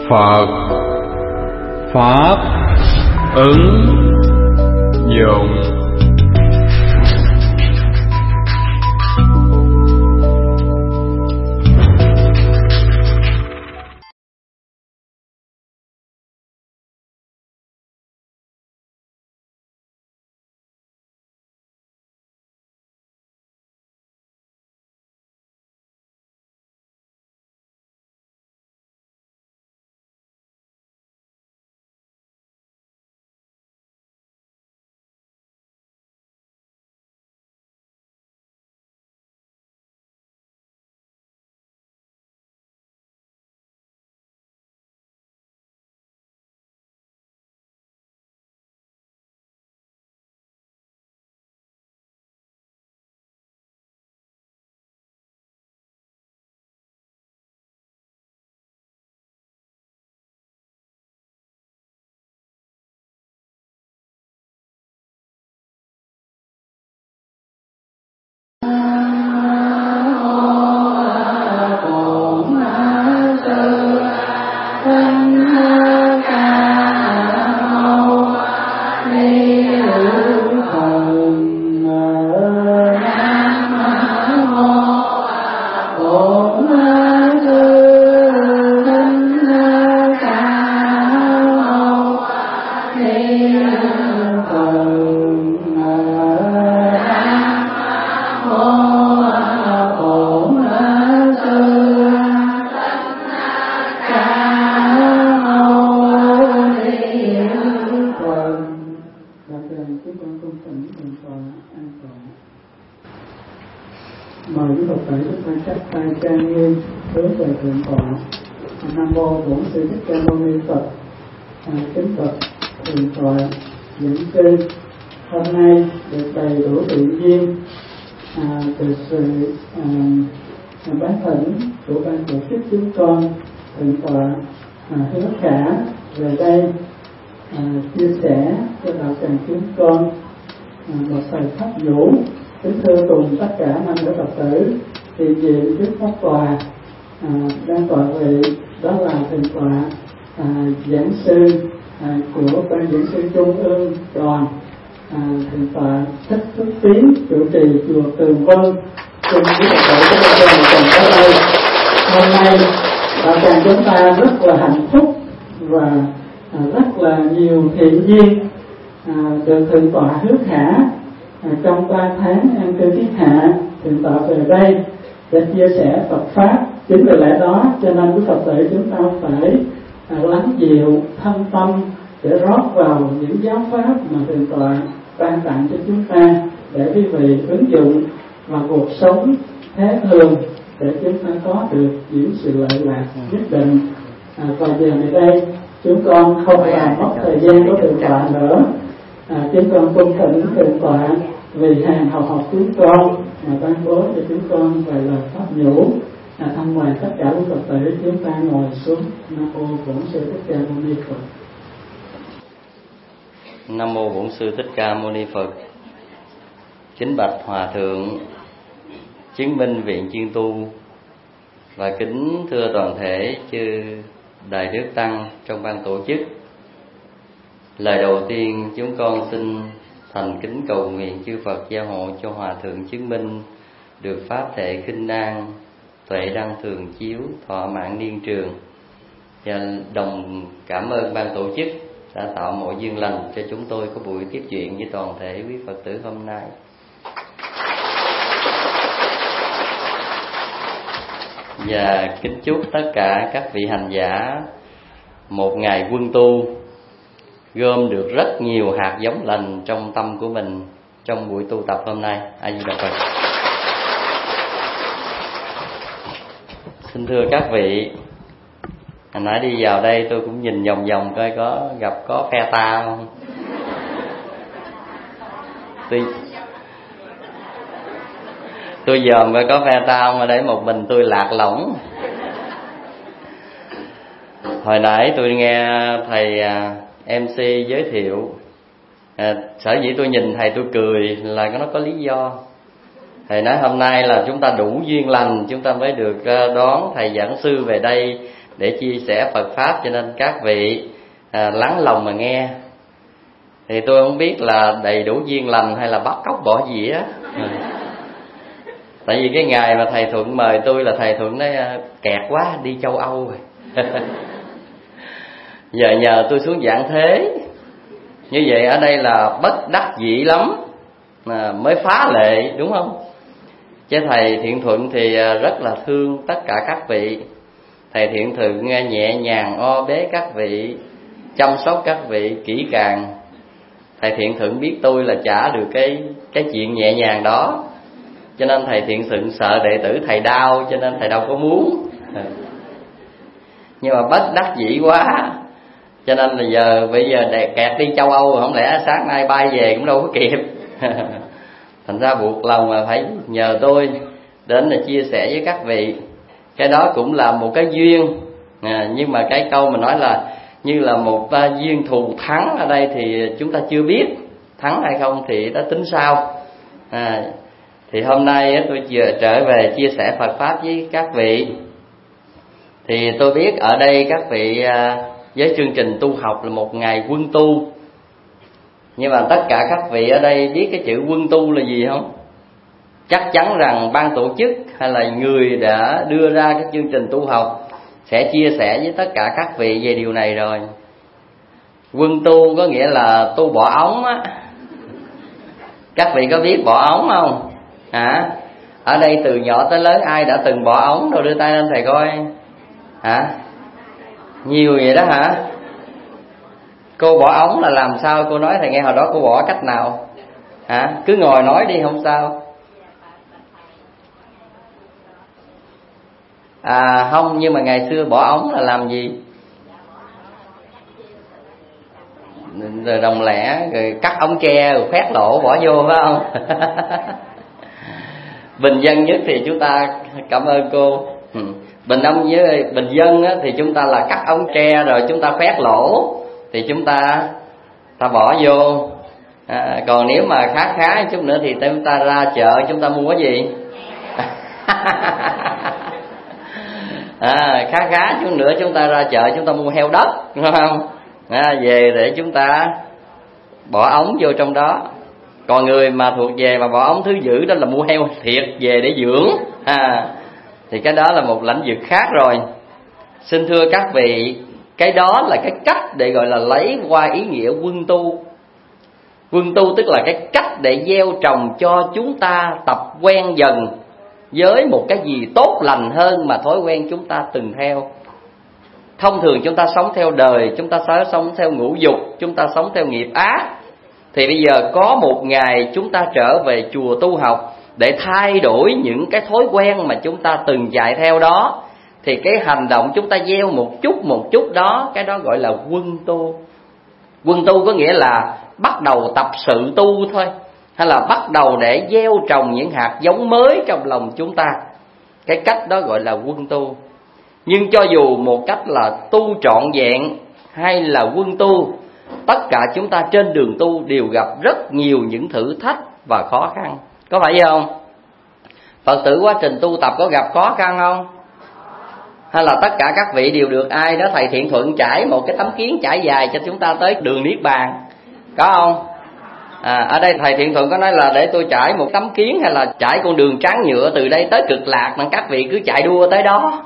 Phật Pháp ứng dụng. Chúng ta rất là hạnh phúc và rất là nhiều thiện duyên được thượng tọa Hước Khả trong 3 tháng an cư kiết hạ thượng tọa về đây để chia sẻ Phật pháp. Chính vì lẽ đó cho nên quý Phật tử chúng ta phải lắng dịu thân tâm để rót vào những giáo pháp mà thượng tọa ban tặng cho chúng ta để quý vị ứng dụng vào cuộc sống thế thường để chúng ta có được những sự lợi lạc nhất định. Và giờ này đây chúng con không làm mất thời gian của thượng tọa nữa, chúng con cung thỉnh thượng tọa vì hàng hầu học chúng con ban bố cho chúng con vài lời pháp nhũ. Thân mời tất cả quý Phật tử chúng ta ngồi xuống. Nam mô Bổn Sư Thích Ca Mâu Ni Phật. Nam mô Bổn Sư Thích Ca Mâu Ni Phật. Kính bạch Hòa thượng chứng minh viện chuyên tu và kính thưa toàn thể chư đại đức tăng trong ban tổ chức. Lời đầu tiên chúng con xin thành kính cầu nguyện chư Phật gia hộ cho Hòa thượng chứng minh được pháp thể khinh an, tuệ đăng thường chiếu, thọ mạng niên trường, và đồng cảm ơn ban tổ chức đã tạo mọi duyên lành cho chúng tôi có buổi tiếp chuyện với toàn thể quý Phật tử hôm nay. Và kính chúc tất cả các vị hành giả một ngày quân tu gom được rất nhiều hạt giống lành trong tâm của mình trong buổi tu tập hôm nay. A Di Đà Phật. Xin thưa các vị, hồi nãy đi vào đây tôi cũng nhìn vòng vòng coi có phe ta không. Tôi dòm coi có phe ta không, mà để một mình tôi lạc lõng. Hồi nãy tôi nghe thầy MC giới thiệu, sở dĩ tôi nhìn thầy tôi cười là nó có lý do. Thầy nói hôm nay là chúng ta đủ duyên lành, chúng ta mới được đón thầy giảng sư về đây để chia sẻ Phật pháp, cho nên các vị lắng lòng mà nghe. Thì tôi không biết là đầy đủ duyên lành hay là bắt cóc bỏ dĩa. Tại vì cái ngày mà thầy Thuận mời tôi là thầy Thuận nói kẹt quá đi châu Âu rồi. Giờ nhờ tôi xuống giảng thế. Như vậy ở đây là bất đắc dĩ lắm mới phá lệ, đúng không? Chứ thầy Thiện Thuận thì rất là thương tất cả các vị. Thầy Thiện Thuận nhẹ nhàng o bế các vị, chăm sóc các vị kỹ càng. Thầy Thiện Thuận biết tôi là trả được cái chuyện nhẹ nhàng đó, cho nên thầy Thiện Thuận sợ đệ tử thầy đau, cho nên thầy đâu có muốn. Nhưng mà bất đắc dĩ quá, cho nên là bây giờ kẹt đi châu Âu, không lẽ sáng nay bay về cũng đâu có kịp. Thành ra buộc lòng mà phải nhờ tôi đến để chia sẻ với các vị. Cái đó cũng là một cái duyên, nhưng mà cái câu mình nói là như là một duyên thù thắng ở đây thì chúng ta chưa biết, thắng hay không thì đã tính sau. Thì hôm nay tôi vừa trở về chia sẻ Phật pháp với các vị. Thì tôi biết ở đây các vị với chương trình tu học là một ngày quân tu, nhưng mà tất cả các vị ở đây biết cái chữ quân tu là gì không? Chắc chắn rằng ban tổ chức hay là người đã đưa ra cái chương trình tu học sẽ chia sẻ với tất cả các vị về điều này rồi. Quân tu có nghĩa là tu bỏ ống á. Các vị có biết bỏ ống không? Ở đây từ nhỏ tới lớn ai đã từng bỏ ống rồi, đưa tay lên thầy coi. Nhiều vậy đó hả? Cô bỏ ống là làm sao? Cô nói thầy nghe hồi đó cô bỏ cách nào? Cứ ngồi nói đi không sao. Không, nhưng mà ngày xưa bỏ ống là làm gì? Rồi đồng lẻ, rồi cắt ống tre, rồi khoét lỗ bỏ vô, phải không? Bình dân nhất thì chúng ta cảm ơn cô. Bình dân thì chúng ta là cắt ống tre rồi chúng ta khoét lỗ thì chúng ta bỏ vô. Còn nếu mà khá chút nữa thì chúng ta ra chợ chúng ta mua cái gì? Khá chút nữa chúng ta ra chợ chúng ta mua heo đất, đúng không? Về để chúng ta bỏ ống vô trong đó. Còn người mà thuộc về mà bỏ ống thứ dữ đó là mua heo thiệt về để dưỡng. Thì cái đó là một lĩnh vực khác rồi. Xin thưa các vị, cái đó là cái cách để gọi là lấy qua ý nghĩa quân tu. Quân tu tức là cái cách để gieo trồng cho chúng ta tập quen dần với một cái gì tốt lành hơn mà thói quen chúng ta từng theo. Thông thường chúng ta sống theo đời, chúng ta sống theo ngũ dục, chúng ta sống theo nghiệp ác. Thì bây giờ có một ngày chúng ta trở về chùa tu học để thay đổi những cái thói quen mà chúng ta từng chạy theo đó. Thì cái hành động chúng gieo một chút đó, cái đó gọi là quân tu. Quân tu có nghĩa là bắt đầu tập sự tu thôi, hay là bắt đầu để gieo trồng những hạt giống mới trong lòng chúng ta. Cái cách đó gọi là quân tu. Nhưng cho dù một cách là tu trọn vẹn hay là quân tu, tất cả chúng ta trên đường tu đều gặp rất nhiều những thử thách và khó khăn. Có phải vậy không? Phật tử quá trình tu tập có gặp khó khăn không? Hay là tất cả các vị đều được ai đó thầy Thiện Thuận trải một cái tấm kiến trải dài cho chúng ta tới đường Niết Bàn? Có không? Ở đây thầy Thiện Thuận có nói là để tôi trải một tấm kiến hay là trải con đường trắng nhựa từ đây tới Cực Lạc mà các vị cứ chạy đua tới đó.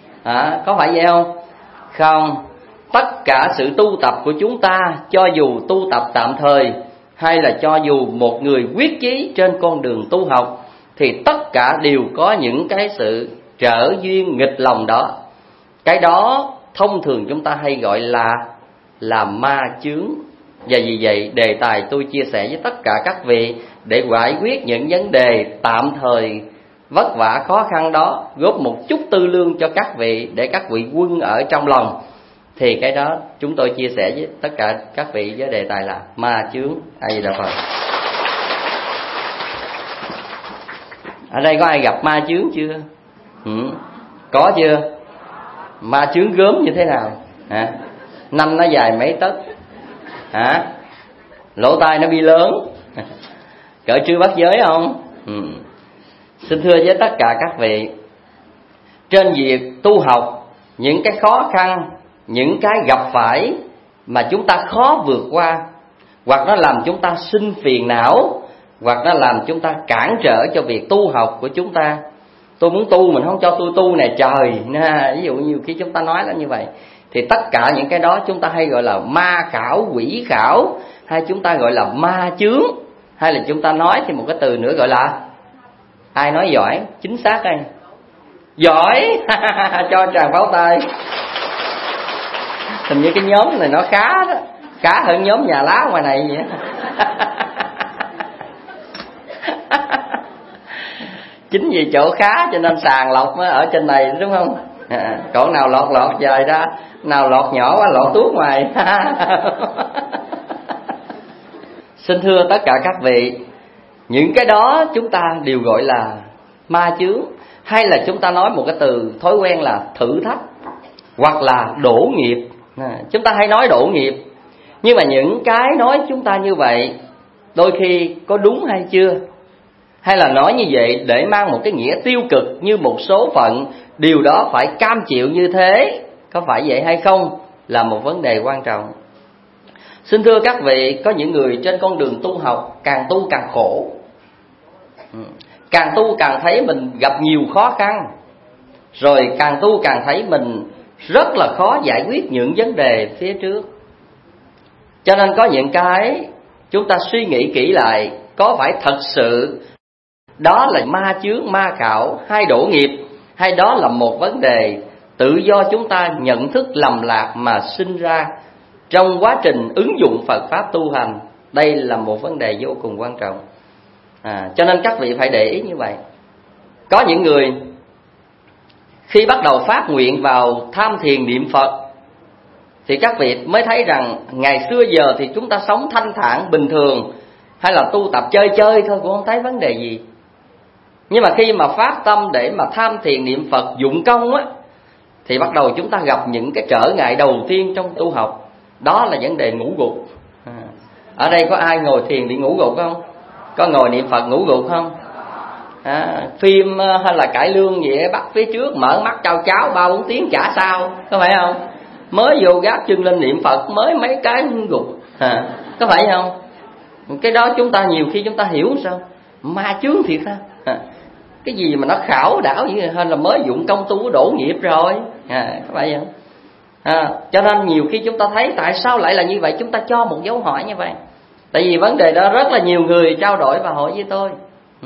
Có phải vậy không? Không. Tất cả sự tu tập của chúng ta, cho dù tu tập tạm thời hay là cho dù một người quyết chí trên con đường tu học, thì tất cả đều có những cái sự trở duyên nghịch lòng đó. Cái đó thông thường chúng ta hay gọi là ma chướng. Và vì vậy đề tài tôi chia sẻ với tất cả các vị để giải quyết những vấn đề tạm thời vất vả khó khăn đó, góp một chút tư lương cho các vị để các vị quân ở trong lòng. Thì cái đó chúng tôi chia sẻ với tất cả các vị với đề tài là ma chướng. A Di Đà Phật. Ở đây có ai gặp ma chướng chưa? Có chưa? Ma chướng gớm như thế nào? Năm nó dài mấy tấc, lỗ tai nó bi lớn, cỡ trư bát giới không? Xin thưa với tất cả các vị, trên việc tu học những cái khó khăn, những cái gặp phải mà chúng ta khó vượt qua, hoặc nó làm chúng ta sinh phiền não, hoặc nó làm chúng ta cản trở cho việc tu học của chúng ta. Tôi muốn tu, mình không cho tôi tu này trời nha. Ví dụ nhiều khi chúng ta nói là như vậy. Thì tất cả những cái đó chúng ta hay gọi là ma khảo, quỷ khảo, hay chúng ta gọi là ma chướng, hay là chúng ta nói thì một cái từ nữa gọi là, ai nói giỏi, chính xác đây, giỏi. Cho tràng pháo tay. Hình như cái nhóm này nó khá đó, khá hơn nhóm nhà lá ngoài này vậy. Chính vì chỗ khá cho nên sàng lọc mới ở trên này, đúng không? Còn nào lọt trời ra, nào lọt nhỏ quá lọt tuốt ngoài. Xin thưa tất cả các vị, những cái đó chúng ta đều gọi là ma chướng, hay là chúng ta nói một cái từ thói quen là thử thách, hoặc là đổ nghiệp. Chúng ta hay nói đổ nghiệp, nhưng mà những cái nói chúng ta như vậy đôi khi có đúng hay chưa? Hay là nói như vậy để mang một cái nghĩa tiêu cực như một số phận, điều đó phải cam chịu như thế, có phải vậy hay không, là một vấn đề quan trọng. Xin thưa các vị, có những người trên con đường tu học càng tu càng khổ, càng tu càng thấy mình gặp nhiều khó khăn, rồi càng tu càng thấy mình rất là khó giải quyết những vấn đề phía trước. Cho nên có những cái chúng ta suy nghĩ kỹ lại, có phải thật sự đó là ma chướng, ma khảo, hay đổ nghiệp, hay đó là một vấn đề tự do chúng ta nhận thức lầm lạc mà sinh ra trong quá trình ứng dụng Phật Pháp tu hành. Đây là một vấn đề vô cùng quan trọng. Cho nên các vị phải để ý như vậy. Có những người khi bắt đầu phát nguyện vào tham thiền niệm Phật thì các vị mới thấy rằng ngày xưa giờ thì chúng ta sống thanh thản bình thường, hay là tu tập chơi chơi thôi cũng không thấy vấn đề gì. Nhưng mà khi mà phát tâm để mà tham thiền niệm Phật dụng công á, thì bắt đầu chúng ta gặp những cái trở ngại đầu tiên trong tu học. Đó là vấn đề ngủ gục. Ở đây có ai ngồi thiền bị ngủ gục không? Có ngồi niệm Phật ngủ gục không? Phim hay là cải lương vậy, bắt phía trước mở mắt trao cháo 3-4 tiếng chả sao, có phải không? Mới vô gác chân lên niệm Phật mới mấy cái gục, có phải không? Cái đó chúng ta nhiều khi chúng ta hiểu sao ma chướng thiệt ha. Cái gì mà nó khảo đảo vậy, hơn là mới dụng công tu đổ nghiệp rồi, có phải không? Cho nên nhiều khi chúng ta thấy tại sao lại là như vậy, chúng ta cho một dấu hỏi như vậy. Tại vì vấn đề đó rất là nhiều người trao đổi và hỏi với tôi.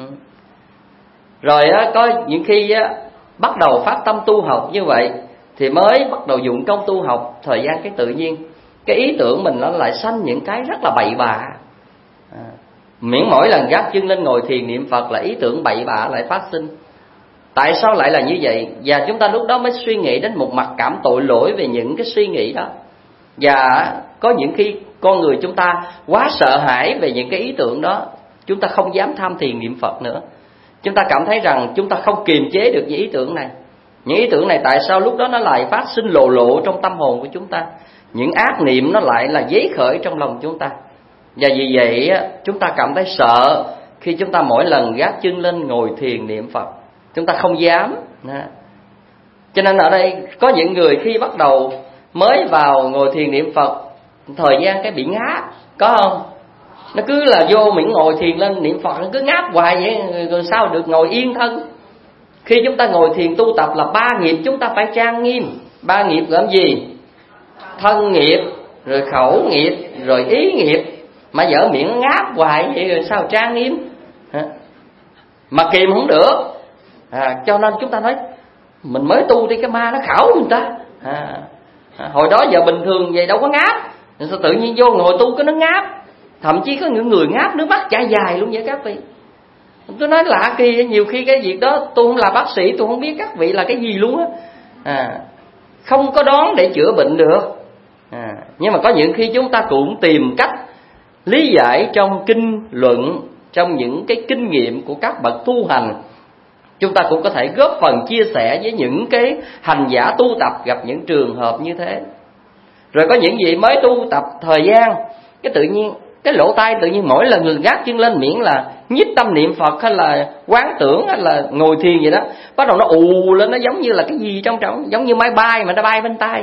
Rồi có những khi bắt đầu phát tâm tu học như vậy thì mới bắt đầu dụng công tu học, thời gian cái tự nhiên cái ý tưởng mình nó lại sanh những cái rất là bậy bạ. Miễn mỗi lần gác chân lên ngồi thiền niệm Phật là ý tưởng bậy bạ lại phát sinh. Tại sao lại là như vậy? Và chúng ta lúc đó mới suy nghĩ đến một mặt cảm tội lỗi về những cái suy nghĩ đó. Và có những khi con người chúng ta quá sợ hãi về những cái ý tưởng đó, chúng ta không dám tham thiền niệm Phật nữa. Chúng ta cảm thấy rằng chúng ta không kiềm chế được những ý tưởng này. Những ý tưởng này tại sao lúc đó nó lại phát sinh lộ trong tâm hồn của chúng ta? Những ác niệm nó lại là dấy khởi trong lòng chúng ta. Và vì vậy chúng ta cảm thấy sợ khi chúng ta mỗi lần gác chân lên ngồi thiền niệm Phật, chúng ta không dám. Cho nên ở đây có những người khi bắt đầu mới vào ngồi thiền niệm Phật, thời gian cái bị ngáp, có không? Nó cứ là vô miệng ngồi thiền lên niệm Phật, nó cứ ngáp hoài vậy, rồi sao được ngồi yên thân? Khi chúng ta ngồi thiền tu tập là 3 nghiệp chúng ta phải trang nghiêm. 3 nghiệp gồm gì? Thân nghiệp, rồi khẩu nghiệp, rồi ý nghiệp. Mà dở miệng ngáp hoài vậy rồi sao trang nghiêm? Mà kìm không được. Cho nên chúng ta nói mình mới tu đi cái ma nó khảo người ta. Hồi đó giờ bình thường vậy đâu có ngáp, sao tự nhiên vô ngồi tu cái nó ngáp. Thậm chí có những người ngáp nước mắt chảy dài luôn vậy các vị. Tôi nói lạ kỳ, nhiều khi cái việc đó tôi không là bác sĩ, tôi không biết các vị là cái gì luôn á. Không có đoán để chữa bệnh được. Nhưng mà có những khi chúng ta cũng tìm cách lý giải trong kinh luận, trong những cái kinh nghiệm của các bậc tu hành, chúng ta cũng có thể góp phần chia sẻ với những cái hành giả tu tập gặp những trường hợp như thế. Rồi có những vị mới tu tập thời gian, cái tự nhiên Cái lỗ tai tự nhiên mỗi lần người gác chân lên, miễn là nhiếp tâm niệm Phật hay là quán tưởng hay là ngồi thiền gì đó, bắt đầu nó ù lên, nó giống như là cái gì trong giống như máy bay mà nó bay bên tai.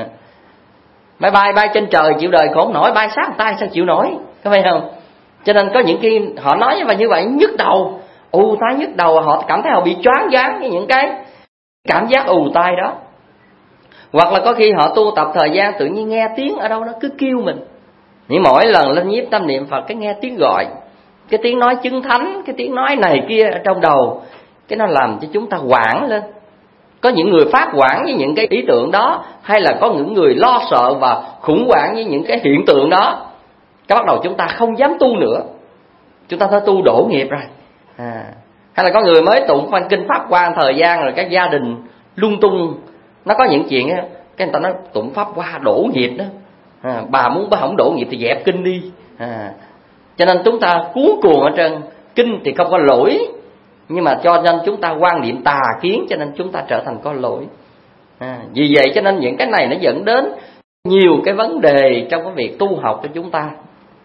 Máy bay trên trời chịu đời khổ nổi, bay sát tay sao chịu nổi, có phải không? Cho nên có những khi họ nói như vậy nhức đầu, ù tai nhức đầu, họ cảm thấy họ bị choáng váng với những cái cảm giác ù tai đó. Hoặc là có khi họ tu tập thời gian tự nhiên nghe tiếng ở đâu đó cứ kêu mình. Nhưng mỗi lần lên nhiếp tâm niệm Phật cái nghe tiếng gọi, cái tiếng nói chứng thánh, cái tiếng nói này kia ở trong đầu, cái nó làm cho chúng ta hoảng lên. Có những người phát hoảng với những cái ý tưởng đó, hay là có những người lo sợ và khủng hoảng với những cái hiện tượng đó, cái bắt đầu chúng ta không dám tu nữa, chúng ta phải tu đổ nghiệp rồi. Hay là có người mới tụng kinh Pháp Hoa thời gian rồi các gia đình lung tung, nó có những chuyện á, cái người ta nói tụng Pháp Hoa đổ nghiệp đó. Bà muốn không đổ nghiệp thì dẹp kinh đi. Cho nên chúng ta cuốn cuồng ở trên kinh thì không có lỗi, nhưng mà cho nên chúng ta quan niệm tà kiến, cho nên chúng ta trở thành có lỗi. Vì vậy cho nên những cái này nó dẫn đến nhiều cái vấn đề trong cái việc tu học của chúng ta.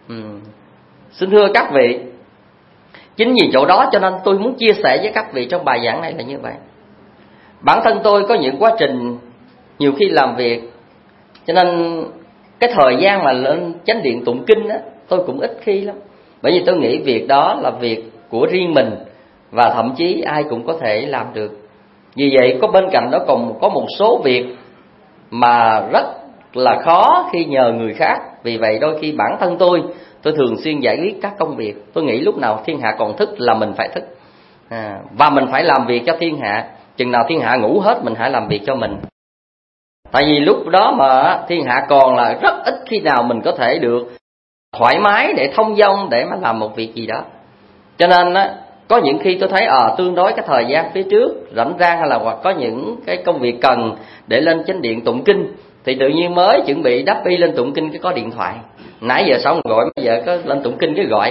Xin thưa các vị, chính vì chỗ đó cho nên tôi muốn chia sẻ với các vị trong bài giảng này là như vậy. Bản thân tôi có những quá trình nhiều khi làm việc, cho nên cái thời gian mà lên chánh điện tụng kinh á, tôi cũng ít khi lắm. Bởi vì tôi nghĩ việc đó là việc của riêng mình, và thậm chí ai cũng có thể làm được. Vì vậy có bên cạnh đó còn có một số việc mà rất là khó khi nhờ người khác. Vì vậy đôi khi bản thân tôi thường xuyên giải quyết các công việc. Tôi nghĩ lúc nào thiên hạ còn thức là mình phải thức, và mình phải làm việc cho thiên hạ. Chừng nào thiên hạ ngủ hết mình hãy làm việc cho mình. Tại vì lúc đó mà thiên hạ còn là rất ít khi nào mình có thể được thoải mái để thông dong để mà làm một việc gì đó. Cho nên á, có những khi tôi thấy tương đối cái thời gian phía trước rảnh rang, hay là hoặc có những cái công việc cần để lên chánh điện tụng kinh, thì tự nhiên mới chuẩn bị đắp y lên tụng kinh cái có điện thoại, nãy giờ xong gọi, bây giờ có lên tụng kinh cái gọi.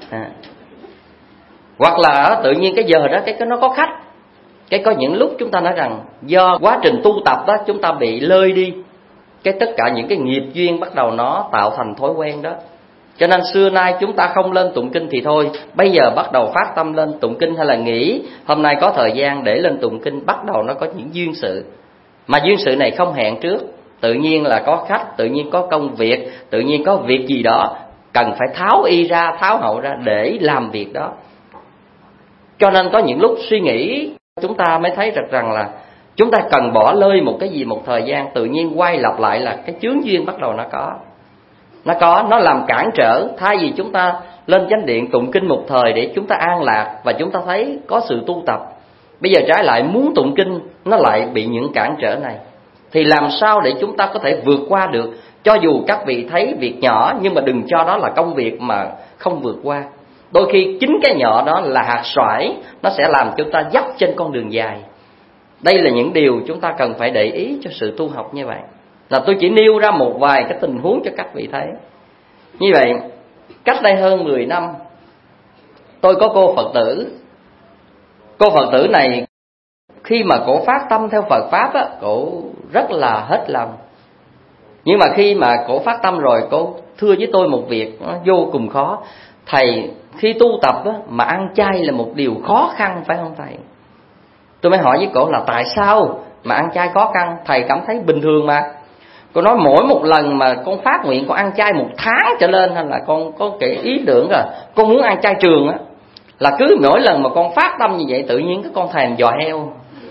Hoặc là tự nhiên cái giờ đó cái nó có khách. Cái có những lúc chúng ta nói rằng do quá trình tu tập đó chúng ta bị lơi đi, cái tất cả những cái nghiệp duyên bắt đầu nó tạo thành thói quen đó. Cho nên xưa nay chúng ta không lên tụng kinh thì thôi, bây giờ bắt đầu phát tâm lên tụng kinh, hay là nghĩ hôm nay có thời gian để lên tụng kinh, bắt đầu nó có những duyên sự. Mà duyên sự này không hẹn trước, tự nhiên là có khách, tự nhiên có công việc, tự nhiên có việc gì đó cần phải tháo y ra, tháo hậu ra để làm việc đó. Cho nên có những lúc suy nghĩ chúng ta mới thấy được rằng là chúng ta cần bỏ lơi một cái gì một thời gian, tự nhiên quay lặp lại là cái chướng duyên bắt đầu nó làm cản trở. Thay vì chúng ta lên chánh điện tụng kinh một thời để chúng ta an lạc và chúng ta thấy có sự tu tập, bây giờ trái lại muốn tụng kinh nó lại bị những cản trở này. Thì làm sao để chúng ta có thể vượt qua được? Cho dù các vị thấy việc nhỏ, nhưng mà đừng cho đó là công việc mà không vượt qua. Đôi khi chính cái nhỏ đó là hạt xoải, nó sẽ làm chúng ta dắt trên con đường dài. Đây là những điều chúng ta cần phải để ý cho sự tu học như vậy. Là tôi chỉ nêu ra một vài cái tình huống cho các vị thấy. Như vậy, cách đây hơn 10 năm, tôi có cô Phật tử. Cô Phật tử này, khi mà cổ phát tâm theo Phật Pháp á, cổ rất là hết lòng. Nhưng mà khi mà cổ phát tâm rồi, cổ thưa với tôi một việc nó vô cùng khó. Thầy, khi tu tập á, mà ăn chay là một điều khó khăn phải không thầy? Tôi mới hỏi với cổ là tại sao mà ăn chay khó khăn? Thầy cảm thấy bình thường mà. Cô nói mỗi một lần mà con phát nguyện con ăn chay 1 tháng trở lên, hay là con có cái ý tưởng là con muốn ăn chay trường á, là cứ mỗi lần mà con phát tâm như vậy tự nhiên cái con thèm giò heo.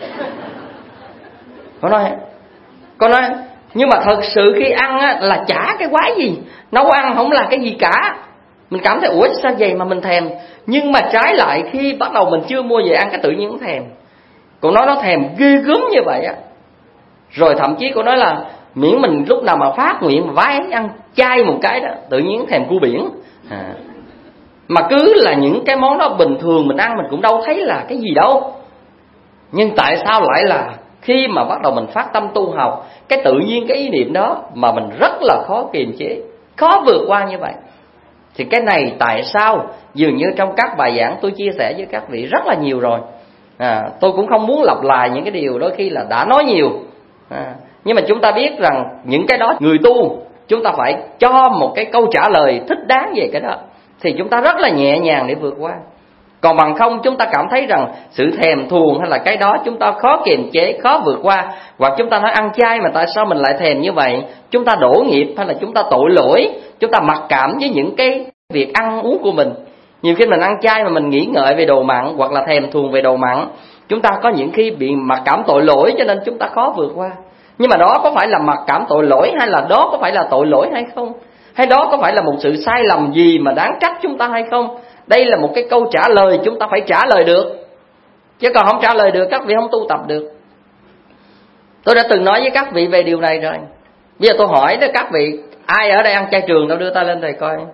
Con nói nhưng mà thật sự khi ăn á, là chả cái quái gì, nấu ăn không là cái gì cả. Mình cảm thấy ủa sao vậy mà mình thèm. Nhưng mà trái lại khi bắt đầu mình chưa mua về ăn cái tự nhiên cũng thèm. Cô nói nó thèm ghê gớm như vậy á. Rồi thậm chí cô nói là miễn mình lúc nào mà phát nguyện mà vái ăn chay một cái đó, tự nhiên thèm cua biển. Mà cứ là những cái món đó bình thường mình ăn mình cũng đâu thấy là cái gì đâu. Nhưng tại sao lại là khi mà bắt đầu mình phát tâm tu học, cái tự nhiên cái ý niệm đó mà mình rất là khó kiềm chế, khó vượt qua như vậy. Thì cái này tại sao dường như trong các bài giảng tôi chia sẻ với các vị rất là nhiều rồi. Tôi cũng không muốn lặp lại những cái điều đôi khi là đã nói nhiều. Nhưng mà chúng ta biết rằng những cái đó người tu chúng ta phải cho một cái câu trả lời thích đáng về cái đó, thì chúng ta rất là nhẹ nhàng để vượt qua. Còn bằng không chúng ta cảm thấy rằng sự thèm thuồng hay là cái đó chúng ta khó kiềm chế, khó vượt qua, hoặc chúng ta nói ăn chay mà tại sao mình lại thèm như vậy, chúng ta đổ nghiệp hay là chúng ta tội lỗi, chúng ta mặc cảm với những cái việc ăn uống của mình. Nhiều khi mình ăn chay mà mình nghĩ ngợi về đồ mặn hoặc là thèm thuồng về đồ mặn, chúng ta có những khi bị mặc cảm tội lỗi, cho nên chúng ta khó vượt qua. Nhưng mà đó có phải là mặc cảm tội lỗi, hay là đó có phải là tội lỗi hay không? Hay đó có phải là một sự sai lầm gì mà đáng trách chúng ta hay không? Đây là một cái câu trả lời chúng ta phải trả lời được. Chứ còn không trả lời được, các vị không tu tập được. Tôi đã từng nói với các vị về điều này rồi. Bây giờ tôi hỏi đó các vị, ai ở đây ăn chay trường đâu, đưa tay lên thầy coi.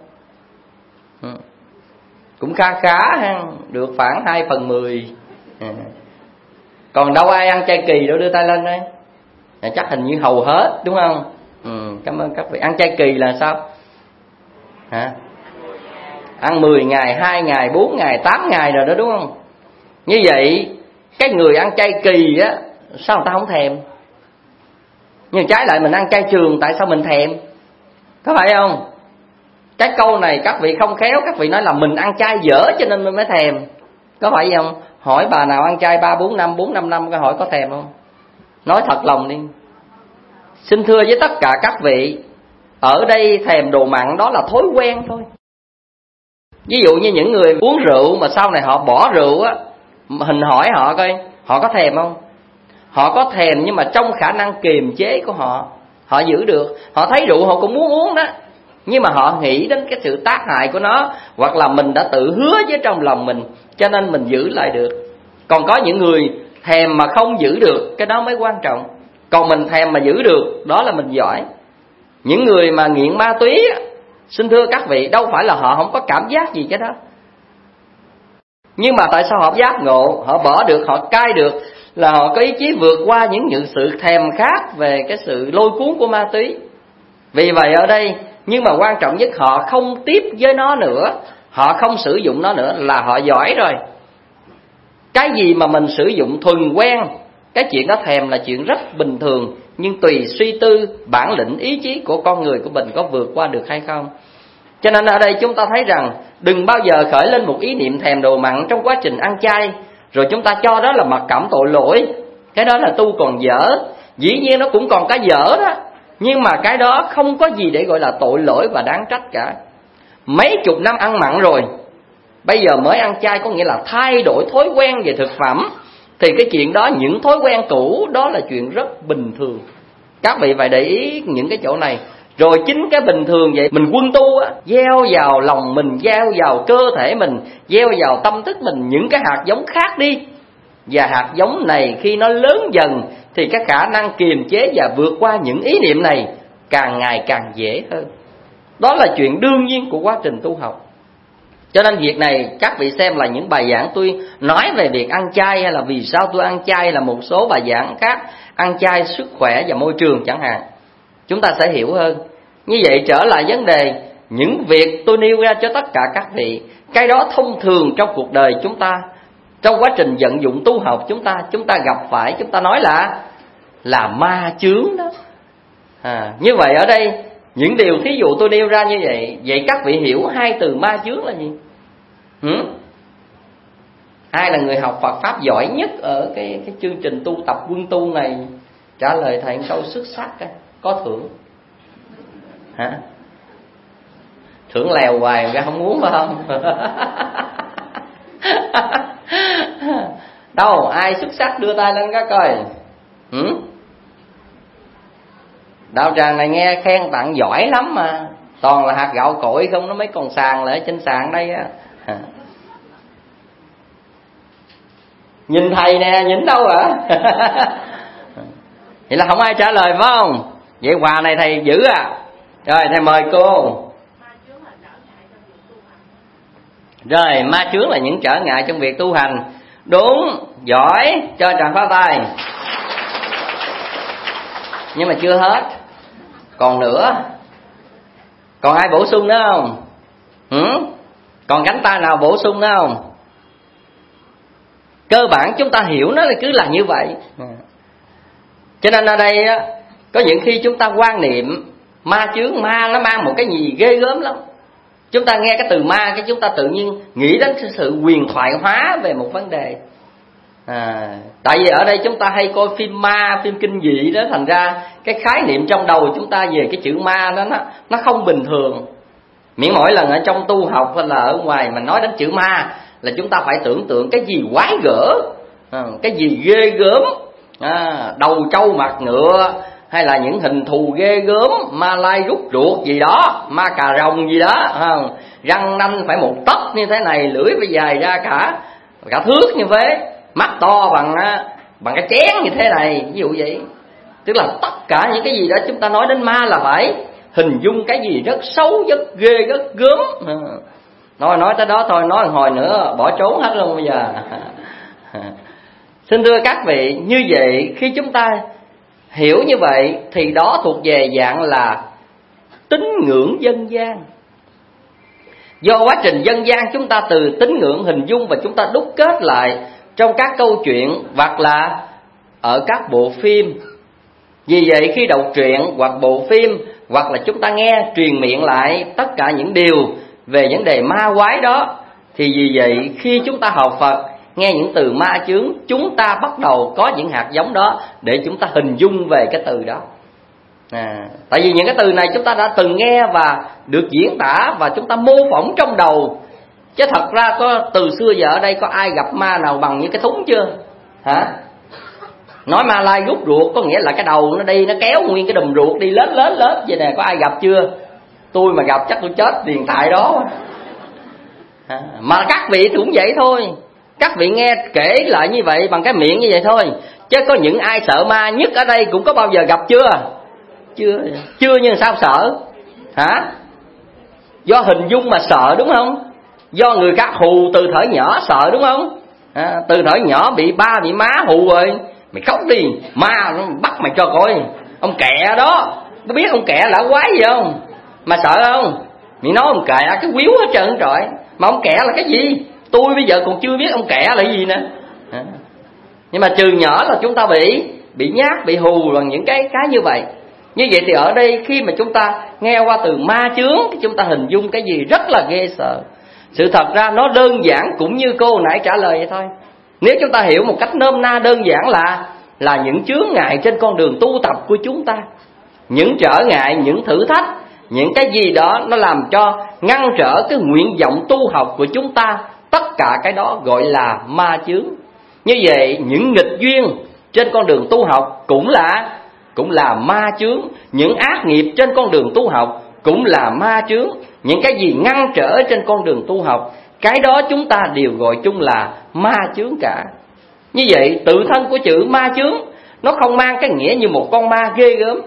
Cũng khá ha, được khoảng 2/10. Còn đâu ai ăn chay kỳ đâu, đưa tay lên đây. Chắc hình như hầu hết, đúng không? Cảm ơn các vị. Ăn chay kỳ là sao? Hả? Ăn 10 ngày, 2 ngày, 4 ngày, 8 ngày rồi đó, đúng không? Như vậy cái người ăn chay kỳ á, sao người ta không thèm? Nhưng trái lại mình ăn chay trường, tại sao mình thèm? Có phải không? Cái câu này các vị không khéo, các vị nói là mình ăn chay dở cho nên mình mới thèm. Có phải không? Hỏi bà nào ăn chay 3, 4 năm, 4, 5 năm, hỏi có thèm không? Nói thật lòng đi. Xin thưa với tất cả các vị, ở đây thèm đồ mặn đó là thói quen thôi. Ví dụ như những người uống rượu mà sau này họ bỏ rượu á, hình hỏi họ coi, họ có thèm không? Họ có thèm, nhưng mà trong khả năng kiềm chế của họ, họ giữ được. Họ thấy rượu họ cũng muốn uống đó, nhưng mà họ nghĩ đến cái sự tác hại của nó, hoặc là mình đã tự hứa với trong lòng mình, cho nên mình giữ lại được. Còn có những người thèm mà không giữ được, cái đó mới quan trọng. Còn mình thèm mà giữ được, đó là mình giỏi. Những người mà nghiện ma túy, xin thưa các vị, đâu phải là họ không có cảm giác gì cái đó. Nhưng mà tại sao họ giác ngộ, họ bỏ được, họ cai được, là họ có ý chí vượt qua những sự thèm khát về cái sự lôi cuốn của ma túy. Vì vậy ở đây, nhưng mà quan trọng nhất, họ không tiếp với nó nữa, họ không sử dụng nó nữa là họ giỏi rồi. Cái gì mà mình sử dụng thuần quen, cái chuyện đó thèm là chuyện rất bình thường, nhưng tùy suy tư, bản lĩnh, ý chí của con người của mình có vượt qua được hay không. Cho nên ở đây chúng ta thấy rằng đừng bao giờ khởi lên một ý niệm thèm đồ mặn trong quá trình ăn chay, rồi chúng ta cho đó là mặc cảm tội lỗi. Cái đó là tu còn dở. Dĩ nhiên nó cũng còn cái dở đó, nhưng mà cái đó không có gì để gọi là tội lỗi và đáng trách cả. Mấy chục năm ăn mặn rồi, bây giờ mới ăn chay, có nghĩa là thay đổi thói quen về thực phẩm, thì cái chuyện đó, những thói quen cũ đó là chuyện rất bình thường. Các vị phải để ý những cái chỗ này. Rồi chính cái bình thường vậy, mình quân tu á, gieo vào lòng mình, gieo vào cơ thể mình, gieo vào tâm thức mình những cái hạt giống khác đi. Và hạt giống này khi nó lớn dần thì cái khả năng kiềm chế và vượt qua những ý niệm này càng ngày càng dễ hơn. Đó là chuyện đương nhiên của quá trình tu học. Cho nên việc này các vị xem là những bài giảng tôi nói về việc ăn chay, hay là vì sao tôi ăn chay, là một số bài giảng khác ăn chay sức khỏe và môi trường chẳng hạn, chúng ta sẽ hiểu hơn. Như vậy trở lại vấn đề, những việc tôi nêu ra cho tất cả các vị, cái đó thông thường trong cuộc đời chúng ta, trong quá trình vận dụng tu học chúng ta gặp phải, chúng ta nói là ma chướng đó. Như vậy ở đây những điều thí dụ tôi nêu ra như vậy, vậy các vị hiểu hai từ ma chướng là gì? Ai là người học Phật Pháp giỏi nhất ở cái chương trình tu tập quân tu này, trả lời thầy một câu xuất sắc, có thưởng. Hả? Thưởng lèo hoài ra không muốn phải không? Đâu, ai xuất sắc đưa tay lên cái coi. Đạo tràng này nghe khen tặng giỏi lắm mà, toàn là hạt gạo cội không, nó mấy còn sàn lại trên sàn đây á. Nhìn thầy nè, nhìn đâu ạ? Vậy là không ai trả lời phải không? Vậy quà này thầy giữ à? Rồi thầy mời cô. Rồi, ma chướng là những trở ngại trong việc tu hành. Đúng, giỏi, cho tràng pháo tay. Nhưng mà chưa hết, còn nữa. Còn ai bổ sung nữa không? Còn cánh tay nào bổ sung nữa không? Cơ bản chúng ta hiểu nó là cứ là như vậy. Cho nên ở đây có những khi chúng ta quan niệm Ma chướng, ma nó mang một cái gì ghê gớm lắm. Chúng ta nghe cái từ ma, cái chúng ta tự nhiên nghĩ đến sự huyền thoại hóa về một vấn đề. Tại vì ở đây chúng ta hay coi phim ma, phim kinh dị đó, thành ra cái khái niệm trong đầu chúng ta về cái chữ ma đó nó không bình thường. Miễn mỗi lần ở trong tu học hay là ở ngoài mà nói đến chữ ma là chúng ta phải tưởng tượng cái gì quái gở, cái gì ghê gớm, đầu trâu mặt ngựa, hay là những hình thù ghê gớm, ma lai rút ruột gì đó, ma cà rồng gì đó, răng nanh phải một tấc như thế này, lưỡi phải dài ra cả thước như thế, mắt to bằng cái chén như thế này, ví dụ vậy. Tức là tất cả những cái gì đó chúng ta nói đến ma là phải hình dung cái gì rất xấu, rất ghê, rất gớm. Nói tới đó thôi, nói một hồi nữa bỏ trốn hết luôn bây giờ. Xin thưa các vị, như vậy khi chúng ta hiểu như vậy thì đó thuộc về dạng là tín ngưỡng dân gian. Do quá trình dân gian chúng ta từ tín ngưỡng hình dung và chúng ta đúc kết lại trong các câu chuyện hoặc là ở các bộ phim. Vì vậy khi đọc truyện hoặc bộ phim hoặc là chúng ta nghe truyền miệng lại tất cả những điều về vấn đề ma quái đó, thì vì vậy khi chúng ta học Phật nghe những từ ma chướng, chúng ta bắt đầu có những hạt giống đó để chúng ta hình dung về cái từ đó. Tại vì những cái từ này chúng ta đã từng nghe và được diễn tả và chúng ta mô phỏng trong đầu. Chứ thật ra có từ xưa giờ ở đây có ai gặp ma nào bằng như cái thúng chưa? Hả? Nói ma lai rút ruột có nghĩa là cái đầu nó đi, nó kéo nguyên cái đùm ruột đi lết vậy nè, có ai gặp chưa? Tôi mà gặp chắc tôi chết liền tại đó. Mà các vị thì cũng vậy thôi. Các vị nghe kể lại như vậy bằng cái miệng như vậy thôi, chứ có những ai sợ ma nhất ở đây cũng có bao giờ gặp chưa? Chưa nhưng sao sợ? Hả? Do hình dung mà sợ đúng không? Do người khác hù từ thời nhỏ sợ đúng không? Từ thời nhỏ bị ba bị má hù rồi, mày khóc đi, ma nó bắt mày cho coi. Ông kẹ đó, có biết ông kẹ là quái gì không? Mà sợ không? Mày nói ông kẹ cái quýu hết trơn trời. Mà ông kẹ là cái gì? Tôi bây giờ còn chưa biết ông kẹ là gì nè. Nhưng mà trừ nhỏ là chúng ta bị nhát, bị hù bằng những cái như vậy. Như vậy thì ở đây khi mà chúng ta nghe qua từ ma chướng thì chúng ta hình dung cái gì rất là ghê sợ. Sự thật ra nó đơn giản cũng như cô nãy trả lời vậy thôi. Nếu chúng ta hiểu một cách nôm na đơn giản là những chướng ngại trên con đường tu tập của chúng ta, những trở ngại, những thử thách, những cái gì đó nó làm cho ngăn trở cái nguyện vọng tu học của chúng ta. Tất cả cái đó gọi là ma chướng. Như vậy những nghịch duyên trên con đường tu học cũng là ma chướng. Những ác nghiệp trên con đường tu học cũng là ma chướng. Những cái gì ngăn trở trên con đường tu học, cái đó chúng ta đều gọi chung là ma chướng cả. Như vậy tự thân của chữ ma chướng nó không mang cái nghĩa như một con ma ghê gớm.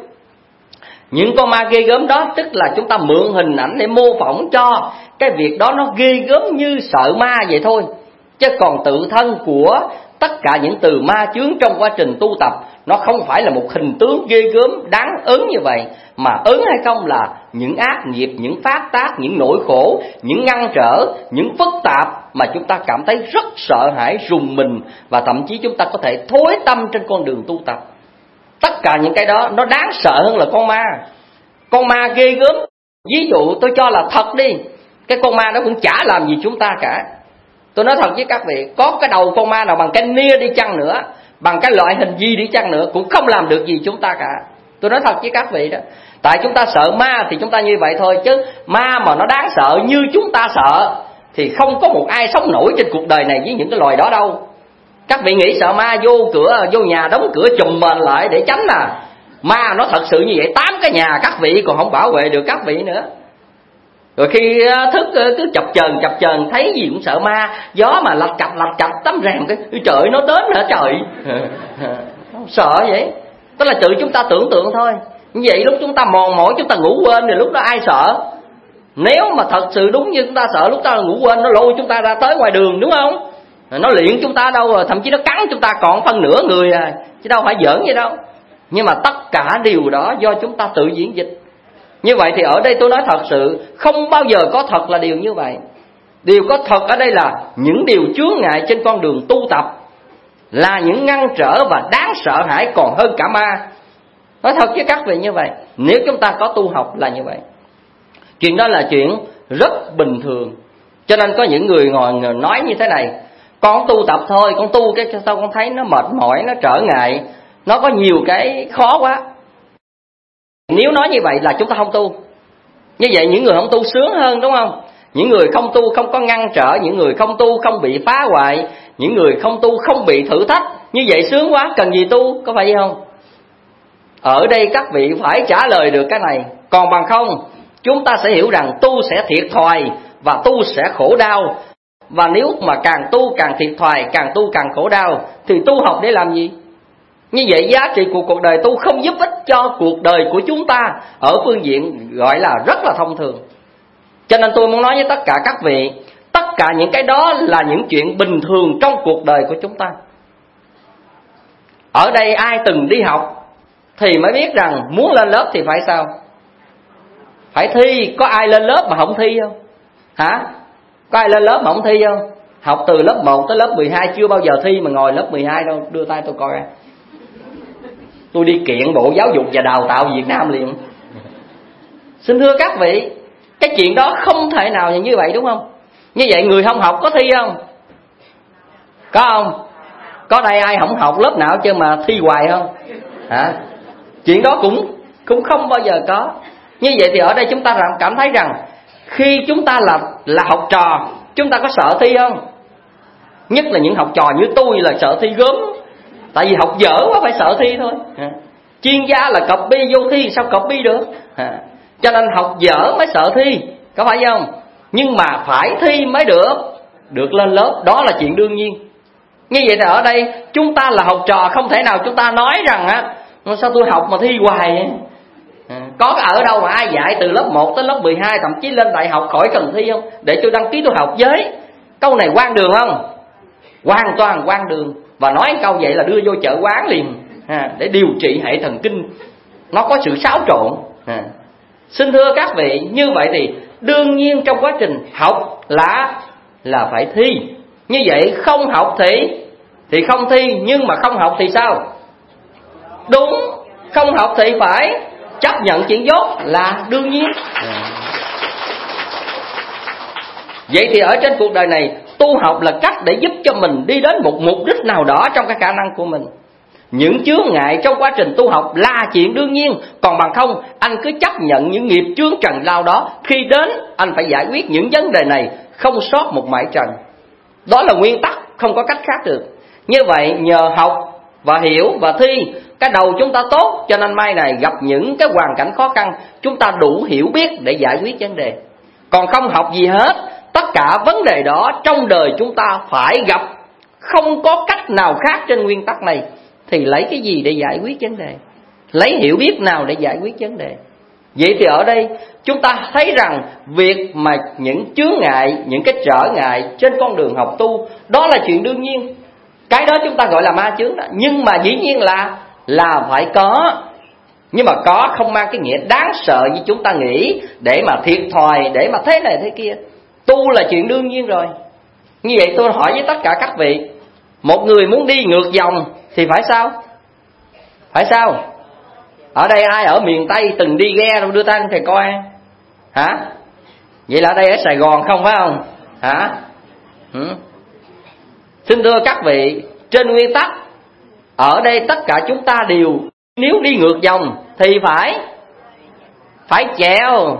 Những con ma ghê gớm đó tức là chúng ta mượn hình ảnh để mô phỏng cho cái việc đó nó ghê gớm như sợ ma vậy thôi. Chứ còn tự thân của tất cả những từ ma chướng trong quá trình tu tập nó không phải là một hình tướng ghê gớm đáng ớn như vậy. Mà ớn hay không là những ác nghiệp, những phát tác, những nỗi khổ, những ngăn trở, những phức tạp mà chúng ta cảm thấy rất sợ hãi, rùng mình, và thậm chí chúng ta có thể thối tâm trên con đường tu tập. Tất cả những cái đó nó đáng sợ hơn là con ma. Con ma ghê gớm, ví dụ tôi cho là thật đi, cái con ma nó cũng chả làm gì chúng ta cả. Tôi nói thật với các vị, có cái đầu con ma nào bằng cái nia đi chăng nữa, bằng cái loại hình gì đi chăng nữa, cũng không làm được gì chúng ta cả. Tôi nói thật với các vị đó. Tại chúng ta sợ ma thì chúng ta như vậy thôi, chứ ma mà nó đáng sợ như chúng ta sợ thì không có một ai sống nổi trên cuộc đời này với những cái loài đó đâu. Các vị nghĩ sợ ma vô nhà đóng cửa chùm mền lại để tránh ma nó thật sự như vậy, 8 cái nhà các vị còn không bảo vệ được các vị nữa. Rồi khi thức cứ chập chờn thấy gì cũng sợ ma, gió mà lạch cạch tấm rèm cái trời nó đến hả trời. Sợ vậy. Tức là tự chúng ta tưởng tượng thôi. Như vậy lúc chúng ta mòn mỏi, chúng ta ngủ quên thì lúc đó ai sợ? Nếu mà thật sự đúng như chúng ta sợ, lúc ta ngủ quên nó lôi chúng ta ra tới ngoài đường đúng không? Nó luyện chúng ta đâu rồi, thậm chí nó cắn chúng ta còn phân nửa người chứ đâu phải giỡn vậy đâu. Nhưng mà tất cả điều đó do chúng ta tự diễn dịch. Như vậy thì ở đây tôi nói thật sự không bao giờ có thật là điều như vậy. Điều có thật ở đây là những điều chướng ngại trên con đường tu tập, là những ngăn trở và đáng sợ hãi còn hơn cả ma. Nói thật với các vị như vậy. Nếu chúng ta có tu học là như vậy. Chuyện đó là chuyện rất bình thường. Cho nên có những người ngồi nói như thế này: con tu tập thôi, con tu cái sao con thấy nó mệt mỏi, nó trở ngại, nó có nhiều cái khó quá. Nếu nói như vậy là chúng ta không tu. Như vậy những người không tu sướng hơn, đúng không? Những người không tu không có ngăn trở, những người không tu không bị phá hoại, những người không tu không bị thử thách, như vậy sướng quá, cần gì tu, có phải vậy không? Ở đây các vị phải trả lời được cái này. Còn bằng không, chúng ta sẽ hiểu rằng tu sẽ thiệt thòi và tu sẽ khổ đau. Và nếu mà càng tu càng thiệt thòi, càng tu càng khổ đau, thì tu học để làm gì? Như vậy giá trị của cuộc đời tu không giúp ích cho cuộc đời của chúng ta ở phương diện gọi là rất là thông thường. Cho nên tôi muốn nói với tất cả các vị, tất cả những cái đó là những chuyện bình thường trong cuộc đời của chúng ta. Ở đây ai từng đi học thì mới biết rằng muốn lên lớp thì phải sao? Phải thi. Có ai lên lớp mà không thi không? Hả? Có ai lên lớp mà không thi không? Học từ lớp 1 tới lớp 12 chưa bao giờ thi mà ngồi lớp 12 đâu. Đưa tay tôi coi. Tôi đi kiện Bộ Giáo dục và Đào tạo Việt Nam liền. Xin thưa các vị, cái chuyện đó không thể nào như vậy, đúng không? Như vậy người không học có thi không? Có không? Có đây ai không học lớp nào chứ mà thi hoài không? Hả? Chuyện đó cũng không bao giờ có. Như vậy thì ở đây chúng ta cảm thấy rằng khi chúng ta là học trò, chúng ta có sợ thi không? Nhất là những học trò như tôi là sợ thi gớm. Tại vì học dở quá phải sợ thi thôi. Chuyên gia là copy vô thi, sao copy được? Cho nên học dở mới sợ thi, có phải không? Nhưng mà phải thi mới được lên lớp, đó là chuyện đương nhiên. Như vậy thì ở đây chúng ta là học trò, không thể nào chúng ta nói rằng sao tôi học mà thi hoài vậy? Có ở đâu mà ai dạy từ lớp 1 tới lớp 12, thậm chí lên đại học khỏi cần thi không? Để tôi đăng ký tôi học với. Câu này quan đường không? Hoàn toàn quan đường. Và nói câu vậy là đưa vô chợ quán liền, để điều trị hệ thần kinh. Nó có sự xáo trộn. Xin thưa các vị, như vậy thì đương nhiên trong quá trình học là phải thi. Như vậy không học thì không thi, nhưng mà không học thì sao? Đúng, không học thì phải chấp nhận chuyện dốt là đương nhiên. Vậy thì ở trên cuộc đời này, tu học là cách để giúp cho mình đi đến một mục đích nào đó trong cái khả năng của mình. Những chướng ngại trong quá trình tu học là chuyện đương nhiên. Còn bằng không, anh cứ chấp nhận những nghiệp chướng trần lao đó. Khi đến, anh phải giải quyết những vấn đề này, không sót một mảy trần. Đó là nguyên tắc, không có cách khác được. Như vậy, nhờ học và hiểu và thi, cái đầu chúng ta tốt, cho nên mai này gặp những cái hoàn cảnh khó khăn, chúng ta đủ hiểu biết để giải quyết vấn đề. Còn không học gì hết, tất cả vấn đề đó trong đời chúng ta phải gặp. Không có cách nào khác trên nguyên tắc này. Thì lấy cái gì để giải quyết vấn đề? Lấy hiểu biết nào để giải quyết vấn đề? Vậy thì ở đây chúng ta thấy rằng việc mà những chướng ngại, những cái trở ngại trên con đường học tu, đó là chuyện đương nhiên. Cái đó chúng ta gọi là ma chướng đó. Nhưng mà dĩ nhiên là phải có. Nhưng mà có không mang cái nghĩa đáng sợ như chúng ta nghĩ, để mà thiệt thòi, để mà thế này thế kia. Tu là chuyện đương nhiên rồi. Như vậy tôi hỏi với tất cả các vị, một người muốn đi ngược dòng thì phải sao? Phải sao? Ở đây ai ở miền Tây từng đi ghe đâu, đưa tay lên thầy coi. Hả? Vậy là ở đây ở Sài Gòn không phải không? Hả? Xin thưa các vị, trên nguyên tắc ở đây tất cả chúng ta đều, nếu đi ngược dòng thì phải chèo.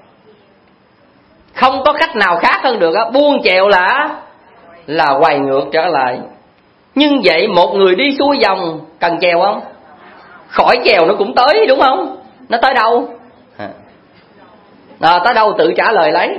Không có cách nào khác hơn được. Buông chèo là quay ngược trở lại. Nhưng vậy một người đi xuôi dòng cần chèo không? Khỏi chèo nó cũng tới, đúng không? Nó tới đâu? Tới đâu tự trả lời lấy.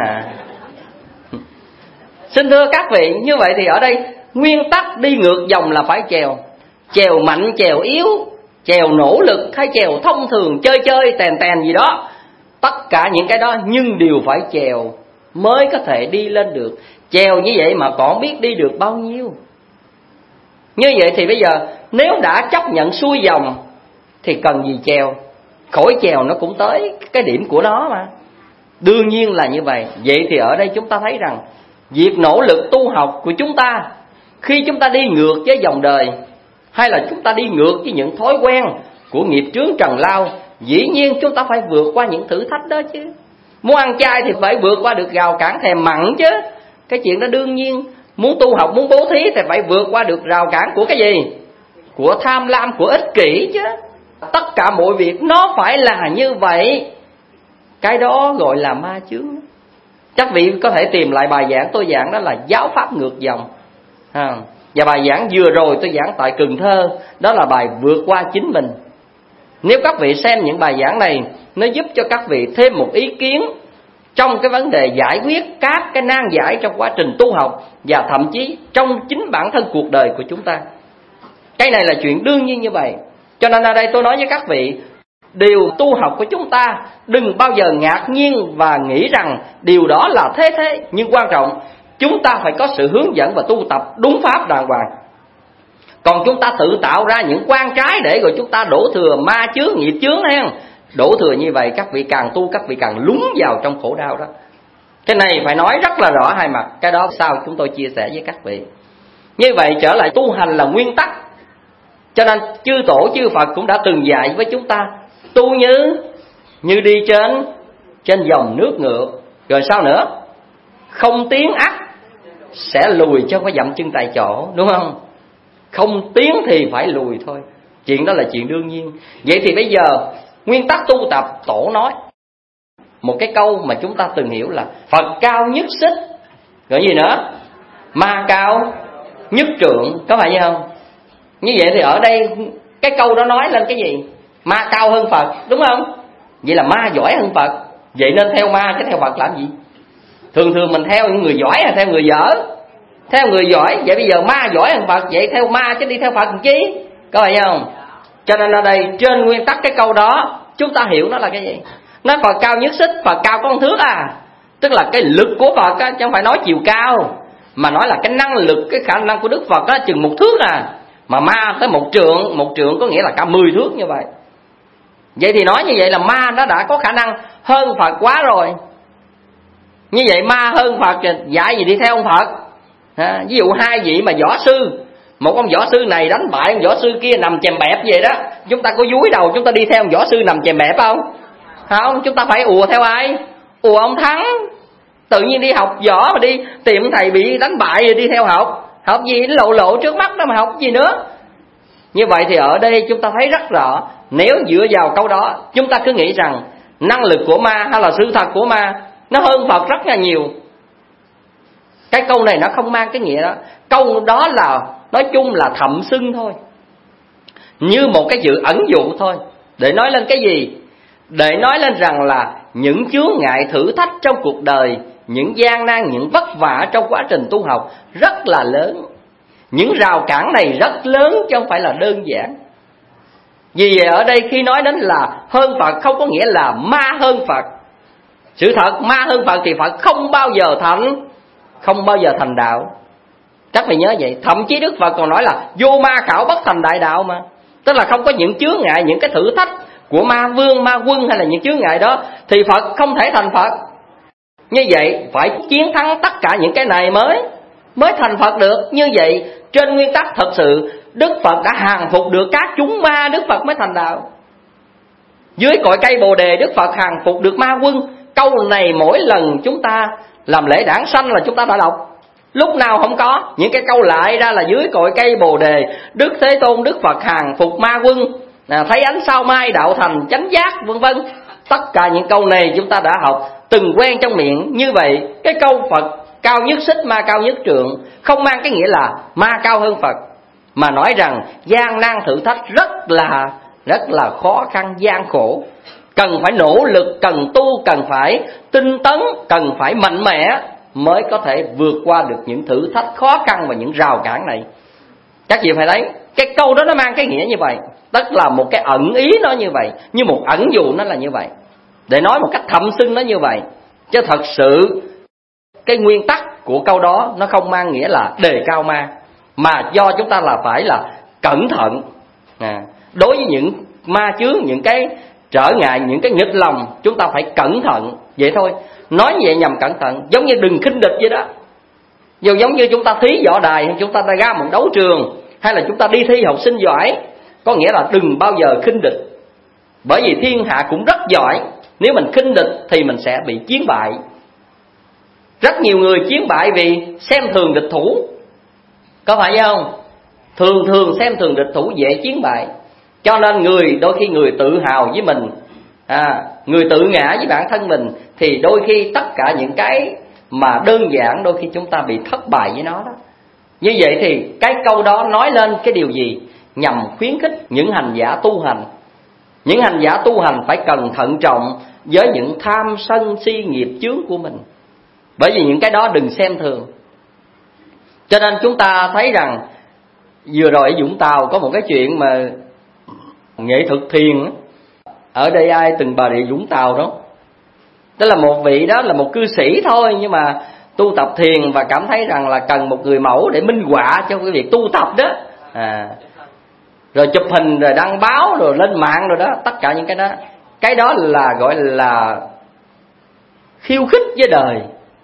Xin thưa các vị, như vậy thì ở đây nguyên tắc đi ngược dòng là phải chèo. Chèo mạnh, chèo yếu, chèo nỗ lực hay chèo thông thường, chơi tèn gì đó, tất cả những cái đó nhưng đều phải chèo mới có thể đi lên được. Chèo như vậy mà còn biết đi được bao nhiêu. Như vậy thì bây giờ nếu đã chấp nhận xuôi dòng thì cần gì chèo? Khỏi chèo nó cũng tới cái điểm của nó mà. Đương nhiên là như vậy. Vậy thì ở đây chúng ta thấy rằng việc nỗ lực tu học của chúng ta, khi chúng ta đi ngược với dòng đời, hay là chúng ta đi ngược với những thói quen, của nghiệp chướng trần lao, dĩ nhiên chúng ta phải vượt qua những thử thách đó chứ. Muốn ăn chay thì phải vượt qua được rào cản thèm mặn chứ, cái chuyện đó đương nhiên. Muốn tu học, muốn bố thí thì phải vượt qua được rào cản của cái gì? Của tham lam, của ích kỷ chứ. Tất cả mọi việc nó phải là như vậy. Cái đó gọi là ma chướng. Các vị có thể tìm lại bài giảng tôi giảng, đó là giáo pháp ngược dòng. Và bài giảng vừa rồi tôi giảng tại Cần Thơ, đó là bài vượt qua chính mình. Nếu các vị xem những bài giảng này, nó giúp cho các vị thêm một ý kiến trong cái vấn đề giải quyết các cái nan giải trong quá trình tu học, và thậm chí trong chính bản thân cuộc đời của chúng ta. Cái này là chuyện đương nhiên như vậy. Cho nên ở đây tôi nói với các vị, điều tu học của chúng ta đừng bao giờ ngạc nhiên và nghĩ rằng điều đó là thế. Nhưng quan trọng, chúng ta phải có sự hướng dẫn và tu tập đúng pháp đàng hoàng. Còn chúng ta tự tạo ra những quan trái để rồi chúng ta đổ thừa ma chướng, nghiệp chướng hay không? Đổ thừa như vậy, các vị càng tu, các vị càng lún vào trong khổ đau đó. Cái này phải nói rất là rõ hai mặt. Cái đó sau chúng tôi chia sẻ với các vị. Như vậy trở lại tu hành là nguyên tắc. Cho nên chư tổ chư Phật cũng đã từng dạy với chúng ta, tu như đi trên dòng nước ngược. Rồi sao nữa? Không tiến ắt sẽ lùi cho có dậm chân tại chỗ, đúng không? Không tiến thì phải lùi thôi. Chuyện đó là chuyện đương nhiên. Vậy thì bây giờ nguyên tắc tu tập, tổ nói một cái câu mà chúng ta từng hiểu là Phật cao nhất xích, rồi gì nữa? Ma cao nhất trượng, có phải như không? Như vậy thì ở đây cái câu đó nói lên cái gì? Ma cao hơn Phật, đúng không? Vậy là ma giỏi hơn Phật. Vậy nên theo ma chứ theo Phật làm gì? Thường mình theo những người giỏi hay theo người dở? Theo người giỏi. Vậy bây giờ ma giỏi hơn Phật, vậy theo ma chứ đi theo Phật làm chi? Có phải không? Cho nên ở đây trên nguyên tắc cái câu đó chúng ta hiểu nó là cái gì? Nói Phật cao nhất xích, Phật cao có 1 thước à? Tức là cái lực của Phật á, chứ không phải nói chiều cao, mà nói là cái năng lực, cái khả năng của Đức Phật á chừng 1 thước à. Mà ma tới 1 trượng có nghĩa là cả 10 thước như vậy. Vậy thì nói như vậy là ma nó đã có khả năng hơn Phật quá rồi. Như vậy ma hơn Phật dạy gì đi theo ông Phật? Ví dụ 2 vị mà võ sư, một ông võ sư này đánh bại ông võ sư kia nằm chèm bẹp vậy đó, chúng ta có dúi đầu chúng ta đi theo ông võ sư nằm chèm bẹp không? Không, chúng ta phải ùa theo ai? Ùa ông thắng. Tự nhiên đi học võ mà đi tìm thầy bị đánh bại rồi đi theo học. Học gì lộ trước mắt đó mà học gì nữa? Như vậy thì ở đây chúng ta thấy rất rõ, nếu dựa vào câu đó chúng ta cứ nghĩ rằng năng lực của ma hay là sự thật của ma nó hơn Phật rất là nhiều. Cái câu này nó không mang cái nghĩa đó. Câu đó là nói chung là thậm xưng thôi, như một cái sự ẩn dụ thôi. Để nói lên cái gì? Để nói lên rằng là những chướng ngại thử thách trong cuộc đời, những gian nan, những vất vả trong quá trình tu học rất là lớn. Những rào cản này rất lớn chứ không phải là đơn giản. Vì vậy ở đây khi nói đến là hơn Phật không có nghĩa là ma hơn Phật. Sự thật ma hơn Phật thì Phật không bao giờ thành đạo. Chắc phải nhớ vậy. Thậm chí Đức Phật còn nói là vô ma khảo bất thành đại đạo mà. Tức là không có những chướng ngại, những cái thử thách của ma vương, ma quân hay là những chướng ngại đó thì Phật không thể thành Phật. Như vậy phải chiến thắng tất cả những cái này mới thành Phật được. Như vậy trên nguyên tắc thật sự Đức Phật đã hàng phục được các chúng ma, Đức Phật mới thành đạo. Dưới cội cây Bồ Đề Đức Phật hàng phục được ma quân. Câu này mỗi lần chúng ta làm lễ đản sanh là chúng ta đã đọc. Lúc nào không có, những cái câu lại ra là dưới cội cây Bồ Đề Đức Thế Tôn Đức Phật hàng phục ma quân, thấy ánh sao mai đạo thành chánh giác, vân vân. Tất cả những câu này chúng ta đã học từng quen trong miệng. Như vậy cái câu Phật cao nhất xích, ma cao nhất trượng không mang cái nghĩa là ma cao hơn Phật, mà nói rằng gian nan thử thách rất là khó khăn, gian khổ, cần phải nỗ lực, cần tu, cần phải tinh tấn, cần phải mạnh mẽ mới có thể vượt qua được những thử thách khó khăn và những rào cản này. Các vị phải thấy cái câu đó nó mang cái nghĩa như vậy, tức là một cái ẩn ý nó như vậy, như một ẩn dụ nó là như vậy, để nói một cách thậm xưng nó như vậy. Chứ thật sự cái nguyên tắc của câu đó nó không mang nghĩa là đề cao ma, mà do chúng ta là phải là cẩn thận. Đối với những ma chướng, những cái trở ngại, những cái nghịch lòng, chúng ta phải cẩn thận. Vậy thôi, nói như vậy nhằm cẩn thận, giống như đừng khinh địch vậy đó. Dù giống như chúng ta thí võ đài, chúng ta ra một đấu trường, hay là chúng ta đi thi học sinh giỏi, Có nghĩa là đừng bao giờ khinh địch. Bởi vì thiên hạ cũng rất giỏi, nếu mình khinh địch thì mình sẽ bị chiến bại. Rất nhiều người chiến bại vì xem thường địch thủ, có phải không? Thường xem thường địch thủ dễ chiến bại. Cho nên đôi khi người tự hào với mình, người tự ngã với bản thân mình, thì đôi khi tất cả những cái mà đơn giản đôi khi chúng ta bị thất bại với nó đó. Như vậy thì cái câu đó nói lên cái điều gì? Nhằm khuyến khích những hành giả tu hành. Những hành giả tu hành phải cẩn thận trọng với những tham sân si nghiệp chướng của mình, bởi vì những cái đó đừng xem thường. Cho nên chúng ta thấy rằng vừa rồi ở Vũng Tàu có một cái chuyện mà nghệ thuật thiền. Ở đây ai từng Bà Rịa Vũng Tàu đó? Đó là một vị đó là một cư sĩ thôi, nhưng mà tu tập thiền và cảm thấy rằng là cần một người mẫu để minh họa cho cái việc tu tập đó. Rồi chụp hình rồi đăng báo rồi lên mạng rồi đó, tất cả những cái đó là gọi là khiêu khích với đời.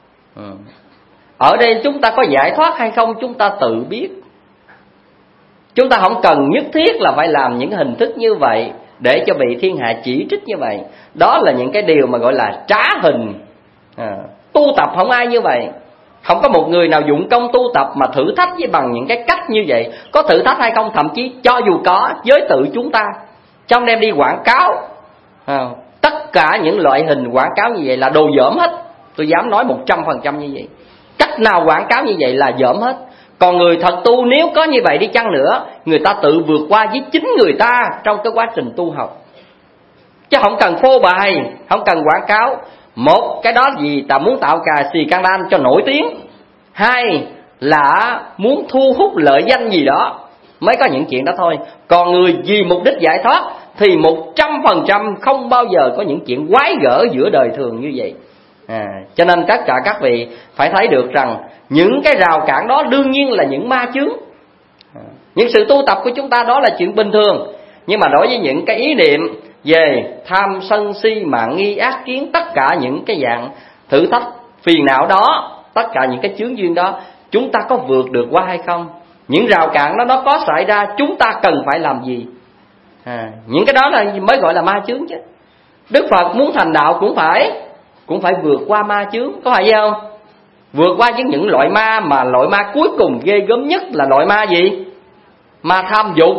Ở đây chúng ta có giải thoát hay không chúng ta tự biết. Chúng ta không cần nhất thiết là phải làm những hình thức như vậy để cho bị thiên hạ chỉ trích như vậy. Đó là những cái điều mà gọi là trá hình. Tu tập không ai như vậy. Không có một người nào dụng công tu tập mà thử thách với bằng những cái cách như vậy. Có thử thách hay không, thậm chí cho dù có, giới tự chúng ta trong đem đi quảng cáo, tất cả những loại hình quảng cáo như vậy là đồ dởm hết. Tôi dám nói 100% như vậy. Cách nào quảng cáo như vậy là dởm hết. Còn người thật tu nếu có như vậy đi chăng nữa, người ta tự vượt qua với chính người ta trong cái quá trình tu học, chứ không cần phô bày, không cần quảng cáo. Một, cái đó gì ta muốn tạo cà xì can đan cho nổi tiếng. Hai là muốn thu hút lợi danh gì đó, mới có những chuyện đó thôi. Còn người vì mục đích giải thoát thì 100% không bao giờ có những chuyện quái gở giữa đời thường như vậy. Cho nên tất cả các vị phải thấy được rằng những cái rào cản đó đương nhiên là những ma chướng. Những sự tu tập của chúng ta đó là chuyện bình thường. Nhưng mà đối với những cái ý niệm về tham sân si mạn nghi ác kiến, tất cả những cái dạng thử thách phiền não đó, tất cả những cái chướng duyên đó, chúng ta có vượt được qua hay không? Những rào cản đó nó có xảy ra, chúng ta cần phải làm gì? Những cái đó là mới gọi là ma chướng chứ. Đức Phật muốn thành đạo cũng phải vượt qua ma chướng, có phải không? Vượt qua với những loại ma, mà loại ma cuối cùng ghê gớm nhất là loại ma gì? Ma tham dục,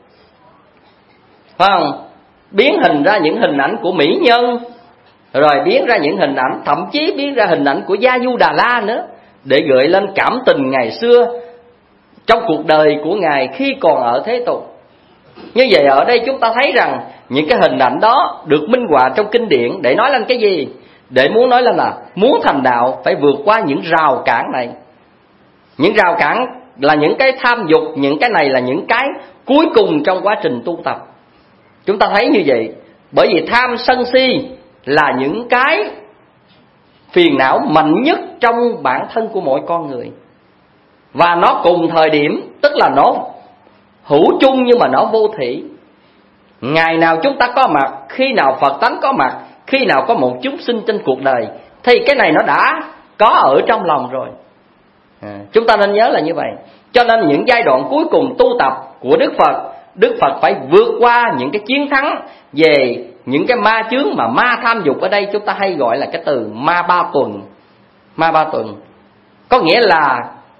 phải không? Biến hình ra những hình ảnh của mỹ nhân, rồi biến ra những hình ảnh, thậm chí biến ra hình ảnh của Gia Du Đà La nữa, để gợi lên cảm tình ngày xưa trong cuộc đời của Ngài khi còn ở thế tục. Như vậy ở đây chúng ta thấy rằng những cái hình ảnh đó được minh họa trong kinh điển để nói lên cái gì? Để muốn nói lên là muốn thành đạo phải vượt qua những rào cản này. Những rào cản là những cái tham dục, những cái này là những cái cuối cùng trong quá trình tu tập. Chúng ta thấy như vậy. Bởi vì tham sân si là những cái phiền não mạnh nhất trong bản thân của mỗi con người. Và nó cùng thời điểm, tức là nó hữu chung nhưng mà nó vô thỉ. Ngày nào chúng ta có mặt, khi nào Phật tánh có mặt, khi nào có một chúng sinh trên cuộc đời, thì cái này nó đã có ở trong lòng rồi. Chúng ta nên nhớ là như vậy. Cho nên những giai đoạn cuối cùng tu tập của Đức Phật phải vượt qua những cái chiến thắng về những cái ma chướng. Mà ma tham dục ở đây chúng ta hay gọi là cái từ ma ba tuần. Ma ba tuần có nghĩa là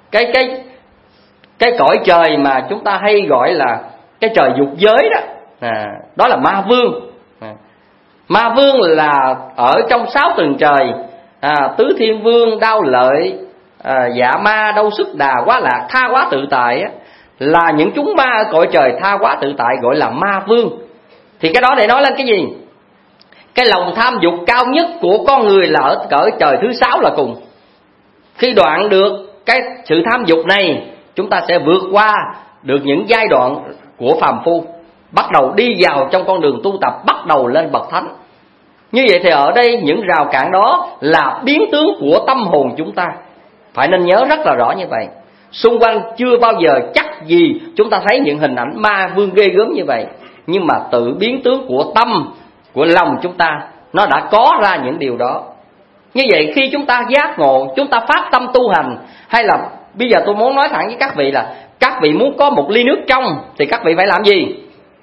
cái cõi trời mà chúng ta hay gọi là cái trời dục giới đó. Đó là ma vương. Ma vương là ở trong 6 tầng trời, tứ thiên vương, đao lợi, dạ ma, đâu sức đà, quá lạc, tha hóa tự tại, là những chúng ma ở cõi trời tha hóa tự tại, gọi là ma vương. Thì cái đó để nói lên cái gì? Cái lòng tham dục cao nhất của con người là ở cõi trời thứ 6 là cùng. Khi đoạn được cái sự tham dục này, chúng ta sẽ vượt qua được những giai đoạn của phàm phu, bắt đầu đi vào trong con đường tu tập, bắt đầu lên bậc thánh. Như vậy thì ở đây những rào cản đó là biến tướng của tâm hồn chúng ta. Phải nên nhớ rất là rõ như vậy. Xung quanh chưa bao giờ chắc gì chúng ta thấy những hình ảnh ma vương ghê gớm như vậy. Nhưng mà tự biến tướng của tâm, của lòng chúng ta, nó đã có ra những điều đó. Như vậy khi chúng ta giác ngộ, chúng ta phát tâm tu hành, hay là bây giờ tôi muốn nói thẳng với các vị là các vị muốn có một ly nước trong thì các vị phải làm gì?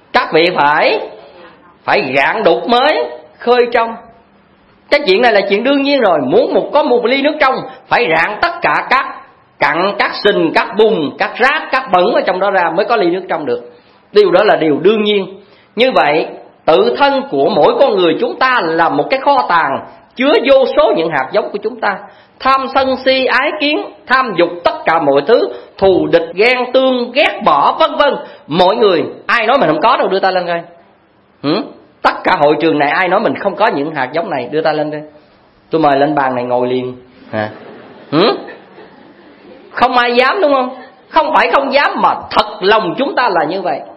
Các vị phải gạn đục mới khơi trong. Cái chuyện này là chuyện đương nhiên rồi. Muốn có một ly nước trong, phải rạn tất cả các cặn, các sình, các bùn, các rác, các bẩn ở trong đó ra mới có ly nước trong được. Điều đó là điều đương nhiên. Như vậy tự thân của mỗi con người chúng ta là một cái kho tàng chứa vô số những hạt giống của chúng ta. Tham sân si ái kiến, tham dục, tất cả mọi thứ, thù địch ghen tương ghét bỏ vân vân. Mọi người, ai nói mình không có đâu, đưa tay lên coi. Tất cả hội trường này ai nói mình không có những hạt giống này, đưa tay lên coi. Tôi mời lên bàn này ngồi liền. Không ai dám, đúng không? Không phải không dám, mà thật lòng chúng ta là như vậy.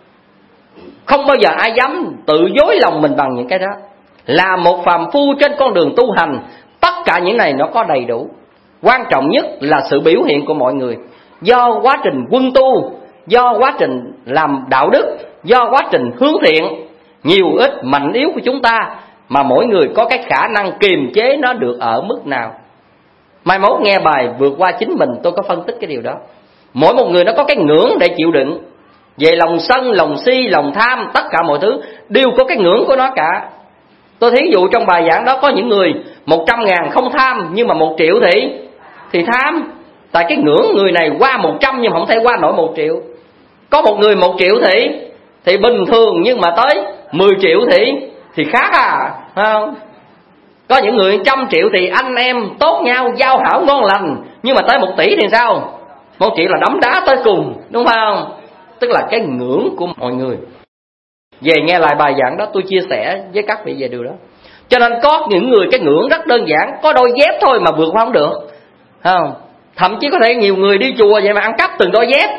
Không bao giờ ai dám tự dối lòng mình bằng những cái đó. Là một phàm phu trên con đường tu hành, tất cả những này nó có đầy đủ. Quan trọng nhất là sự biểu hiện của mọi người. Do quá trình quân tu, do quá trình làm đạo đức, do quá trình hướng thiện, nhiều ít mạnh yếu của chúng ta, mà mỗi người có cái khả năng kiềm chế nó được ở mức nào. Mai mốt nghe bài vượt qua chính mình, tôi có phân tích cái điều đó. Mỗi một người nó có cái ngưỡng để chịu đựng. Về lòng sân, lòng si, lòng tham, tất cả mọi thứ đều có cái ngưỡng của nó cả. Tôi thí dụ trong bài giảng đó có những người 100.000 không tham, nhưng mà 1 triệu thì tham. Tại cái ngưỡng người này qua 100 nhưng mà không thể qua nổi 1 triệu. Có một người 1 triệu thì bình thường, nhưng mà tới 10 triệu thì khác không? Có những người 100 triệu thì anh em tốt nhau, giao hảo ngon lành, nhưng mà tới 1 tỷ thì sao? 1 triệu là đấm đá tới cùng, đúng không? Tức là cái ngưỡng của mọi người. Về nghe lại bài giảng đó, tôi chia sẻ với các vị về điều đó. Cho nên có những người cái ngưỡng rất đơn giản, có đôi dép thôi mà vượt qua không được, không? Thậm chí có thể nhiều người đi chùa vậy mà ăn cắp từng đôi dép.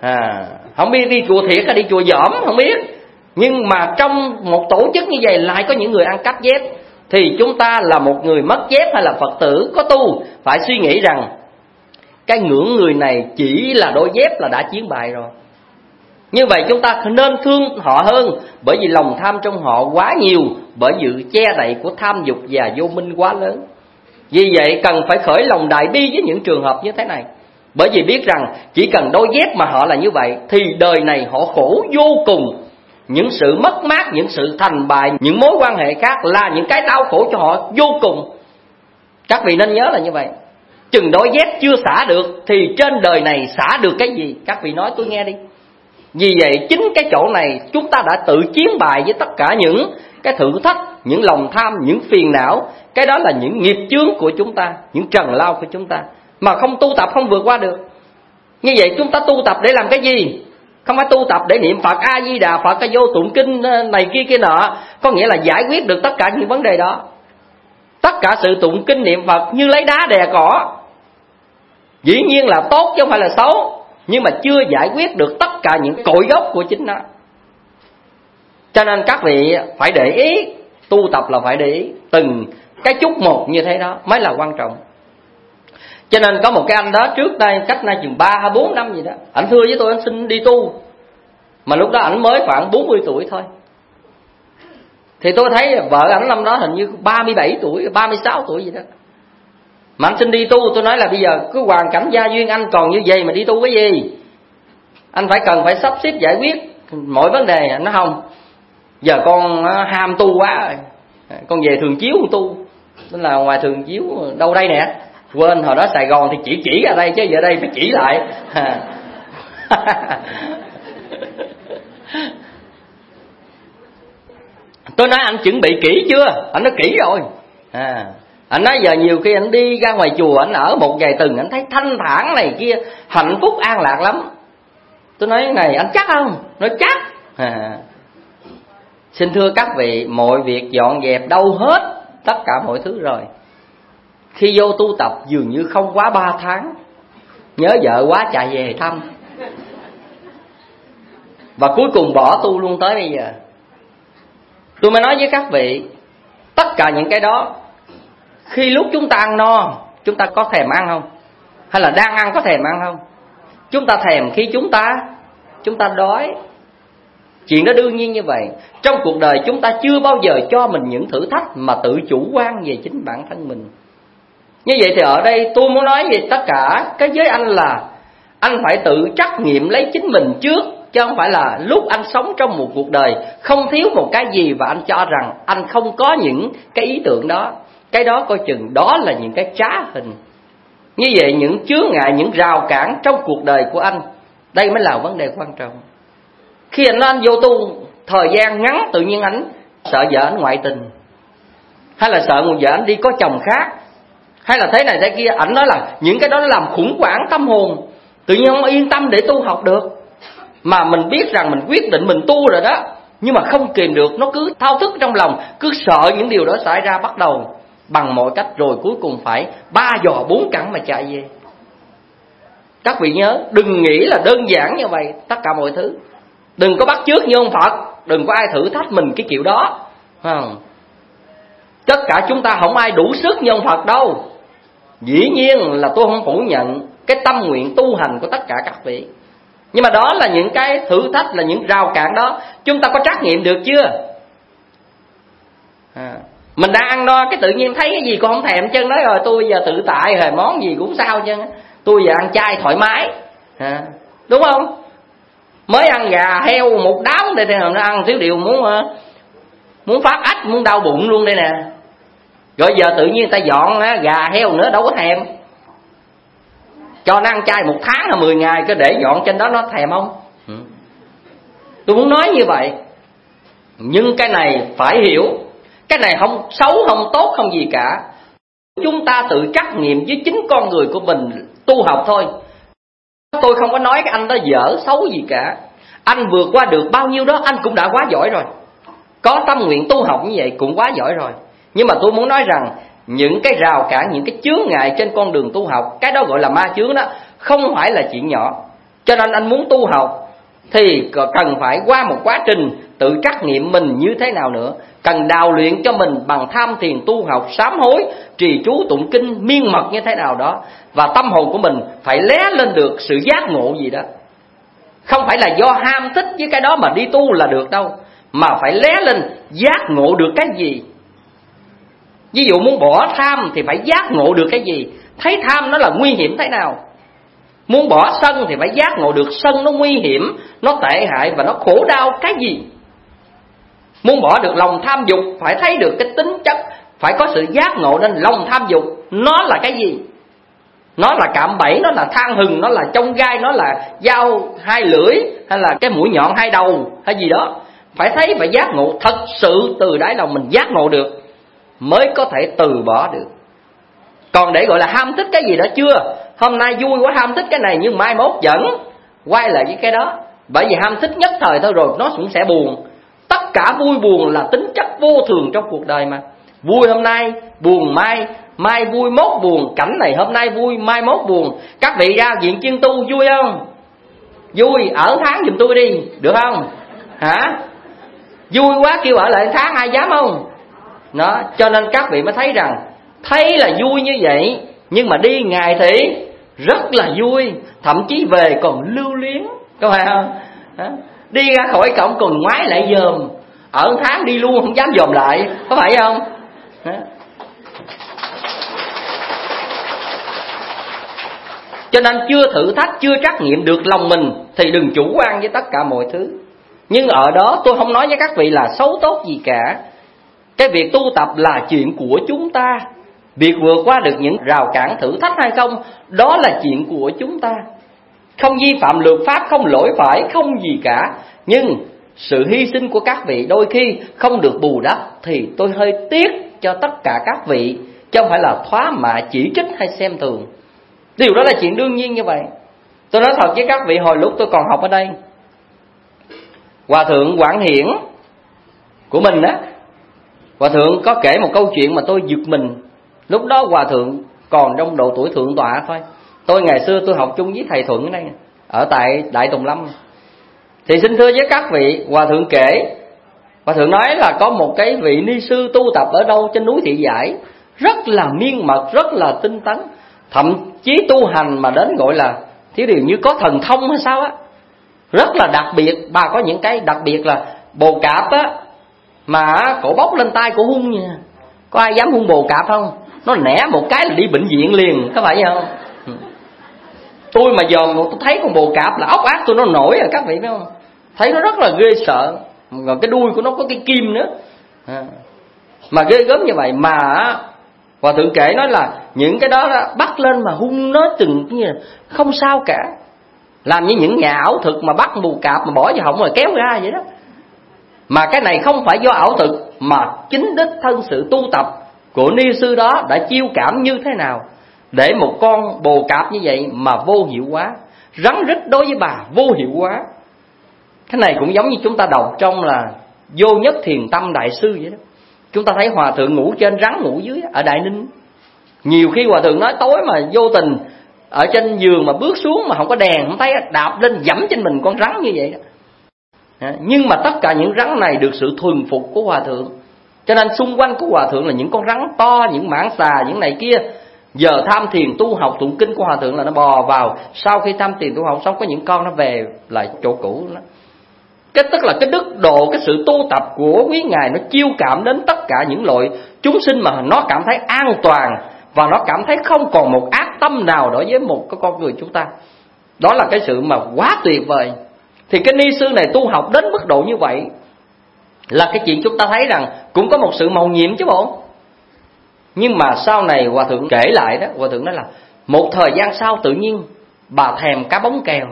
Không biết đi chùa thiệt hay đi chùa dỏm không biết. Nhưng mà trong một tổ chức như vậy lại có những người ăn cắp dép. Thì chúng ta là một người mất dép hay là Phật tử có tu, phải suy nghĩ rằng cái ngưỡng người này chỉ là đôi dép là đã chiến bại rồi. Như vậy chúng ta nên thương họ hơn, bởi vì lòng tham trong họ quá nhiều, bởi sự che đậy của tham dục và vô minh quá lớn. Vì vậy cần phải khởi lòng đại bi với những trường hợp như thế này. Bởi vì biết rằng chỉ cần đôi dép mà họ là như vậy, thì đời này họ khổ vô cùng. Những sự mất mát, những sự thành bại, những mối quan hệ khác là những cái đau khổ cho họ vô cùng. Các vị nên nhớ là như vậy. Chừng đôi dép chưa xả được thì trên đời này xả được cái gì? Các vị nói tôi nghe đi. Vì vậy chính cái chỗ này chúng ta đã tự chiến bại với tất cả những cái thử thách, những lòng tham, những phiền não. Cái đó là những nghiệp chướng của chúng ta, những trần lao của chúng ta, mà không tu tập không vượt qua được. Như vậy chúng ta tu tập để làm cái gì? Không phải tu tập để niệm Phật A Di Đà Phật, cái vô tụng kinh này kia nọ. Có nghĩa là giải quyết được tất cả những vấn đề đó. Tất cả sự tụng kinh niệm Phật như lấy đá đè cỏ, dĩ nhiên là tốt chứ không phải là xấu, nhưng mà chưa giải quyết được tất cả những cội gốc của chính nó. Cho nên các vị phải để ý, tu tập là phải để ý từng cái chút một như thế đó mới là quan trọng. Cho nên có một cái anh đó trước đây, cách nay chừng 3 hay 4 năm gì đó, ảnh thưa với tôi anh xin đi tu. Mà lúc đó ảnh mới khoảng 40 tuổi thôi. Thì tôi thấy vợ ảnh năm đó hình như 37 tuổi, 36 tuổi gì đó. Mà anh xin đi tu, tôi nói là bây giờ cái hoàn cảnh gia duyên anh còn như vậy mà đi tu cái gì? Anh cần phải sắp xếp giải quyết mọi vấn đề. Nó không, giờ con ham tu quá rồi, con về Thường Chiếu con tu. Nên là ngoài Thường Chiếu đâu đây nè, quên hồi đó Sài Gòn thì chỉ ra đây, chứ giờ đây phải chỉ lại. Tôi nói anh chuẩn bị kỹ chưa? Anh nói kỹ rồi. Anh nói giờ nhiều khi anh đi ra ngoài chùa, anh ở một vài tuần anh thấy thanh thản này kia, hạnh phúc an lạc lắm. Tôi nói này anh chắc không? Nói chắc. Xin thưa các vị, mọi việc dọn dẹp đâu hết tất cả mọi thứ rồi. Khi vô tu tập dường như không quá 3 tháng, nhớ vợ quá chạy về thăm, và cuối cùng bỏ tu luôn tới bây giờ. Tôi mới nói với các vị, tất cả những cái đó, khi lúc chúng ta ăn no, chúng ta có thèm ăn không? Hay là đang ăn có thèm ăn không? Chúng ta thèm khi chúng ta đói. Chuyện đó đương nhiên như vậy. Trong cuộc đời chúng ta chưa bao giờ cho mình những thử thách mà tự chủ quan về chính bản thân mình. Như vậy thì ở đây tôi muốn nói về tất cả cái với anh là anh phải tự trắc nghiệm lấy chính mình trước, chứ không phải là lúc anh sống trong một cuộc đời không thiếu một cái gì và anh cho rằng anh không có những cái ý tưởng đó. Cái đó coi chừng đó là những cái trá hình. Như vậy những chướng ngại, những rào cản trong cuộc đời của anh, đây mới là vấn đề quan trọng. Khi anh vô tu thời gian ngắn, tự nhiên anh sợ vợ anh ngoại tình, hay là sợ một vợ anh đi có chồng khác, hay là thế này thế kia. Ảnh nói là những cái đó nó làm khủng hoảng tâm hồn, tự nhiên không yên tâm để tu học được. Mà mình biết rằng mình quyết định mình tu rồi đó, nhưng mà không kìm được, nó cứ thao thức trong lòng, cứ sợ những điều đó xảy ra, bắt đầu bằng mọi cách, rồi cuối cùng phải 3 giò 4 cẳng mà chạy về. Các vị nhớ, đừng nghĩ là đơn giản như vậy tất cả mọi thứ. Đừng có bắt chước như ông Phật, đừng có ai thử thách mình cái kiểu đó. Tất cả chúng ta không ai đủ sức như ông Phật đâu. Dĩ nhiên là tôi không phủ nhận cái tâm nguyện tu hành của tất cả các vị, nhưng mà đó là những cái thử thách, là những rào cản đó, chúng ta có trắc nghiệm được chưa? Mình đang ăn no cái tự nhiên thấy cái gì cũng không thèm chân, nói rồi tôi giờ tự tại rồi, món gì cũng sao chứ, tôi giờ ăn chay thoải mái, đúng không? Mới ăn gà heo một đám đây nó ăn thiếu điều muốn phát ách, muốn đau bụng luôn đây nè. Rồi giờ tự nhiên ta dọn gà heo nữa đâu có thèm, cho nó ăn chay 1 tháng hay 10 ngày cứ để dọn trên đó, nó thèm không? Tôi muốn nói như vậy. Nhưng cái này phải hiểu, cái này không xấu, không tốt, không gì cả. Chúng ta tự trắc nghiệm với chính con người của mình tu học thôi. Tôi không có nói cái anh đó dở xấu gì cả. Anh vượt qua được bao nhiêu đó anh cũng đã quá giỏi rồi. Có tâm nguyện tu học như vậy cũng quá giỏi rồi. Nhưng mà tôi muốn nói rằng những cái rào cản, những cái chướng ngại trên con đường tu học, cái đó gọi là ma chướng đó, không phải là chuyện nhỏ. Cho nên anh muốn tu học thì cần phải qua một quá trình tự trắc nghiệm mình như thế nào nữa. Cần đào luyện cho mình bằng tham thiền tu học, sám hối, trì chú tụng kinh miên mật như thế nào đó. Và tâm hồn của mình phải lé lên được sự giác ngộ gì đó. Không phải là do ham thích với cái đó mà đi tu là được đâu, mà phải lé lên giác ngộ được cái gì. Ví dụ muốn bỏ tham thì phải giác ngộ được cái gì, thấy tham nó là nguy hiểm thế nào. Muốn bỏ sân thì phải giác ngộ được sân nó nguy hiểm, nó tệ hại và nó khổ đau cái gì. Muốn bỏ được lòng tham dục phải thấy được cái tính chất, phải có sự giác ngộ nên lòng tham dục nó là cái gì. Nó là cạm bẫy, nó là than hừng, nó là chông gai, nó là dao 2 lưỡi, hay là cái mũi nhọn 2 đầu hay gì đó. Phải thấy, phải giác ngộ thật sự, từ đáy lòng mình giác ngộ được mới có thể từ bỏ được. Còn để gọi là ham thích cái gì đó chưa, hôm nay vui quá ham thích cái này, nhưng mai mốt vẫn quay lại với cái đó. Bởi vì ham thích nhất thời thôi rồi nó cũng sẽ buồn. Tất cả vui buồn là tính chất vô thường trong cuộc đời mà. Vui hôm nay, buồn mai, mai vui mốt buồn. Cảnh này hôm nay vui, mai mốt buồn. Các vị ra viện chuyên tu vui không? Vui, ở tháng giùm tôi đi, được không? Hả? Vui quá kêu ở lại tháng, ai dám không? Đó, cho nên các vị mới thấy rằng thấy là vui như vậy, nhưng mà đi ngày thì rất là vui, thậm chí về còn lưu luyến, có phải không? Đi ra khỏi cổng còn ngoái lại dòm, ở tháng đi luôn không dám dòm lại, có phải không? Cho nên chưa thử thách, chưa trắc nghiệm được lòng mình thì đừng chủ quan với tất cả mọi thứ. Nhưng ở đó tôi không nói với các vị là xấu tốt gì cả. Cái việc tu tập là chuyện của chúng ta. Việc vượt qua được những rào cản thử thách hay không, đó là chuyện của chúng ta. Không vi phạm luật pháp, không lỗi phải, không gì cả. Nhưng sự hy sinh của các vị đôi khi không được bù đắp thì tôi hơi tiếc cho tất cả các vị, chứ không phải là thoá mạ chỉ trích hay xem thường. Điều đó là chuyện đương nhiên như vậy. Tôi nói thật với các vị, hồi lúc tôi còn học ở đây, Hòa thượng Quảng Hiển của mình á, Hòa thượng có kể một câu chuyện mà tôi giật mình. Lúc đó Hòa thượng còn trong độ tuổi thượng tọa thôi. Tôi ngày xưa tôi học chung với thầy Thuận ở đây, ở tại Đại Tùng Lâm. Thì xin thưa với các vị, Hòa thượng kể, Hòa thượng nói là có một cái vị ni sư tu tập ở đâu trên núi Thị Giải, rất là miên mật, rất là tinh tấn, thậm chí tu hành mà đến gọi là thiếu điều như có thần thông hay sao á, rất là đặc biệt. Bà có những cái đặc biệt là bồ cạp á, mà cổ bốc lên tay cổ hung nha. Có ai dám hung bồ cạp không? Nó nẻ một cái là đi bệnh viện liền, có phải không? Tôi mà dòm tôi thấy con bồ cạp là ốc ác tôi nó nổi rồi các vị biết không? thấy nó rất là ghê sợ, rồi cái đuôi của nó có cái kim nữa, mà ghê gớm như vậy. Mà Hòa thượng kể nói là những cái đó bắt lên mà hung nó từng như là không sao cả, làm như những nhà ảo thực mà bắt mù cạp mà bỏ vào họng rồi kéo ra vậy đó. Mà cái này không phải do ảo thực, mà chính đích thân sự tu tập của ni sư đó đã chiêu cảm như thế nào để một con bồ cạp như vậy mà vô hiệu hóa. Rắn rít đối với bà vô hiệu hóa. Cái này cũng giống như chúng ta đọc trong là Vô Nhất Thiền Tâm Đại Sư vậy đó. Chúng ta thấy Hòa thượng ngủ trên, rắn ngủ dưới ở Đại Ninh. Nhiều khi Hòa thượng nói tối mà vô tình ở trên giường mà bước xuống mà không có đèn, không thấy, đạp lên dẫm trên mình con rắn như vậy đó. Nhưng mà tất cả những rắn này được sự thuần phục của Hòa thượng. Cho nên xung quanh của Hòa thượng là những con rắn to, những mãng xà, những này kia. Giờ tham thiền tu học tụng kinh của Hòa thượng là nó bò vào. Sau khi tham thiền tu học xong có những con nó về lại chỗ cũ đó. Tức là cái đức độ, cái sự tu tập của quý ngài nó chiêu cảm đến tất cả những loại chúng sinh mà nó cảm thấy an toàn, và nó cảm thấy không còn một ác tâm nào đối với một cái con người chúng ta. Đó là cái sự mà quá tuyệt vời. Thì cái ni sư này tu học đến mức độ như vậy là cái chuyện chúng ta thấy rằng cũng có một sự mầu nhiệm chứ bộ. Nhưng mà sau này Hòa thượng kể lại đó, Hòa thượng nói là một thời gian sau tự nhiên bà thèm cá bóng kèo.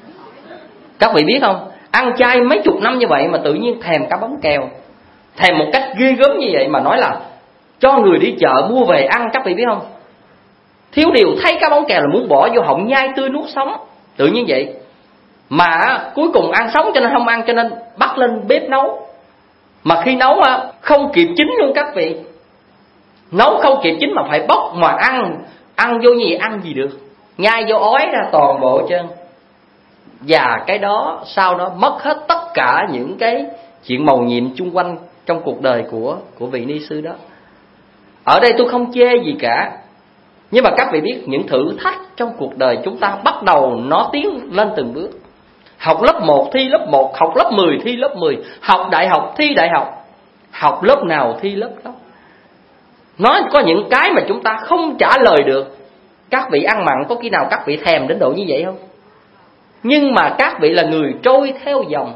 Các vị biết không? Ăn chay mấy chục năm như vậy mà tự nhiên thèm cá bóng kèo. Thèm một cách ghê gớm như vậy mà nói là cho người đi chợ mua về ăn. Các vị biết không? Thiếu điều thấy cá bóng kèo là muốn bỏ vô họng nhai tươi nuốt sống. Tự nhiên vậy. Mà cuối cùng ăn sống cho nên không ăn, cho nên bắt lên bếp nấu. Mà khi nấu không kịp chín luôn các vị. Nấu không kịp chín mà phải bóc mà ăn. Ăn vô gì ăn gì được, nhai vô ói ra toàn bộ trơn. Và cái đó sau đó mất hết tất cả những cái chuyện mầu nhiệm chung quanh trong cuộc đời của vị ni sư đó. Ở đây tôi không chê gì cả, nhưng mà các vị biết những thử thách trong cuộc đời chúng ta bắt đầu nó tiến lên từng bước. Học lớp 1 thi lớp 1, học lớp 10 thi lớp 10, học đại học thi đại học, học lớp nào thi lớp đó. Nó có những cái mà chúng ta không trả lời được. Các vị ăn mặn có khi nào các vị thèm đến độ như vậy không? Nhưng mà các vị là người trôi theo dòng,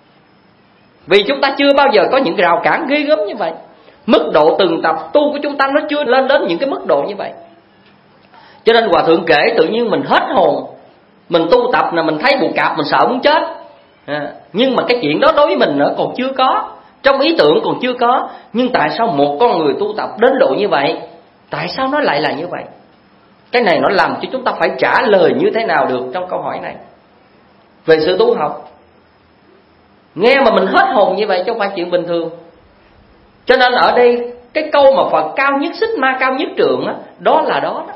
vì chúng ta chưa bao giờ có những rào cản ghê gớm như vậy. Mức độ từng tập tu của chúng ta nó chưa lên đến những cái mức độ như vậy. Cho nên Hòa thượng kể tự nhiên mình hết hồn. Mình tu tập là mình thấy bù cạp mình sợ muốn chết. Nhưng mà cái chuyện đó đối với mình nữa còn chưa có, trong ý tưởng còn chưa có. Nhưng tại sao một con người tu tập đến độ như vậy? Tại sao nó lại là như vậy? Cái này nó làm cho chúng ta phải trả lời như thế nào được trong câu hỏi này về sự tu học. Nghe mà mình hết hồn như vậy chứ không phải chuyện bình thường. Cho nên ở đây cái câu mà Phật cao nhất xích ma cao nhất trượng đó là đó.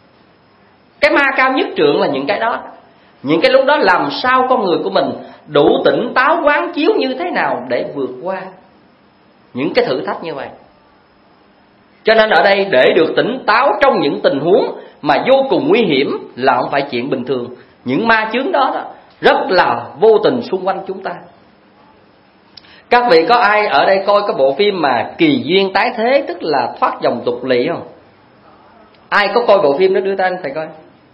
Cái ma cao nhất trượng là những cái đó. Những cái lúc đó làm sao con người của mình đủ tỉnh táo quán chiếu như thế nào để vượt qua những cái thử thách như vậy. Cho nên ở đây để được tỉnh táo trong những tình huống mà vô cùng nguy hiểm là không phải chuyện bình thường. Những ma chướng đó rất là vô tình xung quanh chúng ta. Các vị có ai ở đây coi cái bộ phim mà Kỳ Duyên Tái Thế, tức là thoát dòng tục lỵ không? Ai có coi bộ phim đó đưa tay anh phải coi.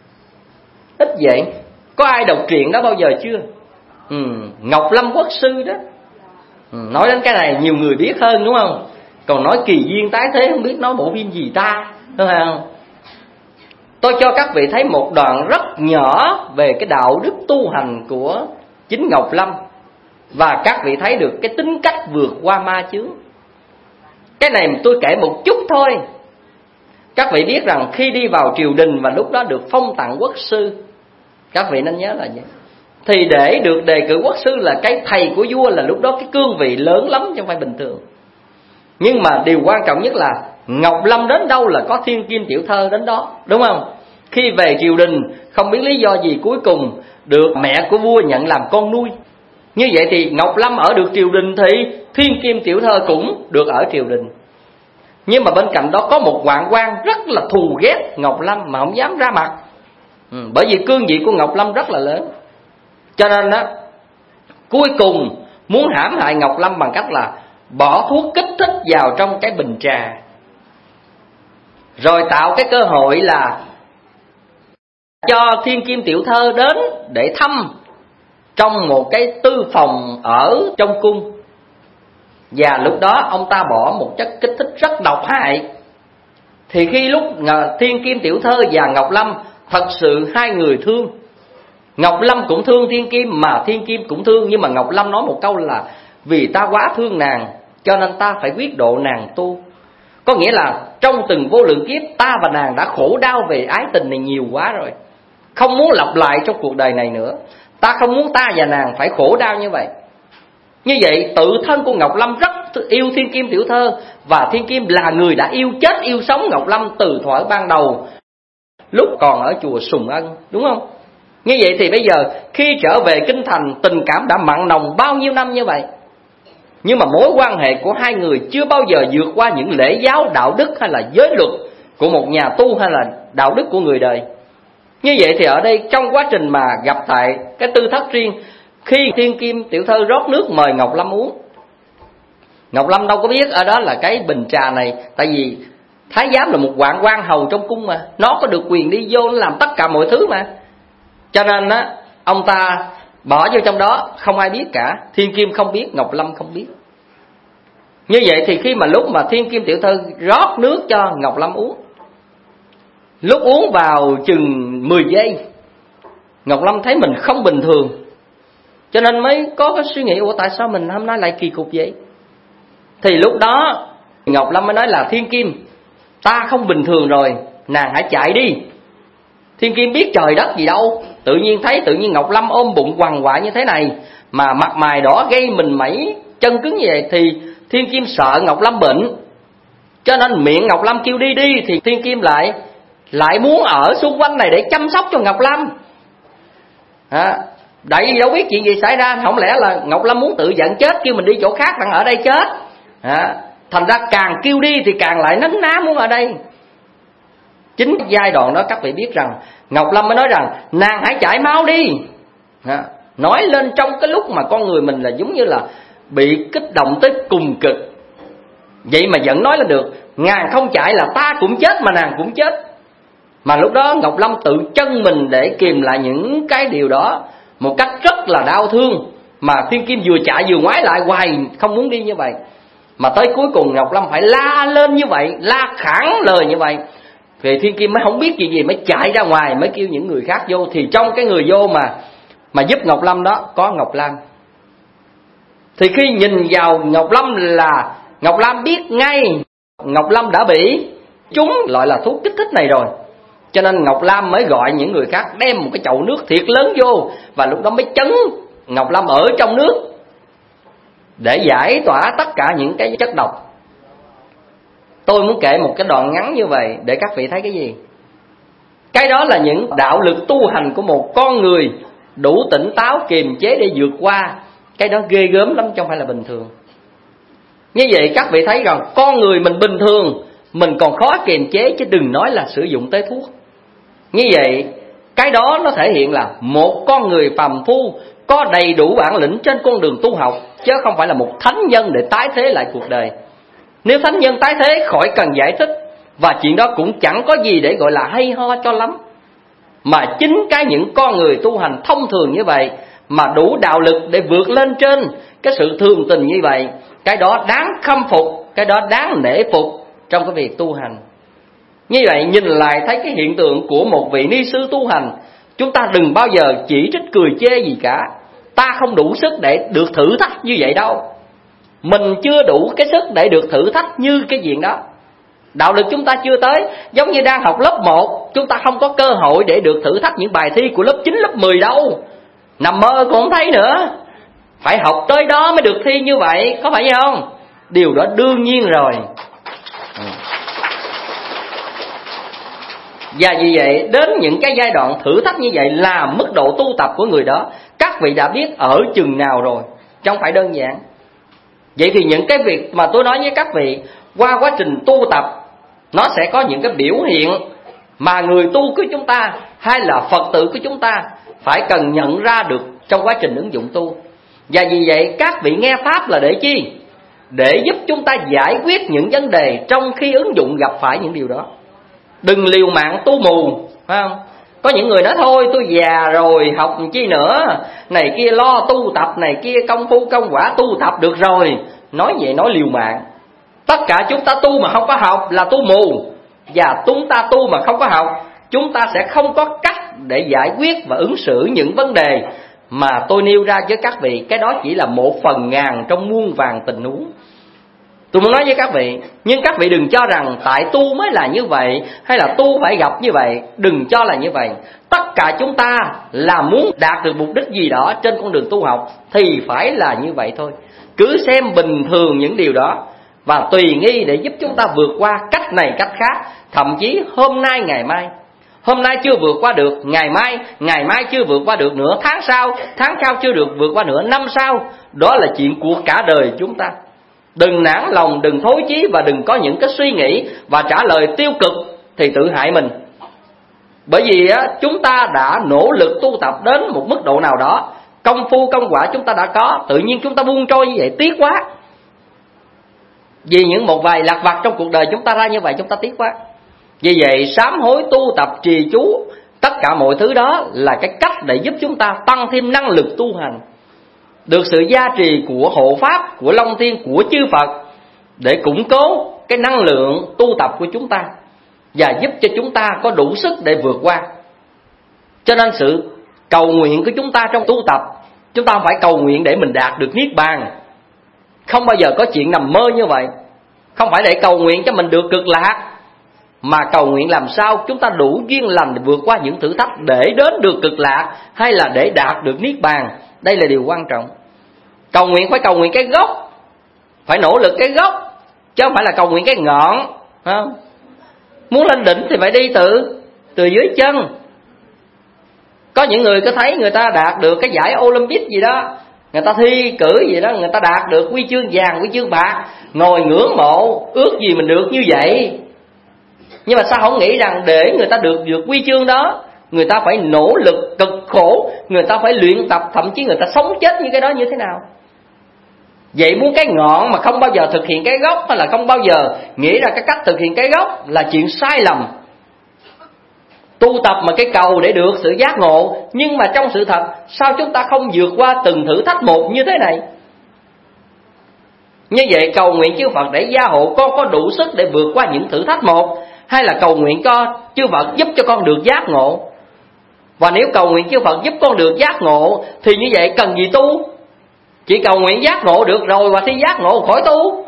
Ít vậy. Có ai đọc truyện đó bao giờ chưa? Ngọc Lâm Quốc Sư đó. Nói đến cái này nhiều người biết hơn đúng không? Còn nói Kỳ Duyên Tái Thế không biết nói bộ phim gì ta, đúng không? Tôi cho các vị thấy một đoạn rất nhỏ về cái đạo đức tu hành của chính Ngọc Lâm, và các vị thấy được cái tính cách vượt qua ma chướng. Cái này tôi kể một chút thôi. Các vị biết rằng khi đi vào triều đình và lúc đó được phong tặng quốc sư, các vị nên nhớ là vậy. Thì để được đề cử quốc sư là cái thầy của vua, là lúc đó cái cương vị lớn lắm chứ không phải bình thường. Nhưng mà điều quan trọng nhất là Ngọc Lâm đến đâu là có thiên kim tiểu thơ đến đó, đúng không? Khi về triều đình không biết lý do gì cuối cùng được mẹ của vua nhận làm con nuôi. Như vậy thì Ngọc Lâm ở được triều đình thì thiên kim tiểu thơ cũng được ở triều đình. Nhưng mà bên cạnh đó có một hoạn quan rất là thù ghét Ngọc Lâm mà không dám ra mặt. Bởi vì cương vị của Ngọc Lâm rất là lớn. Cho nên đó, cuối cùng muốn hãm hại Ngọc Lâm bằng cách là bỏ thuốc kích thích vào trong cái bình trà, rồi tạo cái cơ hội là cho thiên kim tiểu thơ đến để thăm trong một cái tư phòng ở trong cung. Và lúc đó ông ta bỏ một chất kích thích rất độc hại. Thì khi lúc Thiên Kim tiểu thơ và Ngọc Lâm, thật sự hai người thương. Ngọc Lâm cũng thương Thiên Kim, mà Thiên Kim cũng thương. Nhưng mà Ngọc Lâm nói một câu là vì ta quá thương nàng, cho nên ta phải quyết độ nàng tu. Có nghĩa là trong từng vô lượng kiếp, ta và nàng đã khổ đau về ái tình này nhiều quá rồi, không muốn lặp lại trong cuộc đời này nữa. Ta không muốn ta và nàng phải khổ đau như vậy. Như vậy tự thân của Ngọc Lâm rất yêu Thiên Kim tiểu thơ, và Thiên Kim là người đã yêu chết yêu sống Ngọc Lâm từ thuở ban đầu lúc còn ở chùa Sùng Ân, đúng không? Như vậy thì bây giờ khi trở về kinh thành, tình cảm đã mặn nồng bao nhiêu năm như vậy, nhưng mà mối quan hệ của hai người chưa bao giờ vượt qua những lễ giáo, đạo đức hay là giới luật của một nhà tu, hay là đạo đức của người đời. Như vậy thì ở đây trong quá trình mà gặp tại cái tư thất riêng, khi Thiên Kim tiểu thơ rót nước mời Ngọc Lâm uống, Ngọc Lâm đâu có biết ở đó là cái bình trà này. Tại vì thái giám là một quan hầu trong cung mà, nó có được quyền đi vô làm tất cả mọi thứ mà. Cho nên á, ông ta bỏ vô trong đó, không ai biết cả. Thiên Kim không biết, Ngọc Lâm không biết. Như vậy thì khi mà lúc mà Thiên Kim tiểu thơ rót nước cho Ngọc Lâm uống, lúc uống vào chừng 10 giây, Ngọc Lâm thấy mình không bình thường, cho nên mới có cái suy nghĩ, ủa tại sao mình hôm nay lại kỳ cục vậy? Thì lúc đó Ngọc Lâm mới nói là Thiên Kim, ta không bình thường rồi, nàng hãy chạy đi. Thiên Kim biết trời đất gì đâu, tự nhiên Ngọc Lâm ôm bụng quằn quại như thế này, mà mặt mày đỏ gây mình mẩy, chân cứng như vậy, thì Thiên Kim sợ Ngọc Lâm bệnh, cho nên miệng Ngọc Lâm kêu đi đi, thì Thiên Kim lại muốn ở xung quanh này để chăm sóc cho Ngọc Lâm. Tại vì đâu biết chuyện gì xảy ra, không lẽ là Ngọc Lâm muốn tự giận chết, kêu mình đi chỗ khác, đang ở đây chết. Thành ra càng kêu đi thì càng lại nấn ná muốn ở đây. Chính giai đoạn đó các vị biết rằng Ngọc Lâm mới nói rằng nàng hãy chảy máu đi. Nói lên trong cái lúc mà con người mình là giống như là bị kích động tới cùng cực, vậy mà vẫn nói là được, nàng không chạy là ta cũng chết mà nàng cũng chết. Mà lúc đó Ngọc Lâm tự chân mình để kìm lại những cái điều đó một cách rất là đau thương. Mà Thiên Kim vừa chạy vừa ngoái lại hoài, không muốn đi như vậy. Mà tới cuối cùng Ngọc Lâm phải la lên như vậy, la khản lời như vậy, thì Thiên Kim mới không biết gì mới chạy ra ngoài, mới kêu những người khác vô. Thì trong cái người vô mà giúp Ngọc Lâm đó có Ngọc Lam. Thì khi nhìn vào Ngọc Lâm là Ngọc Lam biết ngay Ngọc Lâm đã bị trúng loại là thuốc kích thích này rồi. Cho nên Ngọc Lam mới gọi những người khác đem một cái chậu nước thiệt lớn vô, và lúc đó mới chấn Ngọc Lâm ở trong nước để giải tỏa tất cả những cái chất độc. Tôi muốn kể một cái đoạn ngắn như vậy để các vị thấy cái gì? Cái đó là những đạo lực tu hành của một con người đủ tỉnh táo kiềm chế để vượt qua. Cái đó ghê gớm lắm, chứ không phải là bình thường. Như vậy các vị thấy rằng con người mình bình thường mình còn khó kiềm chế, chứ đừng nói là sử dụng tới thuốc. Như vậy cái đó nó thể hiện là một con người phàm phu có đầy đủ bản lĩnh trên con đường tu học, chứ không phải là một thánh nhân để tái thế lại cuộc đời. Nếu thánh nhân tái thế khỏi cần giải thích, và chuyện đó cũng chẳng có gì để gọi là hay ho cho lắm. Mà chính những con người tu hành thông thường như vậy mà đủ đạo lực để vượt lên trên cái sự thường tình như vậy, cái đó đáng khâm phục, cái đó đáng nể phục trong cái việc tu hành. Như vậy nhìn lại thấy cái hiện tượng của một vị ni sư tu hành, chúng ta đừng bao giờ chỉ trích cười chê gì cả. Ta không đủ sức để được thử thách như vậy đâu. Mình chưa đủ cái sức để được thử thách như cái chuyện đó. Đạo lực chúng ta chưa tới. Giống như đang học lớp 1, chúng ta không có cơ hội để được thử thách những bài thi của lớp 9, lớp 10 đâu. Nằm mơ cũng không thấy nữa. Phải học tới đó mới được thi như vậy, có phải vậy không? Điều đó đương nhiên rồi. Và vì vậy đến những cái giai đoạn thử thách như vậy là mức độ tu tập của người đó các vị đã biết ở chừng nào rồi, chứ không phải đơn giản. Vậy thì những cái việc mà tôi nói với các vị qua quá trình tu tập, nó sẽ có những cái biểu hiện mà người tu của chúng ta hay là Phật tử của chúng ta phải cần nhận ra được trong quá trình ứng dụng tu. Và vì vậy các vị nghe Pháp là để chi? Để giúp chúng ta giải quyết những vấn đề trong khi ứng dụng gặp phải những điều đó. Đừng liều mạng tu mù, phải không? Có những người nói thôi tôi già rồi học chi nữa, này kia lo tu tập, này kia công phu công quả tu tập được rồi. Nói vậy nói liều mạng. Tất cả chúng ta tu mà không có học là tu mù. Và chúng ta tu mà không có học, chúng ta sẽ không có cách để giải quyết và ứng xử những vấn đề mà tôi nêu ra với các vị. Cái đó chỉ là 1/1000 trong muôn vàn tình huống. Tôi muốn nói với các vị, nhưng các vị đừng cho rằng tại tu mới là như vậy, hay là tu phải gặp như vậy. Đừng cho là như vậy. Tất cả chúng ta là muốn đạt được mục đích gì đó trên con đường tu học thì phải là như vậy thôi. Cứ xem bình thường những điều đó và tùy nghi để giúp chúng ta vượt qua cách này cách khác. Thậm chí hôm nay ngày mai, hôm nay chưa vượt qua được, ngày mai chưa vượt qua được nữa, tháng sau chưa được vượt qua nữa, năm sau. Đó là chuyện của cả đời chúng ta. Đừng nản lòng, đừng thối chí và đừng có những cái suy nghĩ và trả lời tiêu cực thì tự hại mình. Bởi vì chúng ta đã nỗ lực tu tập đến một mức độ nào đó, công phu công quả chúng ta đã có, tự nhiên chúng ta buông trôi như vậy tiếc quá. Vì những một vài lặt vặt trong cuộc đời chúng ta ra như vậy, chúng ta tiếc quá. Vì vậy sám hối, tu tập, trì chú, tất cả mọi thứ đó là cái cách để giúp chúng ta tăng thêm năng lực tu hành, được sự gia trì của hộ pháp, của Long Thiên, của chư Phật, để củng cố cái năng lượng tu tập của chúng ta và giúp cho chúng ta có đủ sức để vượt qua. Cho nên sự cầu nguyện của chúng ta trong tu tập, chúng ta không phải cầu nguyện để mình đạt được niết bàn. Không bao giờ có chuyện nằm mơ như vậy. Không phải để cầu nguyện cho mình được cực lạc, mà cầu nguyện làm sao chúng ta đủ duyên lành để vượt qua những thử thách để đến được cực lạc, hay là để đạt được niết bàn. Đây là điều quan trọng. Cầu nguyện phải cầu nguyện cái gốc, phải nỗ lực cái gốc, chứ không phải là cầu nguyện cái ngọn, không? Muốn lên đỉnh thì phải đi từ dưới chân. Có những người có thấy người ta đạt được cái giải Olympic gì đó, người ta thi cử gì đó, người ta đạt được huy chương vàng, huy chương bạc, ngồi ngưỡng mộ, ước gì mình được như vậy. Nhưng mà sao không nghĩ rằng để người ta được huy chương đó, người ta phải nỗ lực cực khổ, người ta phải luyện tập, thậm chí người ta sống chết như cái đó như thế nào. Vậy muốn cái ngọn mà không bao giờ thực hiện cái gốc, hay là không bao giờ nghĩ ra cái cách thực hiện cái gốc, là chuyện sai lầm. Tu tập mà cái cầu để được sự giác ngộ, nhưng mà trong sự thật sao chúng ta không vượt qua từng thử thách một như thế này? Như vậy cầu nguyện chư Phật để gia hộ con có đủ sức để vượt qua những thử thách một, hay là cầu nguyện cho chư Phật giúp cho con được giác ngộ? Và nếu cầu nguyện chư Phật giúp con được giác ngộ thì như vậy cần gì tu? Chỉ cầu nguyện giác ngộ được rồi, và khi giác ngộ khỏi tu.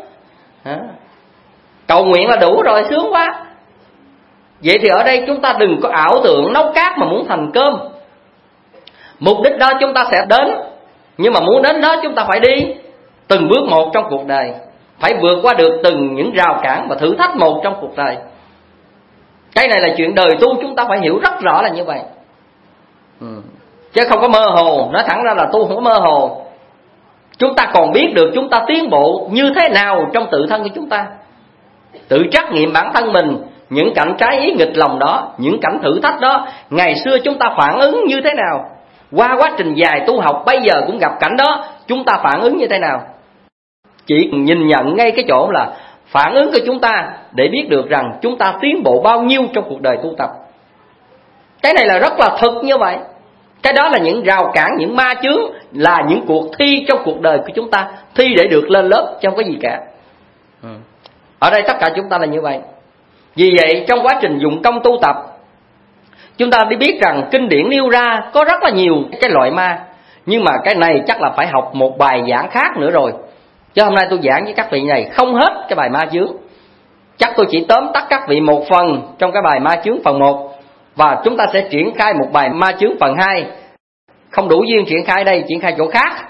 Cầu nguyện là đủ rồi, sướng quá. Vậy thì ở đây chúng ta đừng có ảo tưởng nấu cát mà muốn thành cơm. Mục đích đó chúng ta sẽ đến, nhưng mà muốn đến đó chúng ta phải đi từng bước một trong cuộc đời, phải vượt qua được từng những rào cản và thử thách một trong cuộc đời. Cái này là chuyện đời tu, chúng ta phải hiểu rất rõ là như vậy. Chứ không có mơ hồ. Nói thẳng ra là tu không có mơ hồ. Chúng ta còn biết được chúng ta tiến bộ như thế nào trong tự thân của chúng ta, tự trắc nghiệm bản thân mình. Những cảnh trái ý nghịch lòng đó, những cảnh thử thách đó, ngày xưa chúng ta phản ứng như thế nào? Qua quá trình dài tu học bây giờ cũng gặp cảnh đó, chúng ta phản ứng như thế nào? Chỉ nhìn nhận ngay cái chỗ là phản ứng của chúng ta để biết được rằng chúng ta tiến bộ bao nhiêu trong cuộc đời tu tập. Cái này là rất là thực như vậy. Cái đó là những rào cản, những ma chướng, là những cuộc thi trong cuộc đời của chúng ta. Thi để được lên lớp chứ không có gì cả. Ở đây tất cả chúng ta là như vậy. Vì vậy trong quá trình dụng công tu tập, chúng ta đi biết rằng kinh điển nêu ra có rất là nhiều cái loại ma. Nhưng mà cái này chắc là phải học một bài giảng khác nữa rồi. Chứ hôm nay tôi giảng với các vị này không hết cái bài ma chướng. Chắc tôi chỉ tóm tắt các vị một phần trong cái bài ma chướng phần 1. Và chúng ta sẽ triển khai một bài ma chướng phần 2. Không đủ duyên triển khai đây, triển khai chỗ khác.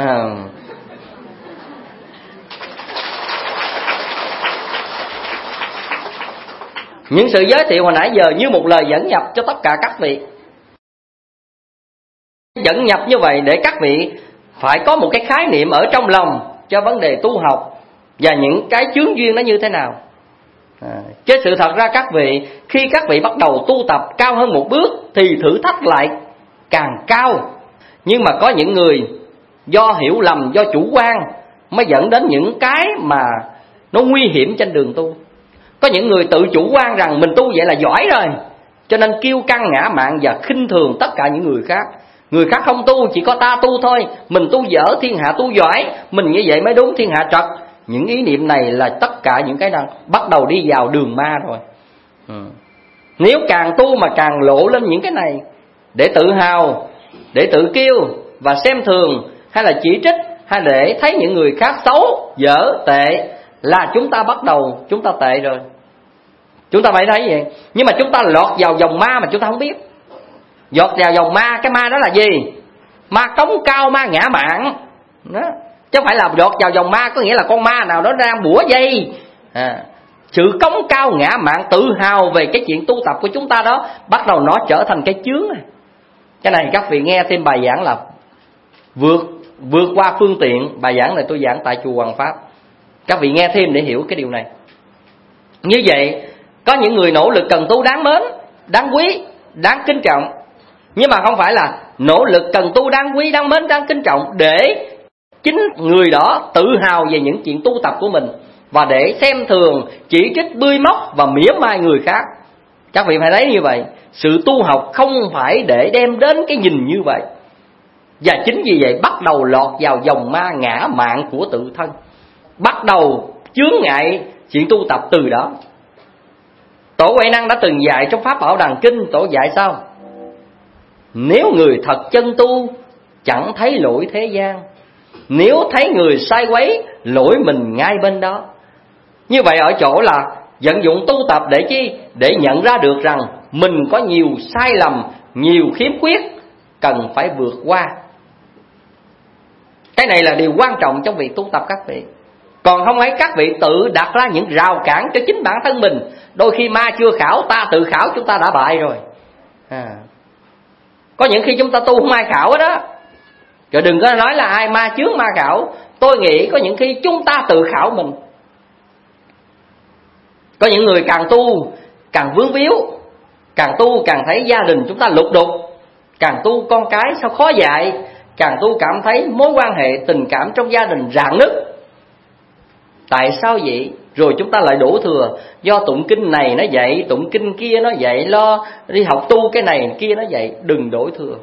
Những sự giới thiệu hồi nãy giờ như một lời dẫn nhập cho tất cả các vị. Dẫn nhập như vậy để các vị phải có một cái khái niệm ở trong lòng cho vấn đề tu học và những cái chướng duyên nó như thế nào. Chứ sự thật ra các vị, khi các vị bắt đầu tu tập cao hơn một bước thì thử thách lại càng cao. Nhưng mà có những người do hiểu lầm, do chủ quan mới dẫn đến những cái mà nó nguy hiểm trên đường tu. Có những người tự chủ quan rằng mình tu vậy là giỏi rồi, Cho nên kiêu căng ngã mạn và khinh thường tất cả những người khác. Người khác không tu, chỉ có ta tu thôi. Mình tu dở, thiên hạ tu giỏi. Mình như vậy mới đúng, thiên hạ trật. Những ý niệm này là tất cả những cái đang bắt đầu đi vào đường ma rồi. Nếu càng tu mà càng lộ lên những cái này, để tự hào, để tự kiêu và xem thường, hay là chỉ trích, hay để thấy những người khác xấu, dở, tệ, là chúng ta bắt đầu, chúng ta tệ rồi. Chúng ta phải thấy vậy. Nhưng mà chúng ta lọt vào dòng ma mà chúng ta không biết. Lọt vào dòng ma, cái ma đó là gì? Ma cống cao, ma ngã mạn đó. Chứ không phải là lọt vào dòng ma có nghĩa là con ma nào đó đang bủa dây. Sự cống cao ngã mạn, tự hào về cái chuyện tu tập của chúng ta đó, bắt đầu nó trở thành cái chướng này. Cái này các vị nghe thêm bài giảng là vượt qua phương tiện. Bài giảng này tôi giảng tại chùa Hoàng Pháp. Các vị nghe thêm để hiểu cái điều này. Như vậy, có những người nỗ lực cần tu đáng mến, đáng quý, đáng kính trọng. Nhưng mà không phải là nỗ lực cần tu đáng quý, đáng mến, đáng kính trọng để chính người đó tự hào về những chuyện tu tập của mình, và để xem thường, chỉ trích, bươi móc và mỉa mai người khác. Các vị phải thấy như vậy. Sự tu học không phải để đem đến cái nhìn như vậy. Và chính vì vậy bắt đầu lọt vào dòng ma ngã mạn của tự thân. Bắt đầu chướng ngại chuyện tu tập từ đó. Tổ Huệ Năng đã từng dạy trong Pháp Bảo Đàn Kinh. Tổ dạy sao? Nếu người thật chân tu chẳng thấy lỗi thế gian, nếu thấy người sai quấy, lỗi mình ngay bên đó. Như vậy ở chỗ là vận dụng tu tập để chi? Để nhận ra được rằng mình có nhiều sai lầm, nhiều khiếm khuyết cần phải vượt qua. Cái này là điều quan trọng trong việc tu tập các vị. Còn không phải các vị tự đặt ra những rào cản cho chính bản thân mình. Đôi khi ma chưa khảo, ta tự khảo chúng ta đã bại rồi. Có những khi chúng ta tu không ai khảo hết đó. Rồi đừng có nói là ai ma chướng ma khảo. Tôi nghĩ có những khi chúng ta tự khảo mình. Có những người càng tu càng vướng víu, càng tu càng thấy gia đình chúng ta lục đục, càng tu con cái sao khó dạy, càng tu cảm thấy mối quan hệ tình cảm trong gia đình rạn nứt. Tại sao vậy? Rồi chúng ta lại đổ thừa do tụng kinh này nó vậy, tụng kinh kia nó vậy, lo đi học tu cái này kia nó vậy. Đừng đổ thừa.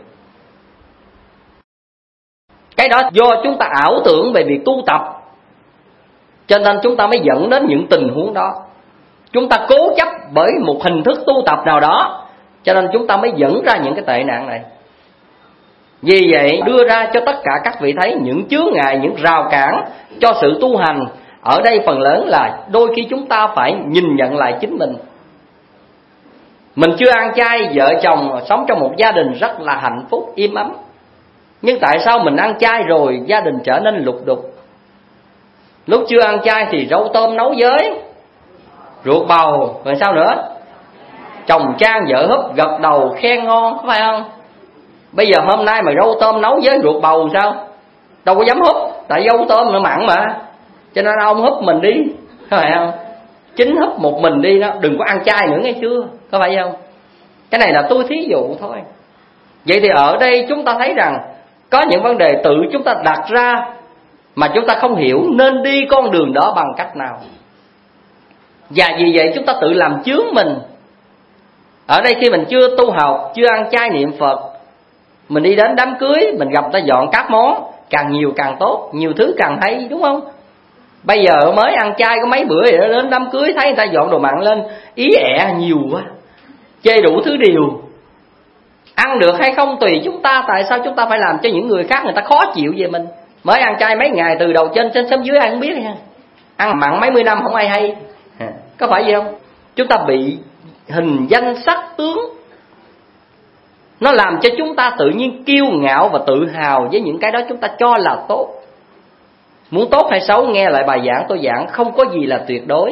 Cái đó do chúng ta ảo tưởng về việc tu tập, cho nên chúng ta mới dẫn đến những tình huống đó. Chúng ta cố chấp bởi một hình thức tu tập nào đó, cho nên chúng ta mới dẫn ra những cái tệ nạn này. Vì vậy đưa ra cho tất cả các vị thấy những chướng ngại, những rào cản cho sự tu hành. Ở đây phần lớn là đôi khi chúng ta phải nhìn nhận lại chính mình. Mình chưa ăn chay, vợ chồng sống trong một gia đình rất là hạnh phúc, im ấm. Nhưng tại sao mình ăn chay rồi gia đình trở nên lục đục? Lúc chưa ăn chay thì rau tôm nấu với, ruột bầu, rồi sao nữa? Chồng chan vợ húp, gật đầu khen ngon, có phải không? Bây giờ hôm nay mà rau tôm nấu với ruột bầu sao? Đâu có dám húp, tại rau tôm nó mặn mà. Cho nên ông húp mình đi, có phải không? Chính húp một mình đi đó, đừng có ăn chay nữa nghe chưa, có phải không? Cái này là tôi thí dụ thôi. Vậy thì ở đây chúng ta thấy rằng có những vấn đề tự chúng ta đặt ra mà chúng ta không hiểu nên đi con đường đó bằng cách nào. Và vì vậy chúng ta tự làm chướng mình. Ở đây khi mình chưa tu học, chưa ăn chay niệm Phật, mình đi đến đám cưới, mình gặp ta dọn các món, càng nhiều càng tốt, nhiều thứ càng hay, đúng không? Bây giờ mới ăn chay có mấy bữa rồi đến đám cưới thấy người ta dọn đồ mặn lên, ý ẹ nhiều quá, chê đủ thứ điều. Ăn được hay không tùy chúng ta. Tại sao chúng ta phải làm cho những người khác người ta khó chịu về mình? Mới ăn chay mấy ngày từ đầu trên xuống dưới ai không biết nha. Ăn mặn mấy mươi năm không ai hay. Có phải vậy không? Chúng ta bị hình danh sắc tướng, nó làm cho chúng ta tự nhiên kiêu ngạo và tự hào với những cái đó chúng ta cho là tốt. Muốn tốt hay xấu nghe lại bài giảng tôi giảng, không có gì là tuyệt đối.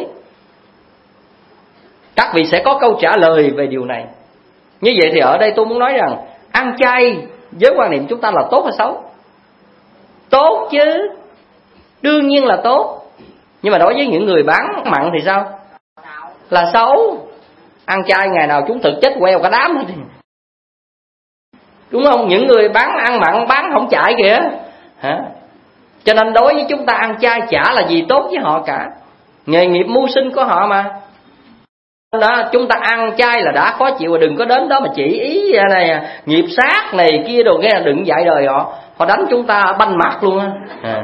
Các vị sẽ có câu trả lời về điều này. Như vậy thì ở đây tôi muốn nói rằng ăn chay với quan niệm chúng ta là tốt hay xấu? Tốt chứ, đương nhiên là tốt. Nhưng mà đối với những người bán mặn thì sao? Là xấu. Ăn chay ngày nào chúng thực chết queo cả đám hết, đúng không? Những người bán ăn mặn bán không chạy kìa. Cho nên đối với chúng ta ăn chay chả là gì tốt với họ cả. Nghề nghiệp mưu sinh của họ mà. đó chúng ta ăn chay là đã khó chịu, đừng có đến đó mà chỉ ý này nghiệp sát này kia đồ, nghe đừng dạy đời họ đánh chúng ta banh mặt luôn á.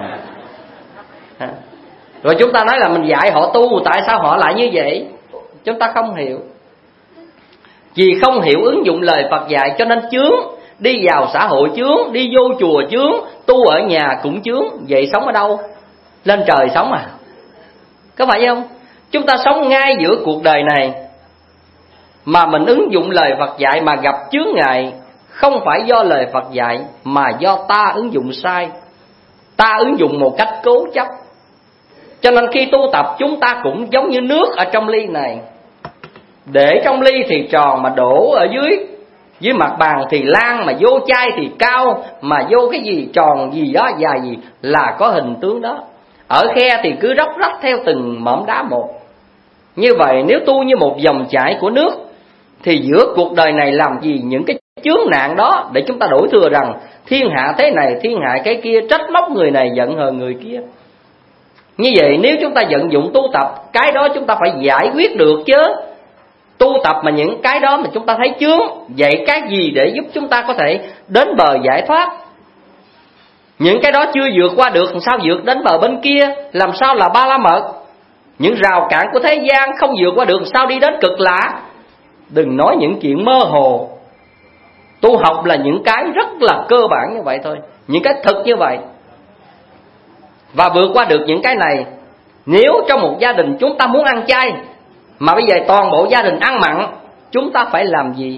Rồi chúng ta nói là mình dạy họ tu, tại sao họ lại như vậy? Chúng ta không hiểu. Vì không hiểu ứng dụng lời Phật dạy cho nên chướng. Đi vào xã hội chướng, đi vô chùa chướng, tu ở nhà cũng chướng. Vậy sống ở đâu? Lên trời sống à? Có phải không? Chúng ta sống ngay giữa cuộc đời này mà mình ứng dụng lời Phật dạy mà gặp chướng ngại, không phải do lời Phật dạy mà do ta ứng dụng sai. Ta ứng dụng một cách cố chấp. Cho nên khi tu tập chúng ta cũng giống như nước ở trong ly này. Để trong ly thì tròn mà đổ ở dưới mặt bàn thì lan, mà vô chai thì cao, mà vô cái gì tròn gì đó dài gì là có hình tướng đó. Ở khe thì cứ róc rách theo từng mỏm đá một. Như vậy nếu tu như một dòng chảy của nước thì giữa cuộc đời này làm gì những cái chướng nạn đó để chúng ta đổ thừa rằng thiên hạ thế này, thiên hạ cái kia, trách móc người này, giận hờn người kia. Như vậy nếu chúng ta vận dụng tu tập, cái đó chúng ta phải giải quyết được chứ. Tu tập mà những cái đó mà chúng ta thấy chướng, vậy cái gì để giúp chúng ta có thể đến bờ giải thoát? Những cái đó chưa vượt qua được, làm sao vượt đến bờ bên kia? Làm sao là Ba La Mật? Những rào cản của thế gian không vượt qua được, sao đi đến Cực Lạc? Đừng nói những chuyện mơ hồ. Tu học là những cái rất là cơ bản như vậy thôi, những cái thực như vậy. Và vượt qua được những cái này, nếu trong một gia đình chúng ta muốn ăn chay mà bây giờ toàn bộ gia đình ăn mặn, chúng ta phải làm gì?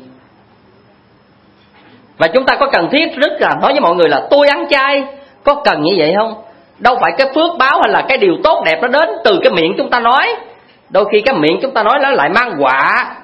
Và chúng ta có cần thiết rất là nói với mọi người là tôi ăn chay, có cần như vậy không? Đâu phải cái phước báo hay là cái điều tốt đẹp nó đến từ cái miệng chúng ta nói. Đôi khi cái miệng chúng ta nói nó lại mang họa.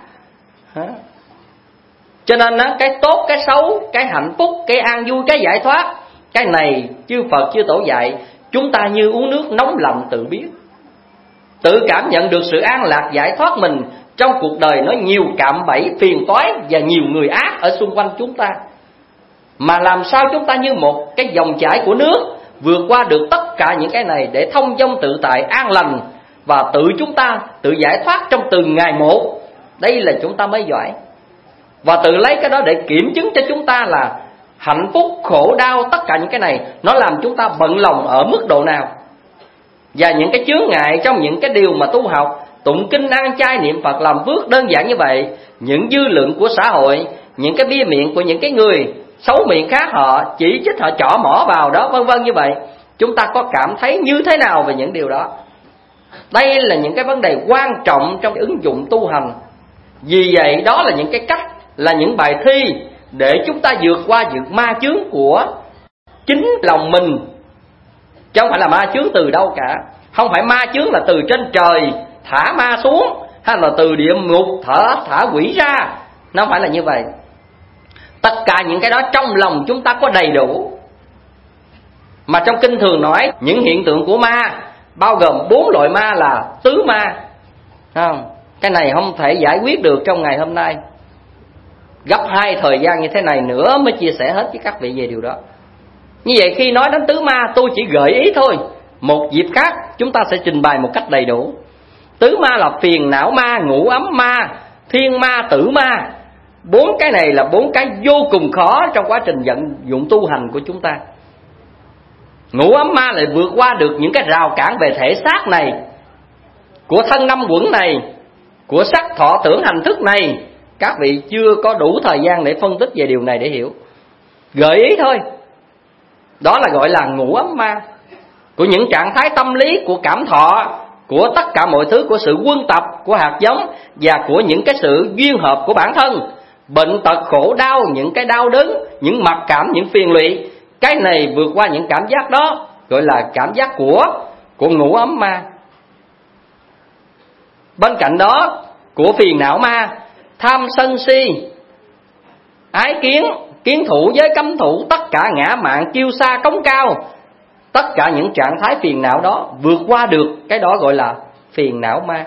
Cho nên cái tốt, cái xấu, cái hạnh phúc, cái an vui, cái giải thoát, cái này chư Phật chư Tổ dạy chúng ta như uống nước nóng lạnh tự biết. Tự cảm nhận được sự an lạc giải thoát mình. Trong cuộc đời nó nhiều cạm bẫy, phiền toái và nhiều người ác ở xung quanh chúng ta. Mà làm sao chúng ta như một cái dòng chảy của nước vượt qua được tất cả những cái này để thông dong tự tại an lành, và tự chúng ta tự giải thoát trong từng ngày một. Đây là chúng ta mới giỏi. Và tự lấy cái đó để kiểm chứng cho chúng ta là hạnh phúc, khổ đau, tất cả những cái này nó làm chúng ta bận lòng ở mức độ nào. Và những cái chướng ngại trong những cái điều mà tu học, tụng kinh, ăn chay, niệm Phật, làm phước đơn giản như vậy, những dư luận của xã hội, những cái bia miệng của những cái người xấu miệng khác họ chỉ trích, họ trỏ mỏ vào đó, vân vân như vậy, chúng ta có cảm thấy như thế nào về những điều đó? Đây là những cái vấn đề quan trọng trong ứng dụng tu hành. Vì vậy đó là những cái cách, là những bài thi để chúng ta vượt qua những ma chướng của chính lòng mình, chứ không phải là ma chướng từ đâu cả. Không phải ma chướng là từ trên trời thả ma xuống, hay là từ địa ngục thả quỷ ra. Nó không phải là như vậy. Tất cả những cái đó trong lòng chúng ta có đầy đủ. Mà trong kinh thường nói những hiện tượng của ma bao gồm 4 loại ma là tứ ma, không? Cái này không thể giải quyết được trong ngày hôm nay, gấp 2 thời gian như thế này nữa mới chia sẻ hết với các vị về điều đó. Như vậy khi nói đến tứ ma, tôi chỉ gợi ý thôi. Một dịp khác chúng ta sẽ trình bày một cách đầy đủ. Tứ ma là phiền não ma, ngũ ấm ma, thiên ma, tử ma. 4 cái này là 4 cái vô cùng khó trong quá trình vận dụng tu hành của chúng ta. Ngũ ấm ma lại vượt qua được những cái rào cản về thể xác này, của thân năm quẩn này, của sắc thọ tưởng hành thức này. Các vị chưa có đủ thời gian để phân tích về điều này để hiểu. Gợi ý thôi. Đó là gọi là ngũ ấm ma, của những trạng thái tâm lý, của cảm thọ, của tất cả mọi thứ, của sự quân tập, của hạt giống, và của những cái sự duyên hợp của bản thân. Bệnh tật, khổ đau, những cái đau đớn, những mặc cảm, những phiền lụy. Cái này vượt qua những cảm giác đó gọi là cảm giác của ngũ ấm ma. Bên cạnh đó, của phiền não ma, tham sân si, ái kiến, kiến thủ, giới cấm thủ, tất cả ngã mạn, kiêu sa, cống cao, tất cả những trạng thái phiền não đó vượt qua được, cái đó gọi là phiền não ma.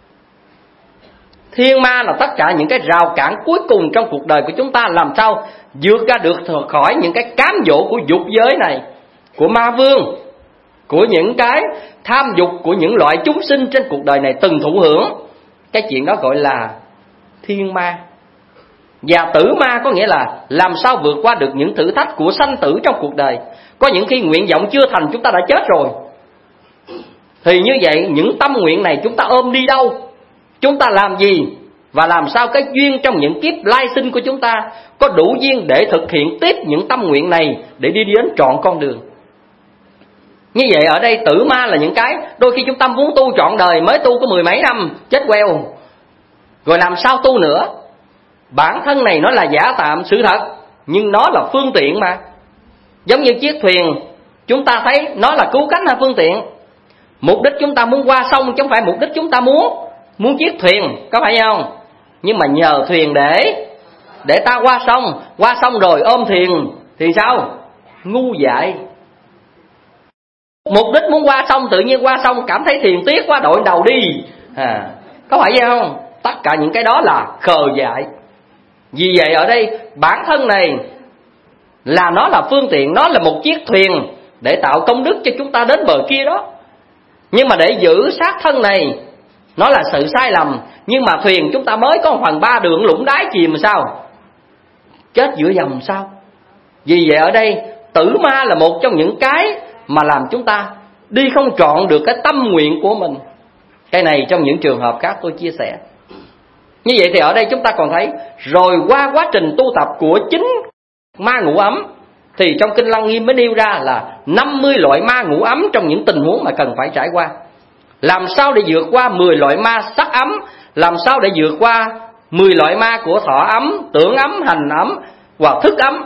Thiên ma là tất cả những cái rào cản cuối cùng trong cuộc đời của chúng ta, làm sao vượt ra được khỏi những cái cám dỗ của dục giới này, của ma vương, của những cái tham dục của những loại chúng sinh trên cuộc đời này từng thụ hưởng. Cái chuyện đó gọi là thiên ma. Và tử ma có nghĩa là làm sao vượt qua được những thử thách của sanh tử trong cuộc đời. Có những khi nguyện vọng chưa thành chúng ta đã chết rồi. Thì như vậy những tâm nguyện này chúng ta ôm đi đâu? Chúng ta làm gì? Và làm sao cái duyên trong những kiếp lai sinh của chúng ta có đủ duyên để thực hiện tiếp những tâm nguyện này, để đi đến trọn con đường. Như vậy ở đây tử ma là những cái đôi khi chúng ta muốn tu trọn đời, mới tu có 10 mấy năm chết queo, rồi làm sao tu nữa. Bản thân này nó là giả tạm sự thật, nhưng nó là phương tiện mà. Giống như chiếc thuyền, chúng ta thấy nó là cứu cánh hay phương tiện? Mục đích chúng ta muốn qua sông chứ không phải mục đích chúng ta muốn chiếc thuyền, có phải không? Nhưng mà nhờ thuyền để ta qua sông rồi ôm thuyền thì sao? Ngu dại. Mục đích muốn qua sông, tự nhiên qua sông cảm thấy thuyền tiếc quá, đội đầu đi, có phải vậy không? Tất cả những cái đó là khờ dại. Vì vậy ở đây bản thân này là nó là phương tiện, nó là một chiếc thuyền để tạo công đức cho chúng ta đến bờ kia đó. Nhưng mà để giữ xác thân này, nó là sự sai lầm. Nhưng mà thuyền chúng ta mới có 1/3 đường lũng đáy chìm sao? Chết giữa dòng sao? Vì vậy ở đây tử ma là một trong những cái mà làm chúng ta đi không trọn được cái tâm nguyện của mình. Cái này trong những trường hợp khác tôi chia sẻ. Như vậy thì ở đây chúng ta còn thấy, rồi qua quá trình tu tập của chính ma ngũ ấm, thì trong Kinh Lăng Nghiêm mới nêu ra là 50 loại ma ngũ ấm trong những tình huống mà cần phải trải qua. Làm sao để vượt qua 10 loại ma sắc ấm, làm sao để vượt qua 10 loại ma của thọ ấm, tưởng ấm, hành ấm và thức ấm.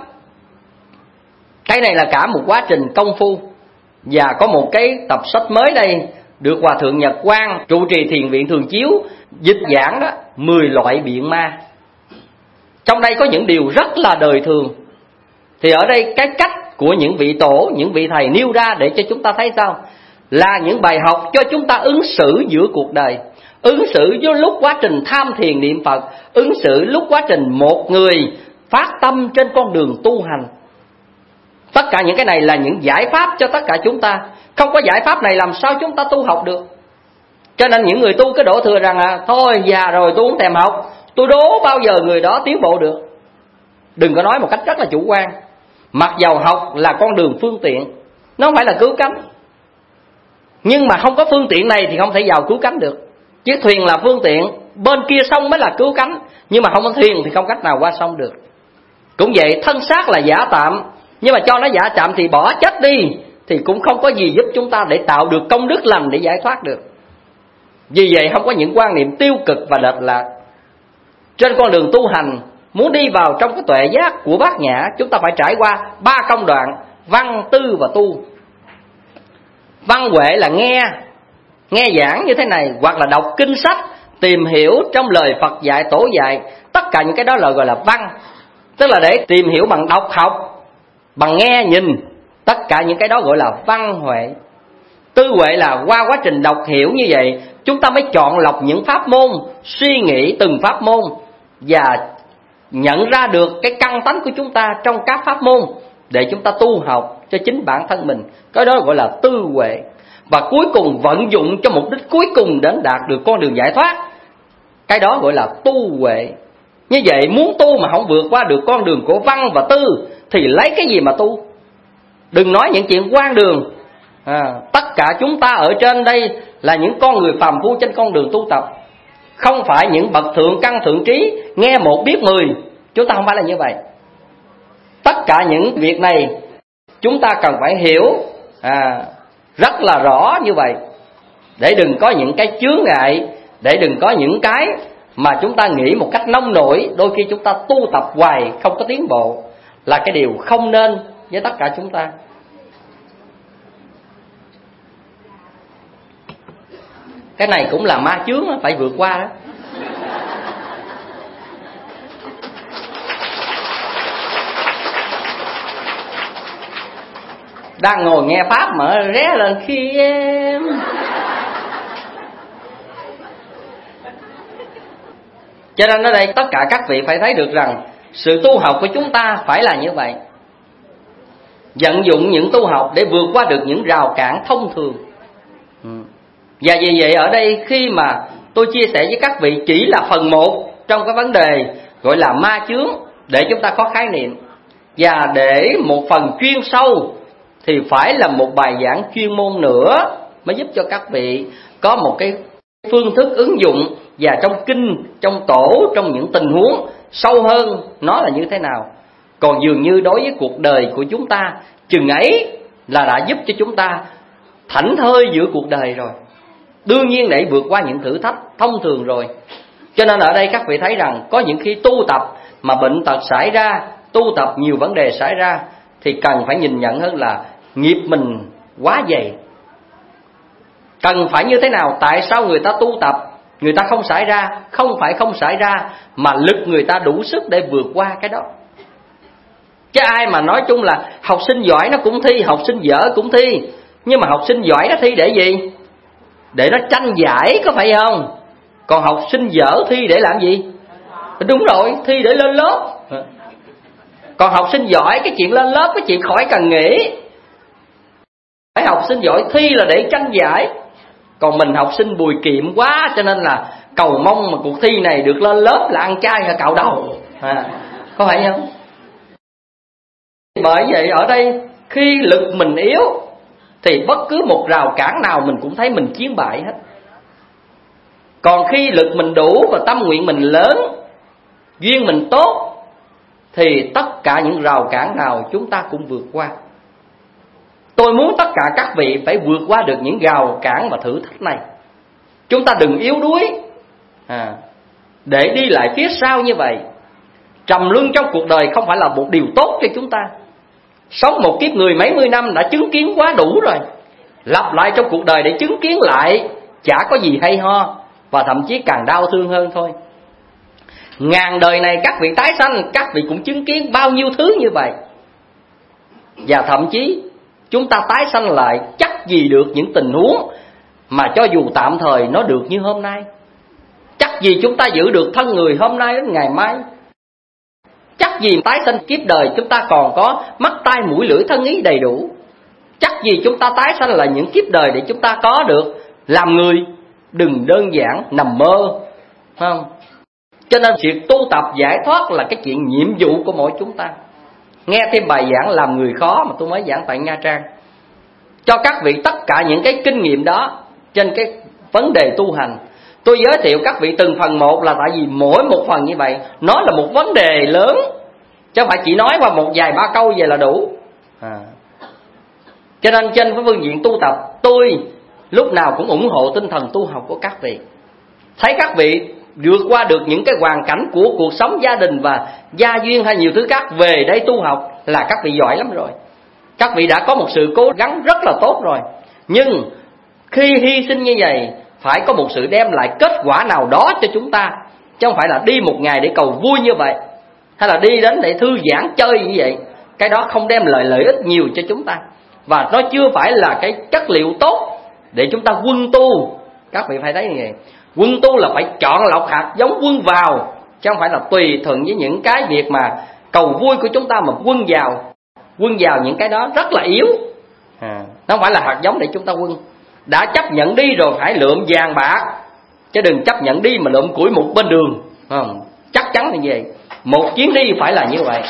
Cái này là cả một quá trình công phu. Và có một cái tập sách mới đây được Hòa Thượng Nhật Quang trụ trì Thiền viện Thường Chiếu dịch giảng đó, 10 loại biện ma. Trong đây có những điều rất là đời thường. Thì ở đây cái cách của những vị tổ, những vị thầy nêu ra để cho chúng ta thấy sao? Là những bài học cho chúng ta ứng xử giữa cuộc đời, ứng xử với lúc quá trình tham thiền niệm Phật, ứng xử lúc quá trình một người phát tâm trên con đường tu hành. Tất cả những cái này là những giải pháp cho tất cả chúng ta. Không có giải pháp này làm sao chúng ta tu học được. Cho nên những người tu cái đổ thừa rằng thôi già rồi tôi không thèm học, tôi đố bao giờ người đó tiến bộ được. Đừng có nói một cách rất là chủ quan. Mặc dầu học là con đường phương tiện, nó không phải là cứu cánh, nhưng mà không có phương tiện này thì không thể vào cứu cánh được. Chiếc thuyền là phương tiện, bên kia sông mới là cứu cánh, nhưng mà không có thuyền thì không cách nào qua sông được. Cũng vậy, thân xác là giả tạm, nhưng mà cho nó giả tạm thì bỏ chết đi thì cũng không có gì giúp chúng ta để tạo được công đức lành để giải thoát được. Vì vậy không có những quan niệm tiêu cực và lệch lạc. Trên con đường tu hành, muốn đi vào trong cái tuệ giác của Bát Nhã, chúng ta phải trải qua 3 công đoạn: văn, tư và tu. Văn huệ là nghe giảng như thế này, hoặc là đọc kinh sách, tìm hiểu trong lời Phật dạy, tổ dạy. Tất cả những cái đó là gọi là văn, tức là để tìm hiểu bằng đọc học, bằng nghe nhìn. Tất cả những cái đó gọi là văn huệ. Tư huệ là qua quá trình đọc hiểu như vậy, chúng ta mới chọn lọc những pháp môn, suy nghĩ từng pháp môn và nhận ra được cái căn tánh của chúng ta trong các pháp môn để chúng ta tu học cho chính bản thân mình. Cái đó gọi là tư huệ. Và cuối cùng vận dụng cho mục đích cuối cùng đến đạt được con đường giải thoát. Cái đó gọi là tu huệ. Như vậy muốn tu mà không vượt qua được con đường của văn và tư thì lấy cái gì mà tu? Đừng nói những chuyện quan đường. Tất cả chúng ta ở trên đây là những con người phàm phu trên con đường tu tập, không phải những bậc thượng căn thượng trí nghe một biết 10. Chúng ta không phải là như vậy. Tất cả những việc này chúng ta cần phải hiểu rất là rõ như vậy, để đừng có những cái chướng ngại, để đừng có những cái mà chúng ta nghĩ một cách nông nổi. Đôi khi chúng ta tu tập hoài không có tiến bộ, là cái điều không nên với tất cả chúng ta. Cái này cũng là ma chướng phải vượt qua đó. Đang ngồi nghe pháp mà ré lên khi em. Cho nên ở đây tất cả các vị phải thấy được rằng sự tu học của chúng ta phải là như vậy. Vận dụng những tu học để vượt qua được những rào cản thông thường. Và vì vậy ở đây khi mà tôi chia sẻ với các vị chỉ là phần một trong cái vấn đề gọi là ma chướng, để chúng ta có khái niệm. Và để một phần chuyên sâu thì phải là một bài giảng chuyên môn nữa mới giúp cho các vị có một cái phương thức ứng dụng, và trong kinh, trong tổ, trong những tình huống sâu hơn nó là như thế nào. Còn dường như đối với cuộc đời của chúng ta, chừng ấy là đã giúp cho chúng ta thảnh thơi giữa cuộc đời rồi, đương nhiên để vượt qua những thử thách thông thường rồi. Cho nên ở đây các vị thấy rằng có những khi tu tập mà bệnh tật xảy ra, tu tập nhiều vấn đề xảy ra, thì cần phải nhìn nhận hơn là nghiệp mình quá dày. Cần phải như thế nào? Tại sao người ta tu tập người ta không xảy ra? Không phải không xảy ra, mà lực người ta đủ sức để vượt qua cái đó. Chứ ai mà nói chung là học sinh giỏi nó cũng thi, học sinh dở cũng thi. Nhưng mà học sinh giỏi nó thi để gì? Để nó tranh giải, có phải không? Còn học sinh dở thi để làm gì? Đúng rồi, thi để lên lớp. Còn học sinh giỏi, cái chuyện lên lớp, cái chuyện khỏi cần nghĩ. Phải học sinh giỏi thi là để tranh giải. Còn mình học sinh bùi kiệm quá, cho nên là cầu mong mà cuộc thi này được lên lớp là ăn chay hay cạo đầu. Có phải không? Bởi vậy ở đây khi lực mình yếu thì bất cứ một rào cản nào mình cũng thấy mình chiến bại hết. Còn khi lực mình đủ và tâm nguyện mình lớn, duyên mình tốt, thì tất cả những rào cản nào chúng ta cũng vượt qua. Tôi muốn tất cả các vị phải vượt qua được những rào cản và thử thách này. Chúng ta đừng yếu đuối để đi lại phía sau như vậy. Trầm luân trong cuộc đời không phải là một điều tốt cho chúng ta. Sống một kiếp người mấy mươi năm đã chứng kiến quá đủ rồi. Lặp lại trong cuộc đời để chứng kiến lại chả có gì hay ho, và thậm chí càng đau thương hơn thôi. Ngàn đời này các vị tái sanh, các vị cũng chứng kiến bao nhiêu thứ như vậy. Và thậm chí chúng ta tái sanh lại chắc gì được những tình huống mà cho dù tạm thời nó được như hôm nay. Chắc gì chúng ta giữ được thân người hôm nay đến ngày mai. Chắc gì tái sanh kiếp đời chúng ta còn có mắt tai mũi lưỡi thân ý đầy đủ. Chắc gì chúng ta tái sanh là những kiếp đời để chúng ta có được làm người. Đừng đơn giản nằm mơ, không? Cho nên việc tu tập giải thoát là cái chuyện nhiệm vụ của mỗi chúng ta. Nghe thêm bài giảng làm người khó mà tôi mới giảng tại Nha Trang, cho các vị tất cả những cái kinh nghiệm đó trên cái vấn đề tu hành. Tôi giới thiệu các vị từng phần một là tại vì mỗi một phần như vậy nó là một vấn đề lớn, chứ không phải chỉ nói qua một vài ba câu vậy là đủ. Cho nên trên cái phương diện tu tập, tôi lúc nào cũng ủng hộ tinh thần tu học của các vị. Thấy các vị vượt qua được những cái hoàn cảnh của cuộc sống gia đình và gia duyên hay nhiều thứ khác về đây tu học là các vị giỏi lắm rồi. Các vị đã có một sự cố gắng rất là tốt rồi. Nhưng khi hy sinh như vậy phải có một sự đem lại kết quả nào đó cho chúng ta, chứ không phải là đi một ngày để cầu vui như vậy, hay là đi đến để thư giãn chơi như vậy. Cái đó không đem lại lợi ích nhiều cho chúng ta, và nó chưa phải là cái chất liệu tốt để chúng ta quân tu. Các vị phải thấy như vậy. Quân tu là phải chọn lọc hạt giống quân vào, chứ không phải là tùy thuận với những cái việc mà cầu vui của chúng ta mà quân vào những cái đó rất là yếu. Nó không phải là hạt giống để chúng ta quân. Đã chấp nhận đi rồi phải lượm vàng bạc, chứ đừng chấp nhận đi mà lượm củi một bên đường. Chắc chắn là vậy. Một chuyến đi phải là như vậy.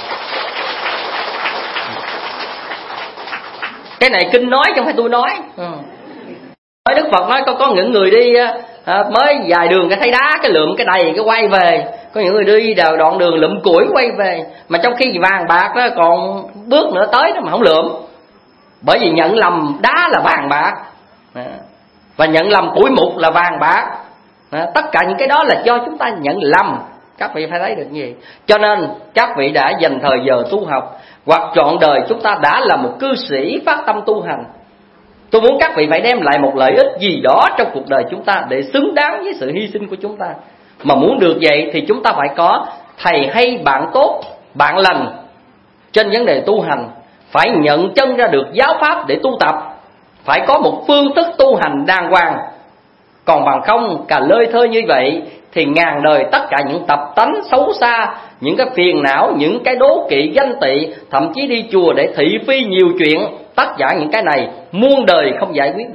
Cái này kinh nói chứ không phải tôi nói. Đức Phật nói có những người đi mới vài đường cái thấy đá, cái lượm cái đầy cái quay về. Có những người đi đoạn đường lượm củi quay về, mà trong khi vàng bạc đó còn bước nữa tới đó mà không lượm. Bởi vì nhận lầm đá là vàng bạc, và nhận lầm củi mục là vàng bạc. Tất cả những cái đó là do chúng ta nhận lầm. Các vị phải thấy được như vậy. Cho nên các vị đã dành thời giờ tu học, hoặc trọn đời chúng ta đã là một cư sĩ phát tâm tu hành. Tôi muốn các vị phải đem lại một lợi ích gì đó trong cuộc đời chúng ta để xứng đáng với sự hy sinh của chúng ta. Mà muốn được vậy thì chúng ta phải có thầy hay bạn tốt, bạn lành trên vấn đề tu hành. Phải nhận chân ra được giáo pháp để tu tập, phải có một phương thức tu hành đàng hoàng. Còn bằng không cà lơi thơ như vậy thì ngàn đời tất cả những tập tánh xấu xa, những cái phiền não, những cái đố kỵ ganh tị, thậm chí đi chùa để thị phi nhiều chuyện, tất cả những cái này muôn đời không giải quyết được.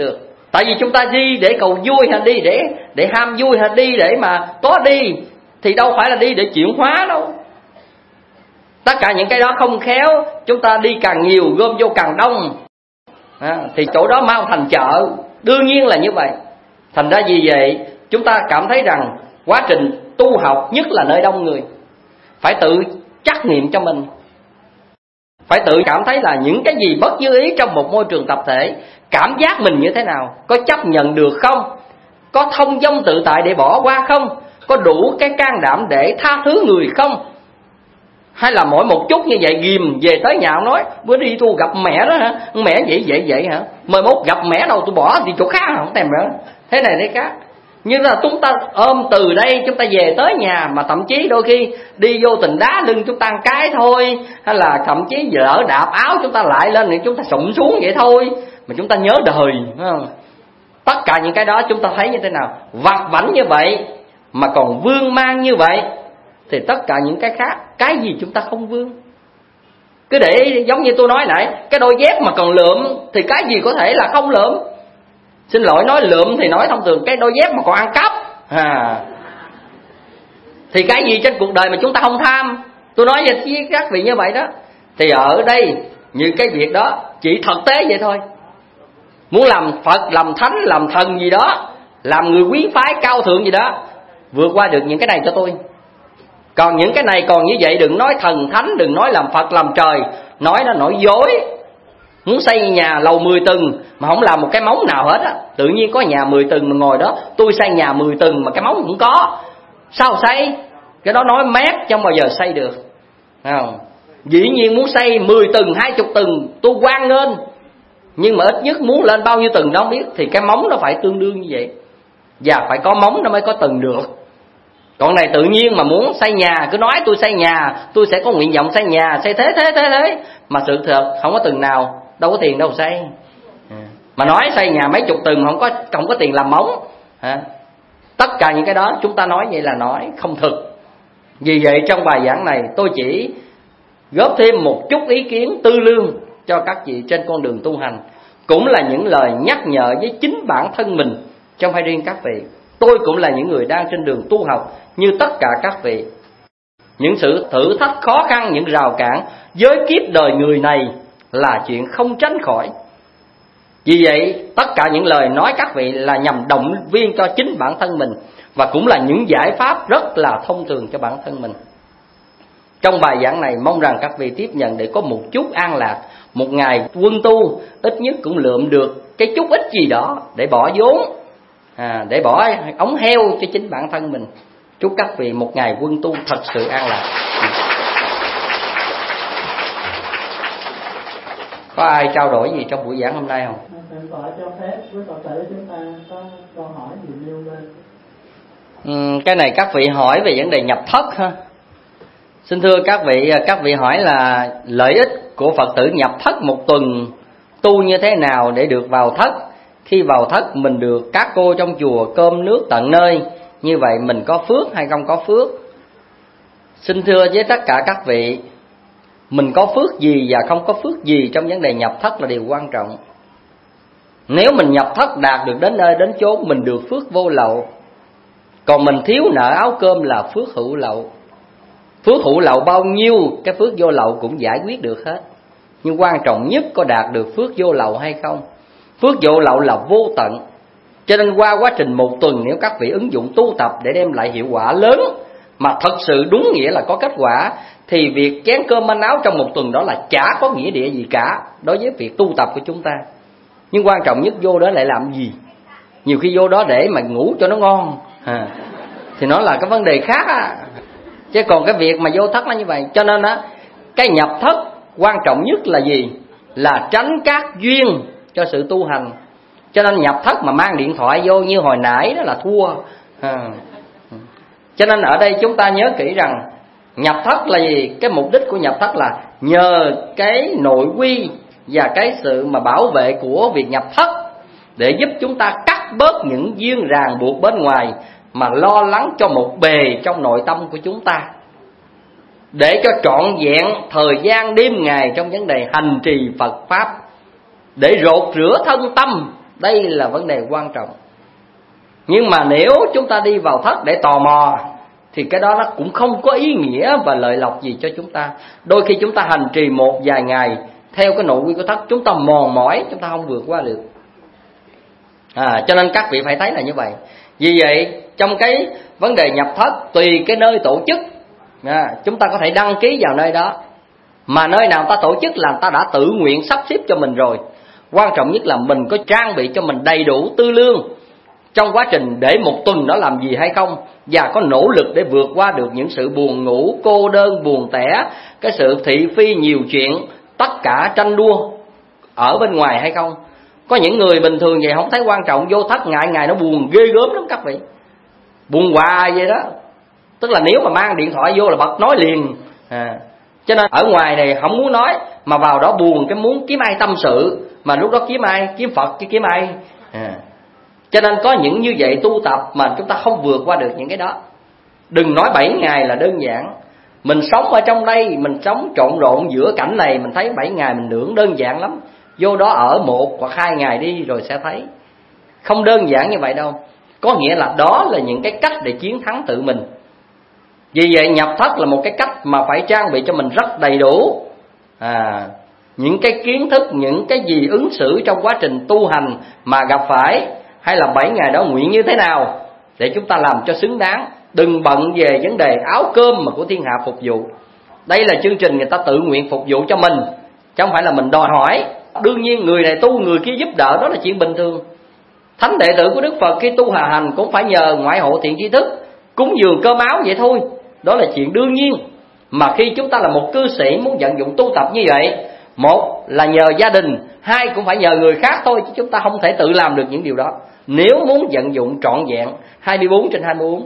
Tại vì chúng ta đi để cầu vui hay đi để ham vui hay đi để mà có đi thì đâu phải là đi để chuyển hóa đâu. Tất cả những cái đó không khéo, chúng ta đi càng nhiều gom vô càng đông, thì chỗ đó mau thành chợ. Đương nhiên là như vậy. Thành ra vì vậy chúng ta cảm thấy rằng quá trình tu học, nhất là nơi đông người, phải tự trắc nghiệm cho mình, phải tự cảm thấy là những cái gì bất như ý trong một môi trường tập thể, cảm giác mình như thế nào, có chấp nhận được không, có thông dong tự tại để bỏ qua không, có đủ cái can đảm để tha thứ người không, hay là mỗi một chút như vậy ghìm về tới nhà nói bữa đi tôi gặp mẹ đó hả, mẹ vậy hả, mai mốt gặp mẹ đâu tôi bỏ đi chỗ khác, không thèm nữa, thế này thế khác. Như là chúng ta ôm từ đây chúng ta về tới nhà, mà thậm chí đôi khi đi vô tình đá lưng chúng ta cái thôi, hay là thậm chí lỡ đạp áo chúng ta lại lên thì chúng ta sụm xuống vậy thôi, mà chúng ta nhớ đời, phải không? Tất cả những cái đó chúng ta thấy như thế nào, vặt vãnh như vậy mà còn vương mang như vậy, thì tất cả những cái khác, cái gì chúng ta không vương. Cứ để giống như tôi nói nãy, cái đôi dép mà còn lượm thì cái gì có thể là không lượm. Xin lỗi, nói lượm thì nói thông thường, cái đôi dép mà còn ăn cắp thì cái gì trên cuộc đời mà chúng ta không tham. Tôi nói với các vị như vậy đó. Thì ở đây như cái việc đó chỉ thực tế vậy thôi. Muốn làm Phật, làm Thánh, làm thần gì đó, làm người quý phái cao thượng gì đó, vượt qua được những cái này cho tôi. Còn những cái này còn như vậy, đừng nói thần thánh, đừng nói làm Phật làm trời, nói nó nói dối. Muốn xây nhà lầu 10 tầng mà không làm một cái móng nào hết á, tự nhiên có nhà 10 tầng mà ngồi đó tôi xây nhà 10 tầng mà cái móng cũng có, sao xây? Cái đó nói mép chứ không bao giờ xây được, không? Dĩ nhiên muốn xây 10 tầng 20 tầng tôi hoan nghênh, nhưng mà ít nhất muốn lên bao nhiêu tầng đó không biết, thì cái móng nó phải tương đương như vậy, và phải có móng nó mới có tầng được. Còn này tự nhiên mà muốn xây nhà, cứ nói tôi xây nhà, tôi sẽ có nguyện vọng xây nhà, xây thế, mà sự thật không có tầng nào, đâu có tiền đâu xây. Mà nói xây nhà mấy chục tầng không có tiền làm móng. Tất cả những cái đó chúng ta nói vậy là nói không thực. Vì vậy trong bài giảng này tôi chỉ góp thêm một chút ý kiến tư lương cho các vị trên con đường tu hành, cũng là những lời nhắc nhở với chính bản thân mình, chứ không phải riêng các vị. Tôi cũng là những người đang trên đường tu học như tất cả các vị. Những sự thử thách khó khăn, những rào cản với kiếp đời người này là chuyện không tránh khỏi. Vì vậy tất cả những lời nói các vị là nhằm động viên cho chính bản thân mình, và cũng là những giải pháp rất là thông thường cho bản thân mình. Trong bài giảng này mong rằng các vị tiếp nhận để có một chút an lạc. Một ngày quân tu ít nhất cũng lượm được cái chút ít gì đó để bỏ vốn, để bỏ ống heo cho chính bản thân mình. Chúc các vị một ngày quân tu thật sự an lạc. Có ai trao đổi gì trong buổi giảng hôm nay không? Thượng tọa cho phép với Phật tử chúng ta có câu hỏi gì nêu lên. Cái này các vị hỏi về vấn đề nhập thất ha. Xin thưa các vị hỏi là lợi ích của Phật tử nhập thất một tuần tu như thế nào để được vào thất. Khi vào thất mình được các cô trong chùa cơm nước tận nơi, như vậy mình có phước hay không có phước? Xin thưa với tất cả các vị, mình có phước gì và không có phước gì trong vấn đề nhập thất là điều quan trọng. Nếu mình nhập thất đạt được đến nơi đến chốn, mình được phước vô lậu. Còn mình thiếu nợ áo cơm là phước hữu lậu. Phước hữu lậu bao nhiêu, cái phước vô lậu cũng giải quyết được hết. Nhưng quan trọng nhất có đạt được phước vô lậu hay không. Phước vô lậu là vô tận. Cho nên qua quá trình một tuần, nếu các vị ứng dụng tu tập để đem lại hiệu quả lớn, mà thật sự đúng nghĩa là có kết quả, thì việc chén cơm manh áo trong một tuần đó là chả có nghĩa địa gì cả đối với việc tu tập của chúng ta. Nhưng quan trọng nhất vô đó lại làm gì? Nhiều khi vô đó để mà ngủ cho nó ngon thì nó là cái vấn đề khác á. Chứ còn cái việc mà vô thất là như vậy. Cho nên á, cái nhập thất quan trọng nhất là gì? Là tránh các duyên cho sự tu hành. Cho nên nhập thất mà mang điện thoại vô như hồi nãy đó là thua. Cho nên ở đây chúng ta nhớ kỹ rằng nhập thất là gì? Cái mục đích của nhập thất là nhờ cái nội quy và cái sự mà bảo vệ của việc nhập thất để giúp chúng ta cắt bớt những duyên ràng buộc bên ngoài, mà lo lắng cho một bề trong nội tâm của chúng ta, để cho trọn vẹn thời gian đêm ngày trong vấn đề hành trì Phật Pháp, để rột rửa thân tâm Đây là vấn đề quan trọng. Nhưng mà nếu chúng ta đi vào thất để tò mò thì cái đó nó cũng không có ý nghĩa và lợi lộc gì cho chúng ta. Đôi khi chúng ta hành trì một vài ngày theo cái nội quy của thất, chúng ta mòn mỏi, chúng ta không vượt qua được. Cho nên các vị phải thấy là như vậy. Vì vậy trong cái vấn đề nhập thất, tùy cái nơi tổ chức, chúng ta có thể đăng ký vào nơi đó. Mà nơi nào ta tổ chức là ta đã tự nguyện sắp xếp cho mình rồi. Quan trọng nhất là mình có trang bị cho mình đầy đủ tư lương trong quá trình để một tuần đó làm gì hay không, và có nỗ lực để vượt qua được những sự buồn ngủ, cô đơn, buồn tẻ, cái sự thị phi nhiều chuyện, tất cả tranh đua ở bên ngoài hay không. Có những người bình thường vậy không thấy quan trọng, vô thất ngày nó buồn ghê gớm lắm các vị, buồn hoài vậy đó. Tức là nếu mà mang điện thoại vô là bật nói liền. Cho nên ở ngoài này không muốn nói, mà vào đó buồn cái muốn kiếm ai tâm sự, mà lúc đó kiếm ai? Kiếm Phật chứ kiếm ai? Cho nên có những như vậy tu tập mà chúng ta không vượt qua được những cái đó. Đừng nói 7 ngày là đơn giản. Mình sống ở trong đây, mình sống trộn rộn giữa cảnh này, mình thấy 7 ngày mình tưởng đơn giản lắm. Vô đó ở 1 hoặc 2 ngày đi rồi sẽ thấy không đơn giản như vậy đâu. Có nghĩa là đó là những cái cách để chiến thắng tự mình. Vì vậy nhập thất là một cái cách mà phải trang bị cho mình rất đầy đủ. Những cái kiến thức, những cái gì ứng xử trong quá trình tu hành mà gặp phải, hay là 7 ngày đó nguyện như thế nào để chúng ta làm cho xứng đáng. Đừng bận về vấn đề áo cơm mà của thiên hạ phục vụ. Đây là chương trình người ta tự nguyện phục vụ cho mình, chứ không phải là mình đòi hỏi. Đương nhiên người này tu, người kia giúp đỡ, đó là chuyện bình thường. Thánh đệ tử của Đức Phật khi tu hà hành cũng phải nhờ ngoại hộ thiện tri thức, cúng dường cơm áo vậy thôi. Đó là chuyện đương nhiên. Mà khi chúng ta là một cư sĩ muốn vận dụng tu tập như vậy, một là nhờ gia đình, hai cũng phải nhờ người khác thôi, chứ chúng ta không thể tự làm được những điều đó nếu muốn vận dụng trọn vẹn 24/24.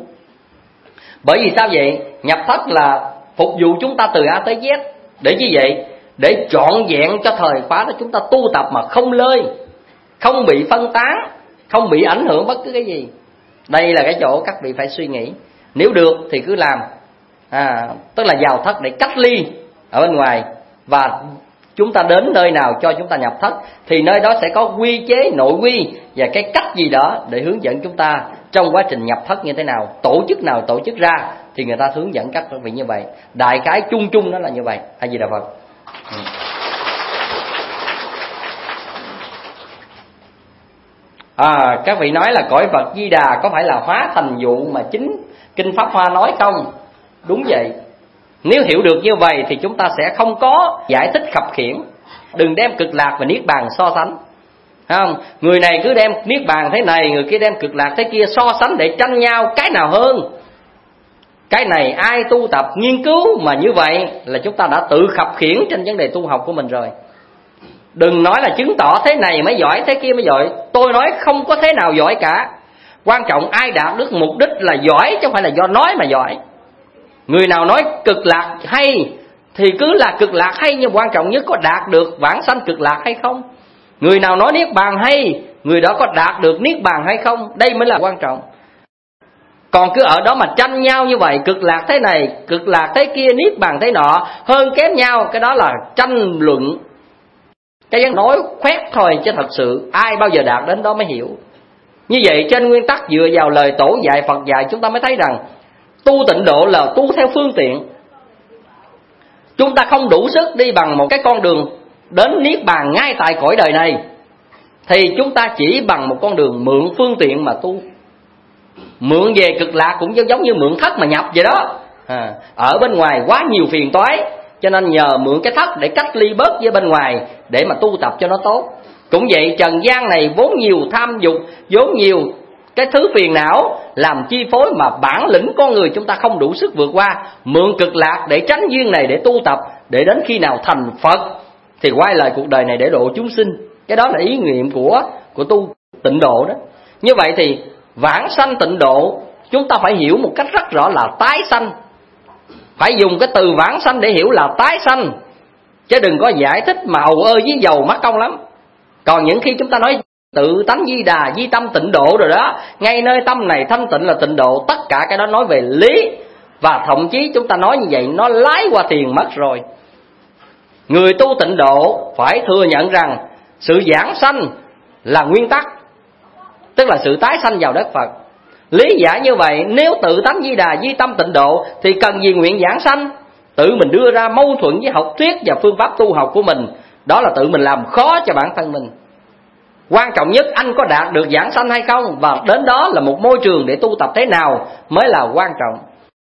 Bởi vì sao vậy? Nhập thất là phục vụ chúng ta từ A tới Z. Để như vậy, để trọn vẹn cho thời khóa đó chúng ta tu tập mà không lơi, không bị phân tán, không bị ảnh hưởng bất cứ cái gì. Đây là cái chỗ các vị phải suy nghĩ. Nếu được thì cứ làm. Tức là vào thất để cách ly ở bên ngoài, và chúng ta đến nơi nào cho chúng ta nhập thất thì nơi đó sẽ có quy chế nội quy và cái cách gì đó để hướng dẫn chúng ta trong quá trình nhập thất như thế nào. Tổ chức nào tổ chức ra thì người ta hướng dẫn các vị như vậy. Đại khái chung chung nó là như vậy. A Di Đà Phật. Các vị nói là cõi Phật Di Đà có phải là hóa thành vụ mà chính Kinh Pháp Hoa nói không? Đúng vậy. Nếu hiểu được như vậy thì chúng ta sẽ không có giải thích khập khiễng. Đừng đem cực lạc và niết bàn so sánh. Không? Người này cứ đem niết bàn thế này, người kia đem cực lạc thế kia, so sánh để tranh nhau cái nào hơn. Cái này ai tu tập nghiên cứu mà như vậy là chúng ta đã tự khập khiễng trên vấn đề tu học của mình rồi. Đừng nói là chứng tỏ thế này mới giỏi, thế kia mới giỏi. Tôi nói không có thế nào giỏi cả. Quan trọng ai đạt được mục đích là giỏi, chứ không phải là do nói mà giỏi. Người nào nói cực lạc hay thì cứ là cực lạc hay, nhưng quan trọng nhất có đạt được vãng sanh cực lạc hay không. Người nào nói niết bàn hay, người đó có đạt được niết bàn hay không. Đây mới là quan trọng. Còn cứ ở đó mà tranh nhau như vậy, cực lạc thế này, cực lạc thế kia, niết bàn thế nọ, hơn kém nhau, cái đó là tranh luận. Cái dân nói khoét thôi, chứ thật sự ai bao giờ đạt đến đó mới hiểu. Như vậy trên nguyên tắc dựa vào lời tổ dạy, Phật dạy, chúng ta mới thấy rằng tu tịnh độ là tu theo phương tiện. Chúng ta không đủ sức đi bằng một cái con đường đến niết bàn ngay tại cõi đời này, thì chúng ta chỉ bằng một con đường mượn phương tiện mà tu. Mượn về cực lạc cũng giống như mượn thất mà nhập vậy đó. Ở bên ngoài quá nhiều phiền toái, cho nên nhờ mượn cái thất để cách ly bớt với bên ngoài, để mà tu tập cho nó tốt. Cũng vậy, trần gian này vốn nhiều tham dục, vốn nhiều cái thứ phiền não làm chi phối mà bản lĩnh con người chúng ta không đủ sức vượt qua. Mượn cực lạc để tránh duyên này để tu tập, để đến khi nào thành Phật thì quay lại cuộc đời này để độ chúng sinh. Cái đó là ý nguyện của tu tịnh độ đó. Như vậy thì vãng sanh tịnh độ chúng ta phải hiểu một cách rất rõ là tái sanh. Phải dùng cái từ vãng sanh để hiểu là tái sanh, chứ đừng có giải thích mà ầu ơ với dầu mất công lắm. Còn những khi chúng ta nói tự tánh Di Đà, di tâm tịnh độ rồi đó, ngay nơi tâm này thanh tịnh là tịnh độ, tất cả cái đó nói về lý. Và thậm chí chúng ta nói như vậy nó lái qua tiền mất rồi. Người tu tịnh độ phải thừa nhận rằng sự giảng sanh là nguyên tắc, tức là sự tái sanh vào đất Phật. Lý giải như vậy, nếu tự tánh Di Đà duy tâm tịnh độ thì cần gì nguyện giảng sanh? Tự mình đưa ra mâu thuẫn với học thuyết và phương pháp tu học của mình, đó là tự mình làm khó cho bản thân mình. Quan trọng nhất anh có đạt được giảng sanh hay không, và đến đó là một môi trường để tu tập thế nào mới là quan trọng.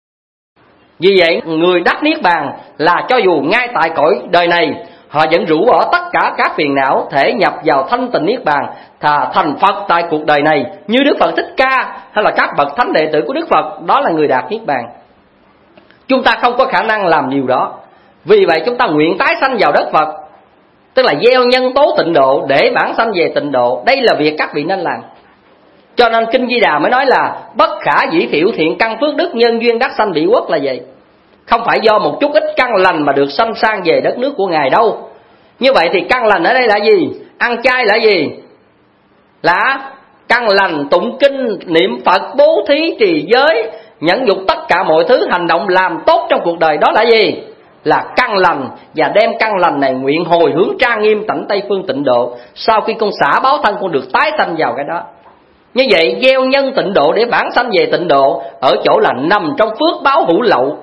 Vì vậy người đắc niết bàn là cho dù ngay tại cõi đời này họ vẫn rũ bỏ tất cả các phiền não, thể nhập vào thanh tịnh niết bàn, thà thành Phật tại cuộc đời này như Đức Phật Thích Ca hay là các bậc thánh đệ tử của Đức Phật, đó là người đạt niết bàn. Chúng ta không có khả năng làm điều đó. Vì vậy chúng ta nguyện tái sanh vào đất Phật, tức là gieo nhân tố tịnh độ để bản sanh về tịnh độ. Đây là việc các vị nên làm. Cho nên Kinh Di Đà mới nói là bất khả dĩ thiệu thiện căn phước đức nhân duyên đắc sanh bị quốc là vậy. Không phải do một chút ít căn lành mà được sanh sang về đất nước của Ngài đâu. Như vậy thì căn lành ở đây là gì? Ăn chay là gì? Là căn lành, tụng kinh, niệm Phật, bố thí, trì giới, nhẫn nhục tất cả mọi thứ hành động làm tốt trong cuộc đời, đó là gì? Là căn lành. Và đem căn lành này nguyện hồi hướng trang nghiêm tận Tây phương tịnh độ. Sau khi con xả báo thân, con được tái sanh vào cái đó. Như vậy gieo nhân tịnh độ để bản sanh về tịnh độ ở chỗ là nằm trong phước báo hữu lậu.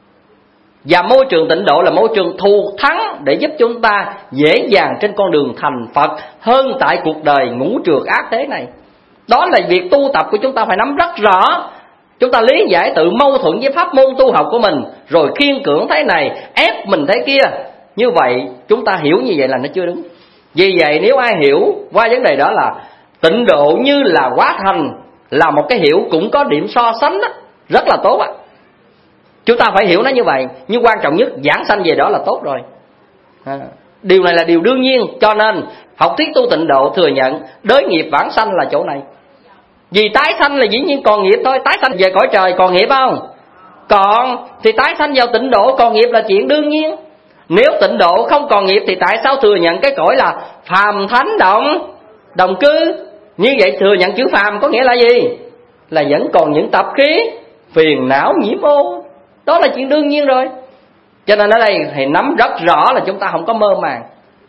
Và môi trường tịnh độ là môi trường thù thắng để giúp chúng ta dễ dàng trên con đường thành Phật hơn tại cuộc đời ngũ trược ác thế này. Đó là việc tu tập của chúng ta phải nắm rất rõ. Chúng ta lý giải tự mâu thuẫn với pháp môn tu học của mình, rồi khiên cưỡng thế này, ép mình thế kia. Như vậy chúng ta hiểu như vậy là nó chưa đúng. Vì vậy nếu ai hiểu qua vấn đề đó là tịnh độ như là hóa thành, là một cái hiểu cũng có điểm so sánh đó, rất là tốt ạ. Chúng ta phải hiểu nó như vậy. Nhưng quan trọng nhất giảng sanh về đó là tốt rồi. Điều này là điều đương nhiên. Cho nên học thuyết tu tịnh độ thừa nhận đới nghiệp vãng sanh là chỗ này. Vì tái sanh là dĩ nhiên còn nghiệp thôi. Tái sanh về cõi trời còn nghiệp không? Còn. Thì tái sanh vào tịnh độ còn nghiệp là chuyện đương nhiên. Nếu tịnh độ không còn nghiệp thì tại sao thừa nhận cái cõi là phàm thánh đồng cư? Như vậy thừa nhận chữ phàm có nghĩa là gì? Là vẫn còn những tập khí phiền não nhiễm ô. Đó là chuyện đương nhiên rồi. Cho nên ở đây thì nắm rất rõ là chúng ta không có mơ màng.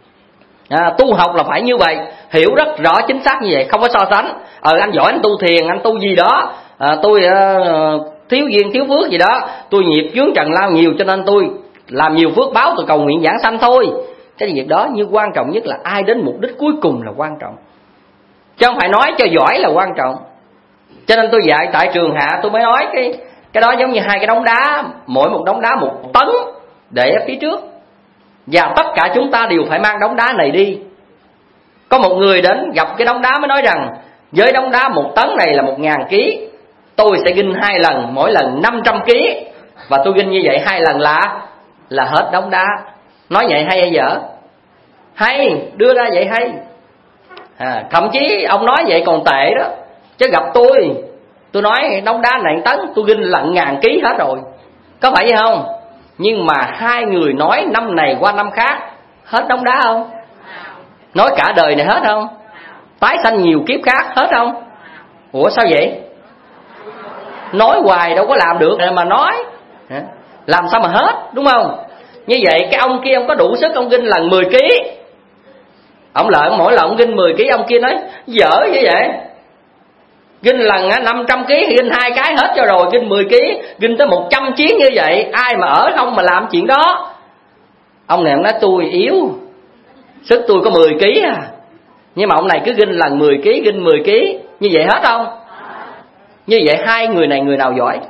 Tu học là phải như vậy, hiểu rất rõ chính xác như vậy, không có so sánh. Anh giỏi anh tu thiền, anh tu gì đó, tôi thiếu duyên thiếu phước gì đó, tôi nghiệp chướng trần lao nhiều cho nên tôi làm nhiều phước báo, tôi cầu nguyện giảng sanh thôi. Cái việc đó, nhưng quan trọng nhất là ai đến mục đích cuối cùng là quan trọng, chứ không phải nói cho giỏi là quan trọng. Cho nên tôi dạy tại Trường Hạ, tôi mới nói cái đó giống như hai cái đống đá, mỗi một đống đá 1 tấn để ở phía trước, và tất cả chúng ta đều phải mang đống đá này đi. Có một người đến gặp cái đống đá mới nói rằng với đống đá 1 tấn này là 1000 kg, tôi sẽ ginh 2 lần, mỗi lần 500 kg, và tôi ginh như vậy 2 lần là hết đống đá. Nói vậy hay hay dở? Hay, đưa ra vậy hay. Thậm chí ông nói vậy còn tệ đó. Chứ gặp tôi nói đống đá này 1 tấn, tôi ginh là 1000 kg hết rồi. Có phải vậy không? Nhưng mà hai người nói năm này qua năm khác, hết đống đá không? Nói cả đời này hết không? Tái sanh nhiều kiếp khác hết không? Ủa sao vậy? Nói hoài đâu có làm được mà nói. Làm sao mà hết, đúng không? Như vậy cái ông kia ông có đủ sức ông ginh lần 10 kg. Ông lợi mỗi lần ông ginh 10 kg, ông kia nói dở như vậy. Ginh lần 500 kg thì ginh 2 cái hết cho rồi, ginh 10 kg, ginh tới 100 chuyến như vậy, ai mà ở không mà làm chuyện đó. Ông này ông nói tôi yếu, sức tôi có 10 kg à. Nhưng mà ông này cứ ginh lần 10 kg, ginh 10 kg, như vậy hết không? Như vậy hai người này người nào giỏi?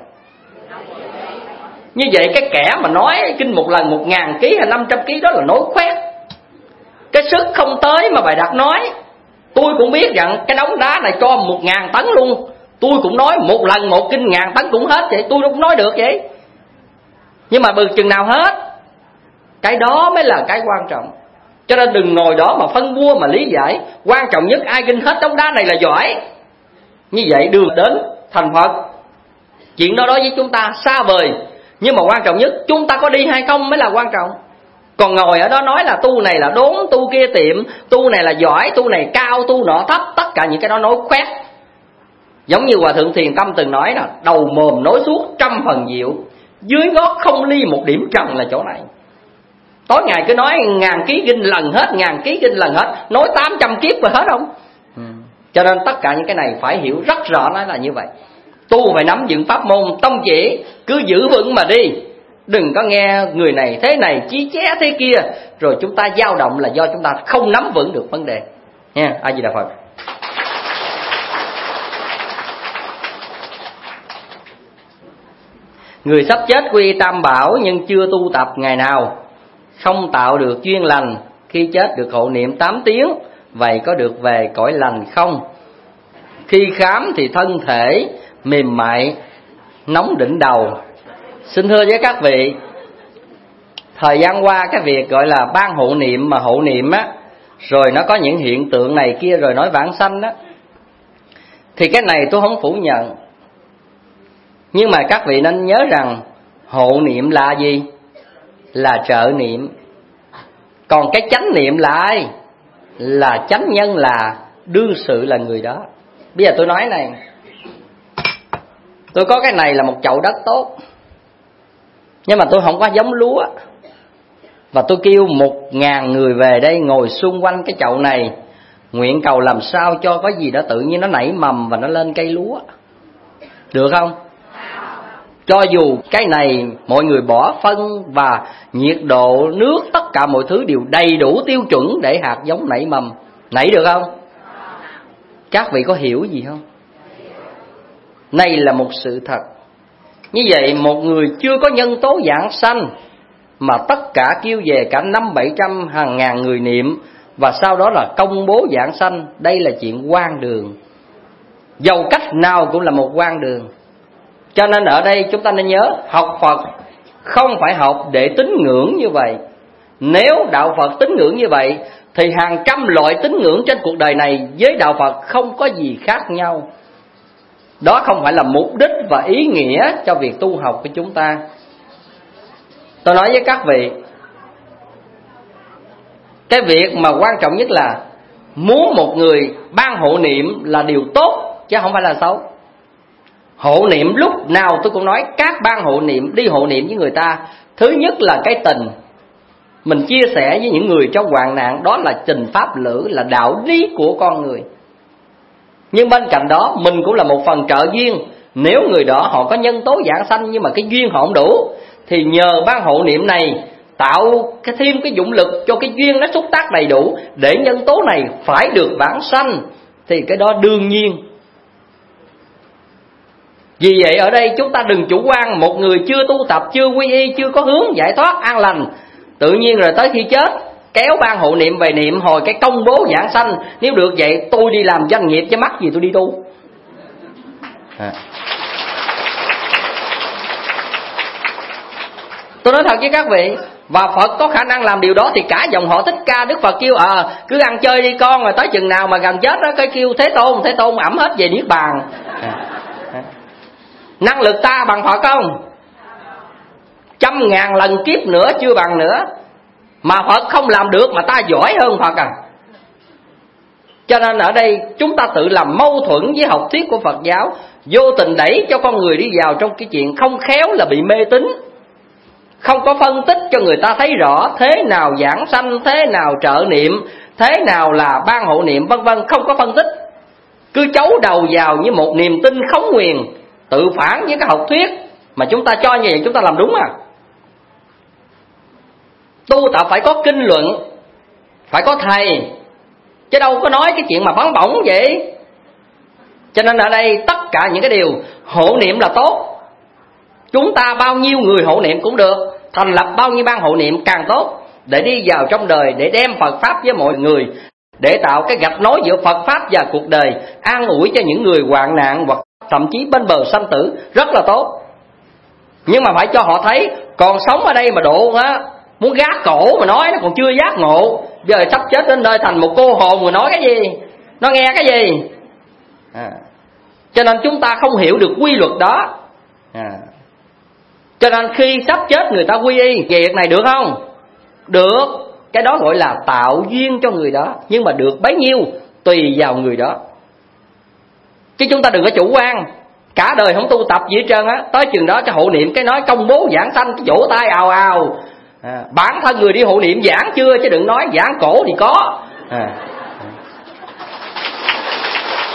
Như vậy cái kẻ mà nói ginh một lần 1000 kg hay 500 kg đó là nói khoét. Cái sức không tới mà bài đặt nói. Tôi cũng biết rằng cái đống đá này cho 1000 tấn luôn, tôi cũng nói một lần một kinh 1000 tấn cũng hết vậy, tôi cũng nói được vậy. Nhưng mà bực chừng nào hết. Cái đó mới là cái quan trọng. Cho nên đừng ngồi đó mà phân bua mà lý giải. Quan trọng nhất ai ginh hết đống đá này là giỏi. Như vậy đường đến thành Phật, chuyện đó đối với chúng ta xa vời. Nhưng mà quan trọng nhất chúng ta có đi hay không mới là quan trọng. Còn ngồi ở đó nói là tu này là đốn, tu kia tiệm, tu này là giỏi, tu này cao, tu nọ thấp, tất cả những cái đó nói khoét. Giống như Hòa Thượng Thiền Tâm từng nói là đầu mồm nói suốt 100 phần diệu, dưới gót không ly một điểm trần là chỗ này. Tối ngày cứ nói 1000 kg ginh lần hết, 1000 kg ginh lần hết, nói 800 kiếp rồi hết không? Cho nên tất cả những cái này phải hiểu rất rõ nó là như vậy. Tu phải nắm vững pháp môn tông chỉ, cứ giữ vững mà đi. Đừng có nghe người này thế này chí ché thế kia, rồi chúng ta dao động là do chúng ta không nắm vững được vấn đề nha. A Di Đà Phật. Người sắp chết quy tam bảo nhưng chưa tu tập ngày nào, không tạo được duyên lành, khi chết được hộ niệm 8 tiếng, vậy có được về cõi lành không? Khi khám thì thân thể mềm mại, nóng đỉnh đầu. Xin thưa với các vị, thời gian qua cái việc gọi là ban hộ niệm mà hộ niệm á, rồi nó có những hiện tượng này kia rồi nói vãng sanh á, thì cái này tôi không phủ nhận. Nhưng mà các vị nên nhớ rằng hộ niệm là gì? Là trợ niệm. Còn cái chánh niệm là ai? Là chánh nhân, là đương sự, là người đó. Bây giờ tôi nói này, tôi có cái này là một chậu đất tốt, nhưng mà tôi không có giống lúa, và tôi kêu 1.000 người về đây ngồi xung quanh cái chậu này, nguyện cầu làm sao cho có gì đó tự nhiên nó nảy mầm và nó lên cây lúa. Được không? Cho dù cái này mọi người bỏ phân và nhiệt độ, nước, tất cả mọi thứ đều đầy đủ tiêu chuẩn để hạt giống nảy mầm. Nảy được không? Các vị có hiểu gì không? Này là một sự thật. Như vậy một người chưa có nhân tố giảng sanh mà tất cả kêu về cả 500-700 hàng ngàn người niệm, và sau đó là công bố giảng sanh, đây là chuyện hoang đường. Dầu cách nào cũng là một hoang đường. Cho nên ở đây chúng ta nên nhớ, học Phật không phải học để tín ngưỡng như vậy. Nếu đạo Phật tín ngưỡng như vậy thì hàng trăm loại tín ngưỡng trên cuộc đời này với đạo Phật không có gì khác nhau. Đó không phải là mục đích và ý nghĩa cho việc tu học của chúng ta. Tôi nói với các vị, cái việc mà quan trọng nhất là muốn một người ban hộ niệm là điều tốt, chứ không phải là xấu. Hộ niệm lúc nào tôi cũng nói, các ban hộ niệm đi hộ niệm với người ta, thứ nhất là cái tình. Mình chia sẻ với những người trong hoạn nạn, đó là tình pháp lữ, là đạo lý của con người. Nhưng bên cạnh đó mình cũng là một phần trợ duyên. Nếu người đó họ có nhân tố giảng sanh nhưng mà cái duyên họ không đủ, thì nhờ ban hộ niệm này tạo thêm cái dụng lực cho cái duyên nó xúc tác đầy đủ để nhân tố này phải được vãng sanh, thì cái đó đương nhiên. Vì vậy ở đây chúng ta đừng chủ quan. Một người chưa tu tập, chưa quy y, chưa có hướng giải thoát an lành, tự nhiên rồi tới khi chết kéo ban hộ niệm về niệm hồi cái công bố giảng sanh. Nếu được vậy tôi đi làm doanh nghiệp chứ mắc gì tôi đi tu. Tôi nói thật với các vị, và Phật có khả năng làm điều đó, thì cả dòng họ Thích Ca, Đức Phật kêu cứ ăn chơi đi con, rồi tới chừng nào mà gần chết đó cái kêu Thế Tôn ẵm hết về Niết Bàn. Năng lực ta bằng Phật không? 100.000 lần kiếp nữa chưa bằng nữa. Mà Phật không làm được mà ta giỏi hơn Phật à. Cho nên ở đây chúng ta tự làm mâu thuẫn với học thuyết của Phật giáo, vô tình đẩy cho con người đi vào trong cái chuyện không khéo là bị mê tín. Không có phân tích cho người ta thấy rõ thế nào giảng sanh, thế nào trợ niệm, thế nào là ban hộ niệm, vân vân. Không có phân tích, cứ chấu đầu vào như một niềm tin khống nguyền, tự phản với cái học thuyết mà chúng ta cho như vậy chúng ta làm đúng à. Tu tập phải có kinh luận, phải có thầy, chứ đâu có nói cái chuyện mà bắn bổng vậy. Cho nên ở đây tất cả những cái điều hộ niệm là tốt. Chúng ta bao nhiêu người hộ niệm cũng được, thành lập bao nhiêu ban hộ niệm càng tốt, để đi vào trong đời, để đem Phật Pháp với mọi người, để tạo cái gạch nối giữa Phật Pháp và cuộc đời, an ủi cho những người hoạn nạn hoặc thậm chí bên bờ sanh tử, rất là tốt. Nhưng mà phải cho họ thấy, còn sống ở đây mà độ á, muốn gác cổ mà nói nó còn chưa giác ngộ, giờ sắp chết đến nơi thành một cô hồn mà nói cái gì, nó nghe cái gì. Cho nên chúng ta không hiểu được quy luật đó. Cho nên khi sắp chết người ta quy y, việc này được không? Được. Cái đó gọi là tạo duyên cho người đó, nhưng mà được bấy nhiêu tùy vào người đó. Chứ chúng ta đừng có chủ quan, cả đời không tu tập gì hết trơn á, tới chừng đó cái hộ niệm cái nói công bố giảng sanh, cái vỗ tay ào ào. Bản thân người đi hộ niệm giảng chưa, chứ đừng nói giảng cổ thì có.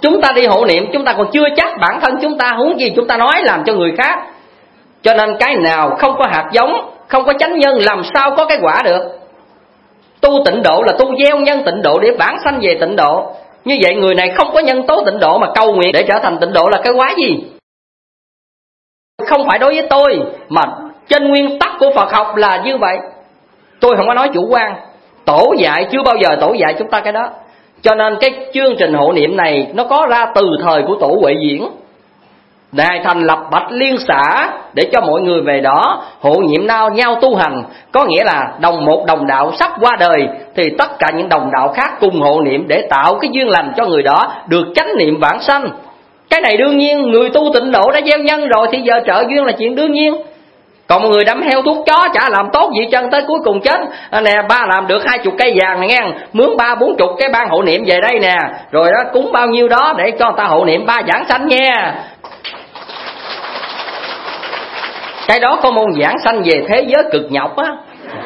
Chúng ta đi hộ niệm chúng ta còn chưa chắc bản thân chúng ta, huống gì chúng ta nói làm cho người khác. Cho nên cái nào không có hạt giống, không có chánh nhân, làm sao có cái quả được. Tu tịnh độ là tu gieo nhân tịnh độ để bản sanh về tịnh độ. Như vậy người này không có nhân tố tịnh độ mà cầu nguyện để trở thành tịnh độ là cái quái gì? Không phải đối với tôi, mà trên nguyên tắc của Phật học là như vậy. Tôi không có nói chủ quan. Tổ dạy chưa bao giờ tổ dạy chúng ta cái đó. Cho nên cái chương trình hộ niệm này nó có ra từ thời của Tổ Huệ Diễn. Ngài thành lập Bạch Liên xã để cho mọi người về đó hộ niệm nhau tu hành. Có nghĩa là một đồng đạo sắp qua đời thì tất cả những đồng đạo khác cùng hộ niệm để tạo cái duyên lành cho người đó được chánh niệm vãng sanh. Cái này đương nhiên, người tu tịnh độ đã gieo nhân rồi thì giờ trợ duyên là chuyện đương nhiên. Còn một người đâm heo thuốc chó chả làm tốt gì chân tới cuối cùng chết. Nè, ba làm được 20 cây vàng này nghe, mướn 30-40 cái ban hộ niệm về đây nè, rồi đó cúng bao nhiêu đó để cho người ta hộ niệm 3 giảng sanh nha. Cái đó có môn giảng sanh về thế giới cực nhọc á.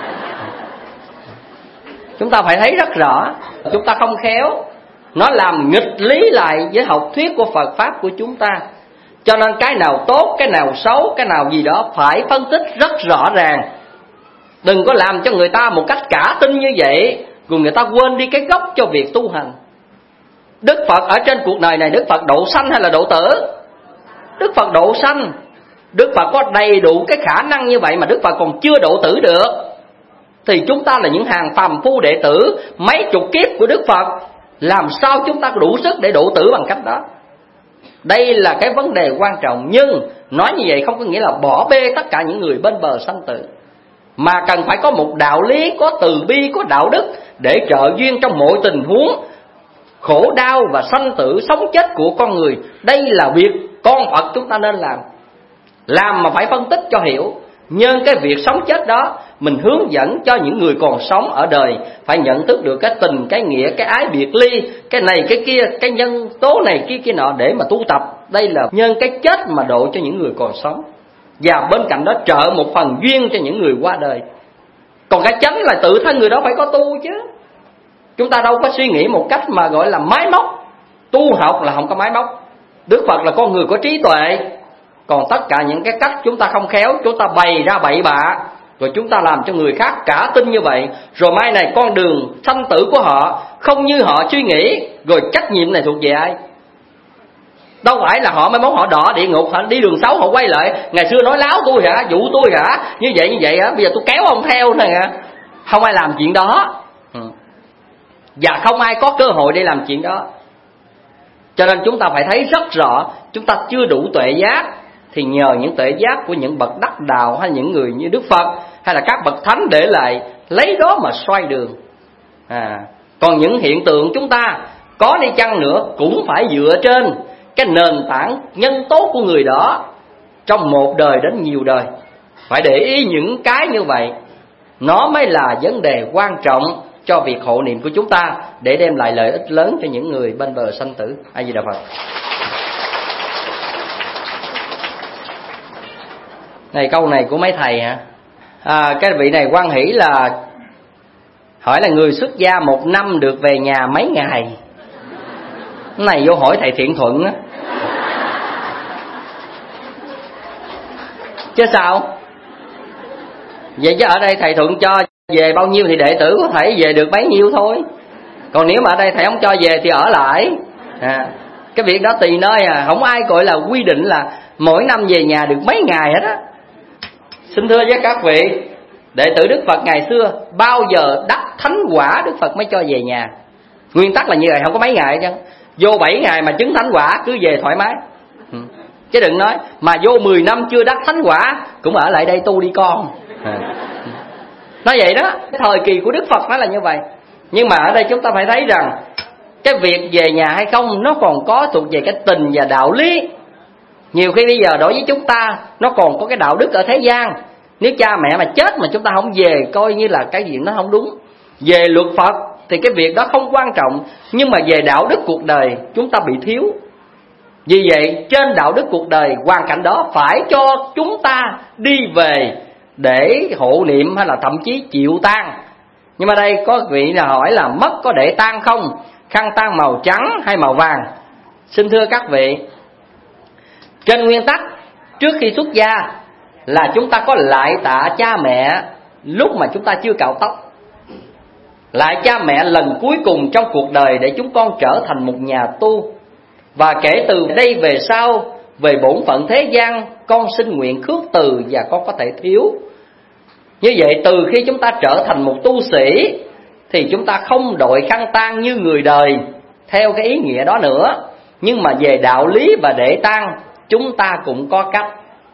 Chúng ta phải thấy rất rõ, chúng ta không khéo, nó làm nghịch lý lại với học thuyết của Phật Pháp của chúng ta. Cho nên cái nào tốt, cái nào xấu, cái nào gì đó phải phân tích rất rõ ràng. Đừng có làm cho người ta một cách cả tin như vậy, rồi người ta quên đi cái gốc cho việc tu hành. Đức Phật ở trên cuộc đời này, Đức Phật độ sanh hay là độ tử? Đức Phật độ sanh. Đức Phật có đầy đủ cái khả năng như vậy mà Đức Phật còn chưa độ tử được, thì chúng ta là những hàng phàm phu đệ tử mấy chục kiếp của Đức Phật, làm sao chúng ta đủ sức để độ tử bằng cách đó? Đây là cái vấn đề quan trọng. Nhưng nói như vậy không có nghĩa là bỏ bê tất cả những người bên bờ sanh tử, mà cần phải có một đạo lý, có từ bi, có đạo đức để trợ duyên trong mọi tình huống khổ đau và sanh tử, sống chết của con người. Đây là việc con Phật chúng ta nên làm mà phải phân tích cho hiểu. Nhân cái việc sống chết đó, mình hướng dẫn cho những người còn sống ở đời phải nhận thức được cái tình, cái nghĩa, cái ái biệt ly, cái này cái kia, cái nhân tố này kia nọ để mà tu tập. Đây là nhân cái chết mà độ cho những người còn sống, và bên cạnh đó trợ một phần duyên cho những người qua đời. Còn cái chánh là tự thân người đó phải có tu chứ. Chúng ta đâu có suy nghĩ một cách mà gọi là máy móc. Tu học là không có máy móc. Đức Phật là con người có trí tuệ. Còn tất cả những cái cách chúng ta không khéo, chúng ta bày ra bậy bạ, rồi chúng ta làm cho người khác cả tin như vậy. Rồi mai này con đường sanh tử của họ không như họ suy nghĩ, rồi trách nhiệm này thuộc về ai? Đâu phải là họ mai mốt họ đọa địa ngục, họ đi đường xấu họ quay lại, ngày xưa nói láo tôi hả, dụ tôi hả, như vậy hả, bây giờ tôi kéo ông theo này hả? Không ai làm chuyện đó. Và không ai có cơ hội để làm chuyện đó. Cho nên chúng ta phải thấy rất rõ, chúng ta chưa đủ tuệ giác thì nhờ những tuệ giác của những bậc đắc đạo hay những người như Đức Phật hay là các bậc thánh để lại, lấy đó mà xoay đường. Còn những hiện tượng chúng ta có đi chăng nữa cũng phải dựa trên cái nền tảng nhân tố của người đó trong một đời đến nhiều đời. Phải để ý những cái như vậy, nó mới là vấn đề quan trọng cho việc hộ niệm của chúng ta, để đem lại lợi ích lớn cho những người bên bờ sanh tử. A Di Đà Phật. Này, câu này của mấy thầy hả? Cái vị này quan hỷ là hỏi là người xuất gia 1 năm được về nhà mấy ngày. Cái này vô hỏi thầy Thiện Thuận á. Chứ sao? Vậy chứ ở đây thầy Thuận cho về bao nhiêu thì đệ tử có thể về được bấy nhiêu thôi. Còn nếu mà ở đây thầy không cho về thì ở lại. Cái việc đó tùy nơi không ai gọi là quy định là mỗi năm về nhà được mấy ngày hết á. Xin thưa với các vị, đệ tử Đức Phật ngày xưa bao giờ đắc thánh quả Đức Phật mới cho về nhà. Nguyên tắc là như vậy, không có mấy ngày chứ. Vô 7 ngày mà chứng thánh quả cứ về thoải mái. Chứ đừng nói mà vô 10 năm chưa đắc thánh quả cũng ở lại đây tu đi con. Nói vậy đó, cái thời kỳ của Đức Phật nó là như vậy. Nhưng mà ở đây chúng ta phải thấy rằng cái việc về nhà hay không nó còn có thuộc về cái tình và đạo lý. Nhiều khi bây giờ đối với chúng ta nó còn có cái đạo đức ở thế gian. Nếu cha mẹ mà chết mà chúng ta không về, coi như là cái gì nó không đúng. Về luật Phật thì cái việc đó không quan trọng, nhưng mà về đạo đức cuộc đời chúng ta bị thiếu. Vì vậy trên đạo đức cuộc đời, hoàn cảnh đó phải cho chúng ta đi về để hộ niệm hay là thậm chí chịu tang. Nhưng mà đây có vị là hỏi là mất có để tang không? Khăn tang màu trắng hay màu vàng? Xin thưa các vị, trên nguyên tắc trước khi xuất gia là chúng ta có lại tạ cha mẹ lúc mà chúng ta chưa cạo tóc, lại cha mẹ lần cuối cùng trong cuộc đời để chúng con trở thành một nhà tu. Và kể từ đây về sau, về bổn phận thế gian, con xin nguyện khước từ và con có thể thiếu. Như vậy từ khi chúng ta trở thành một tu sĩ thì chúng ta không đội khăn tang như người đời theo cái ý nghĩa đó nữa. Nhưng mà về đạo lý và để tang chúng ta cũng có cách.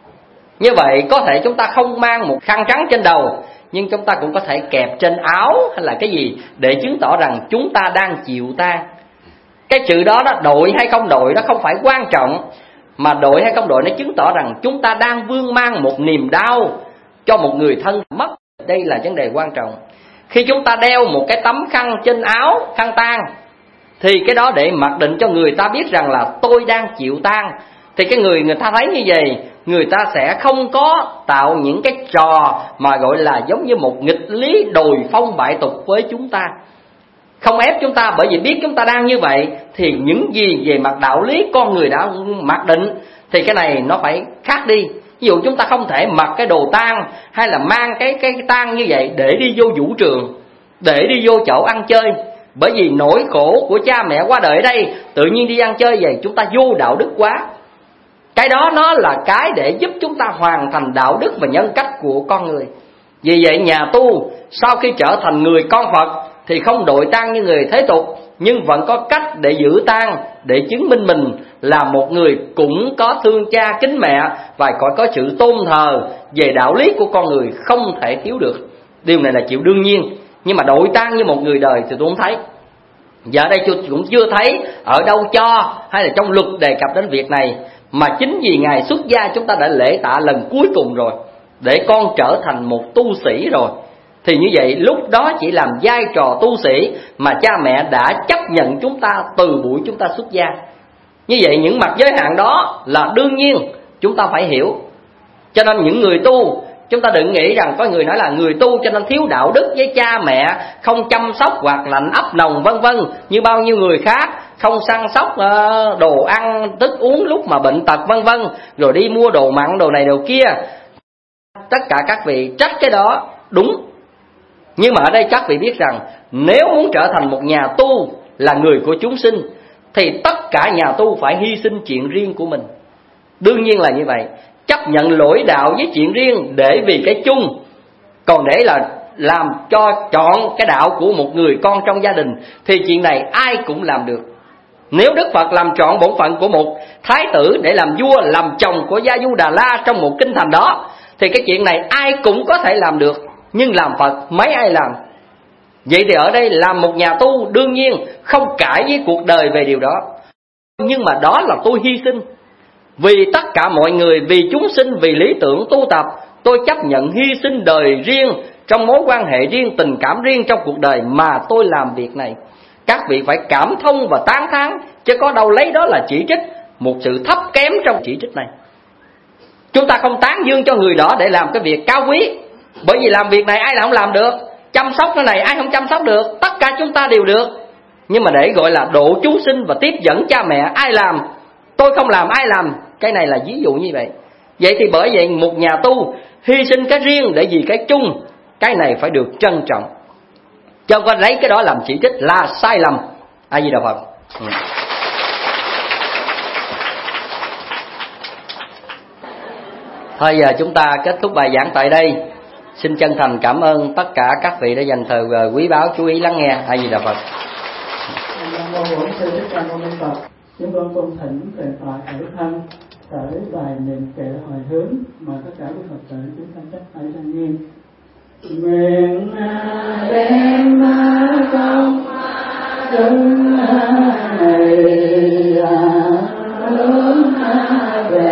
Như vậy có thể chúng ta không mang một khăn trắng trên đầu, nhưng chúng ta cũng có thể kẹp trên áo hay là cái gì để chứng tỏ rằng chúng ta đang chịu tang. Cái chữ đó đội hay không đội đó không phải quan trọng, mà đội hay không đội nó chứng tỏ rằng chúng ta đang vương mang một niềm đau cho một người thân mất. Đây là vấn đề quan trọng. Khi chúng ta đeo một cái tấm khăn trên áo, khăn tang, thì cái đó để mặc định cho người ta biết rằng là tôi đang chịu tang. Thì cái người ta thấy như vậy, người ta sẽ không có tạo những cái trò mà gọi là giống như một nghịch lý đồi phong bại tục với chúng ta, không ép chúng ta. Bởi vì biết chúng ta đang như vậy thì những gì về mặt đạo lý con người đã mặc định thì cái này nó phải khác đi. Ví dụ chúng ta không thể mặc cái đồ tang hay là mang cái tang như vậy để đi vô vũ trường, để đi vô chỗ ăn chơi. Bởi vì nỗi khổ của cha mẹ qua đời ở đây, tự nhiên đi ăn chơi vậy chúng ta vô đạo đức quá. Cái đó nó là cái để giúp chúng ta hoàn thành đạo đức và nhân cách của con người. Vì vậy nhà tu sau khi trở thành người con Phật thì không đội tang như người thế tục, nhưng vẫn có cách để giữ tang, để chứng minh mình là một người cũng có thương cha kính mẹ và có sự tôn thờ. Về đạo lý của con người không thể thiếu được. Điều này là chuyện đương nhiên. Nhưng mà đội tang như một người đời thì tôi không thấy. Và ở đây tôi cũng chưa thấy ở đâu cho hay là trong luật đề cập đến việc này. Mà chính vì ngày xuất gia chúng ta đã lễ tạ lần cuối cùng rồi, để con trở thành một tu sĩ rồi. Thì như vậy lúc đó chỉ làm vai trò tu sĩ mà cha mẹ đã chấp nhận chúng ta từ buổi chúng ta xuất gia. Như vậy những mặt giới hạn đó là đương nhiên chúng ta phải hiểu. Cho nên những người tu, chúng ta đừng nghĩ rằng có người nói là người tu cho nên thiếu đạo đức với cha mẹ, không chăm sóc hoặc lạnh ấp nồng vân vân như bao nhiêu người khác, không săn sóc đồ ăn thức uống lúc mà bệnh tật vân vân, rồi đi mua đồ mặn đồ này đồ kia. Tất cả các vị trách cái đó đúng. Nhưng mà ở đây các vị biết rằng nếu muốn trở thành một nhà tu là người của chúng sinh thì tất cả nhà tu phải hy sinh chuyện riêng của mình. Đương nhiên là như vậy. Chấp nhận lỗi đạo với chuyện riêng để vì cái chung. Còn để là làm cho chọn cái đạo của một người con trong gia đình thì chuyện này ai cũng làm được. Nếu Đức Phật làm trọn bổn phận của một thái tử để làm vua, làm chồng của Gia Du Đà La trong một kinh thành đó, thì cái chuyện này ai cũng có thể làm được. Nhưng làm Phật mấy ai làm. Vậy thì ở đây làm một nhà tu đương nhiên không cãi với cuộc đời về điều đó. Nhưng mà đó là tôi hy sinh vì tất cả mọi người, vì chúng sinh, vì lý tưởng tu tập. Tôi chấp nhận hy sinh đời riêng, trong mối quan hệ riêng, tình cảm riêng trong cuộc đời mà tôi làm việc này. Các vị phải cảm thông và tán thán, chứ có đâu lấy đó là chỉ trích, một sự thấp kém trong chỉ trích này. Chúng ta không tán dương cho người đó để làm cái việc cao quý, bởi vì làm việc này ai là không làm được. Chăm sóc cái này ai không chăm sóc được. Tất cả chúng ta đều được. Nhưng mà để gọi là độ chúng sinh và tiếp dẫn cha mẹ ai làm, tôi không làm ai làm, cái này là ví dụ như vậy. Vậy thì bởi vậy một nhà tu hy sinh cái riêng để vì cái chung, cái này phải được trân trọng. Chứ không có lấy cái đó làm chỉ trích là sai lầm. A Di Đà Phật. Thôi giờ chúng ta kết thúc bài giảng tại đây. Xin chân thành cảm ơn tất cả các vị đã dành thời quý báu chú ý lắng nghe. A Di Đà Phật. Chúng con cung thỉnh về tòa khởi thân khởi bài niệm kệ hồi hướng mà tất cả quý Phật tử chúng ta chấp tay ra nghiêng. Nguyện đem công đức này hướng về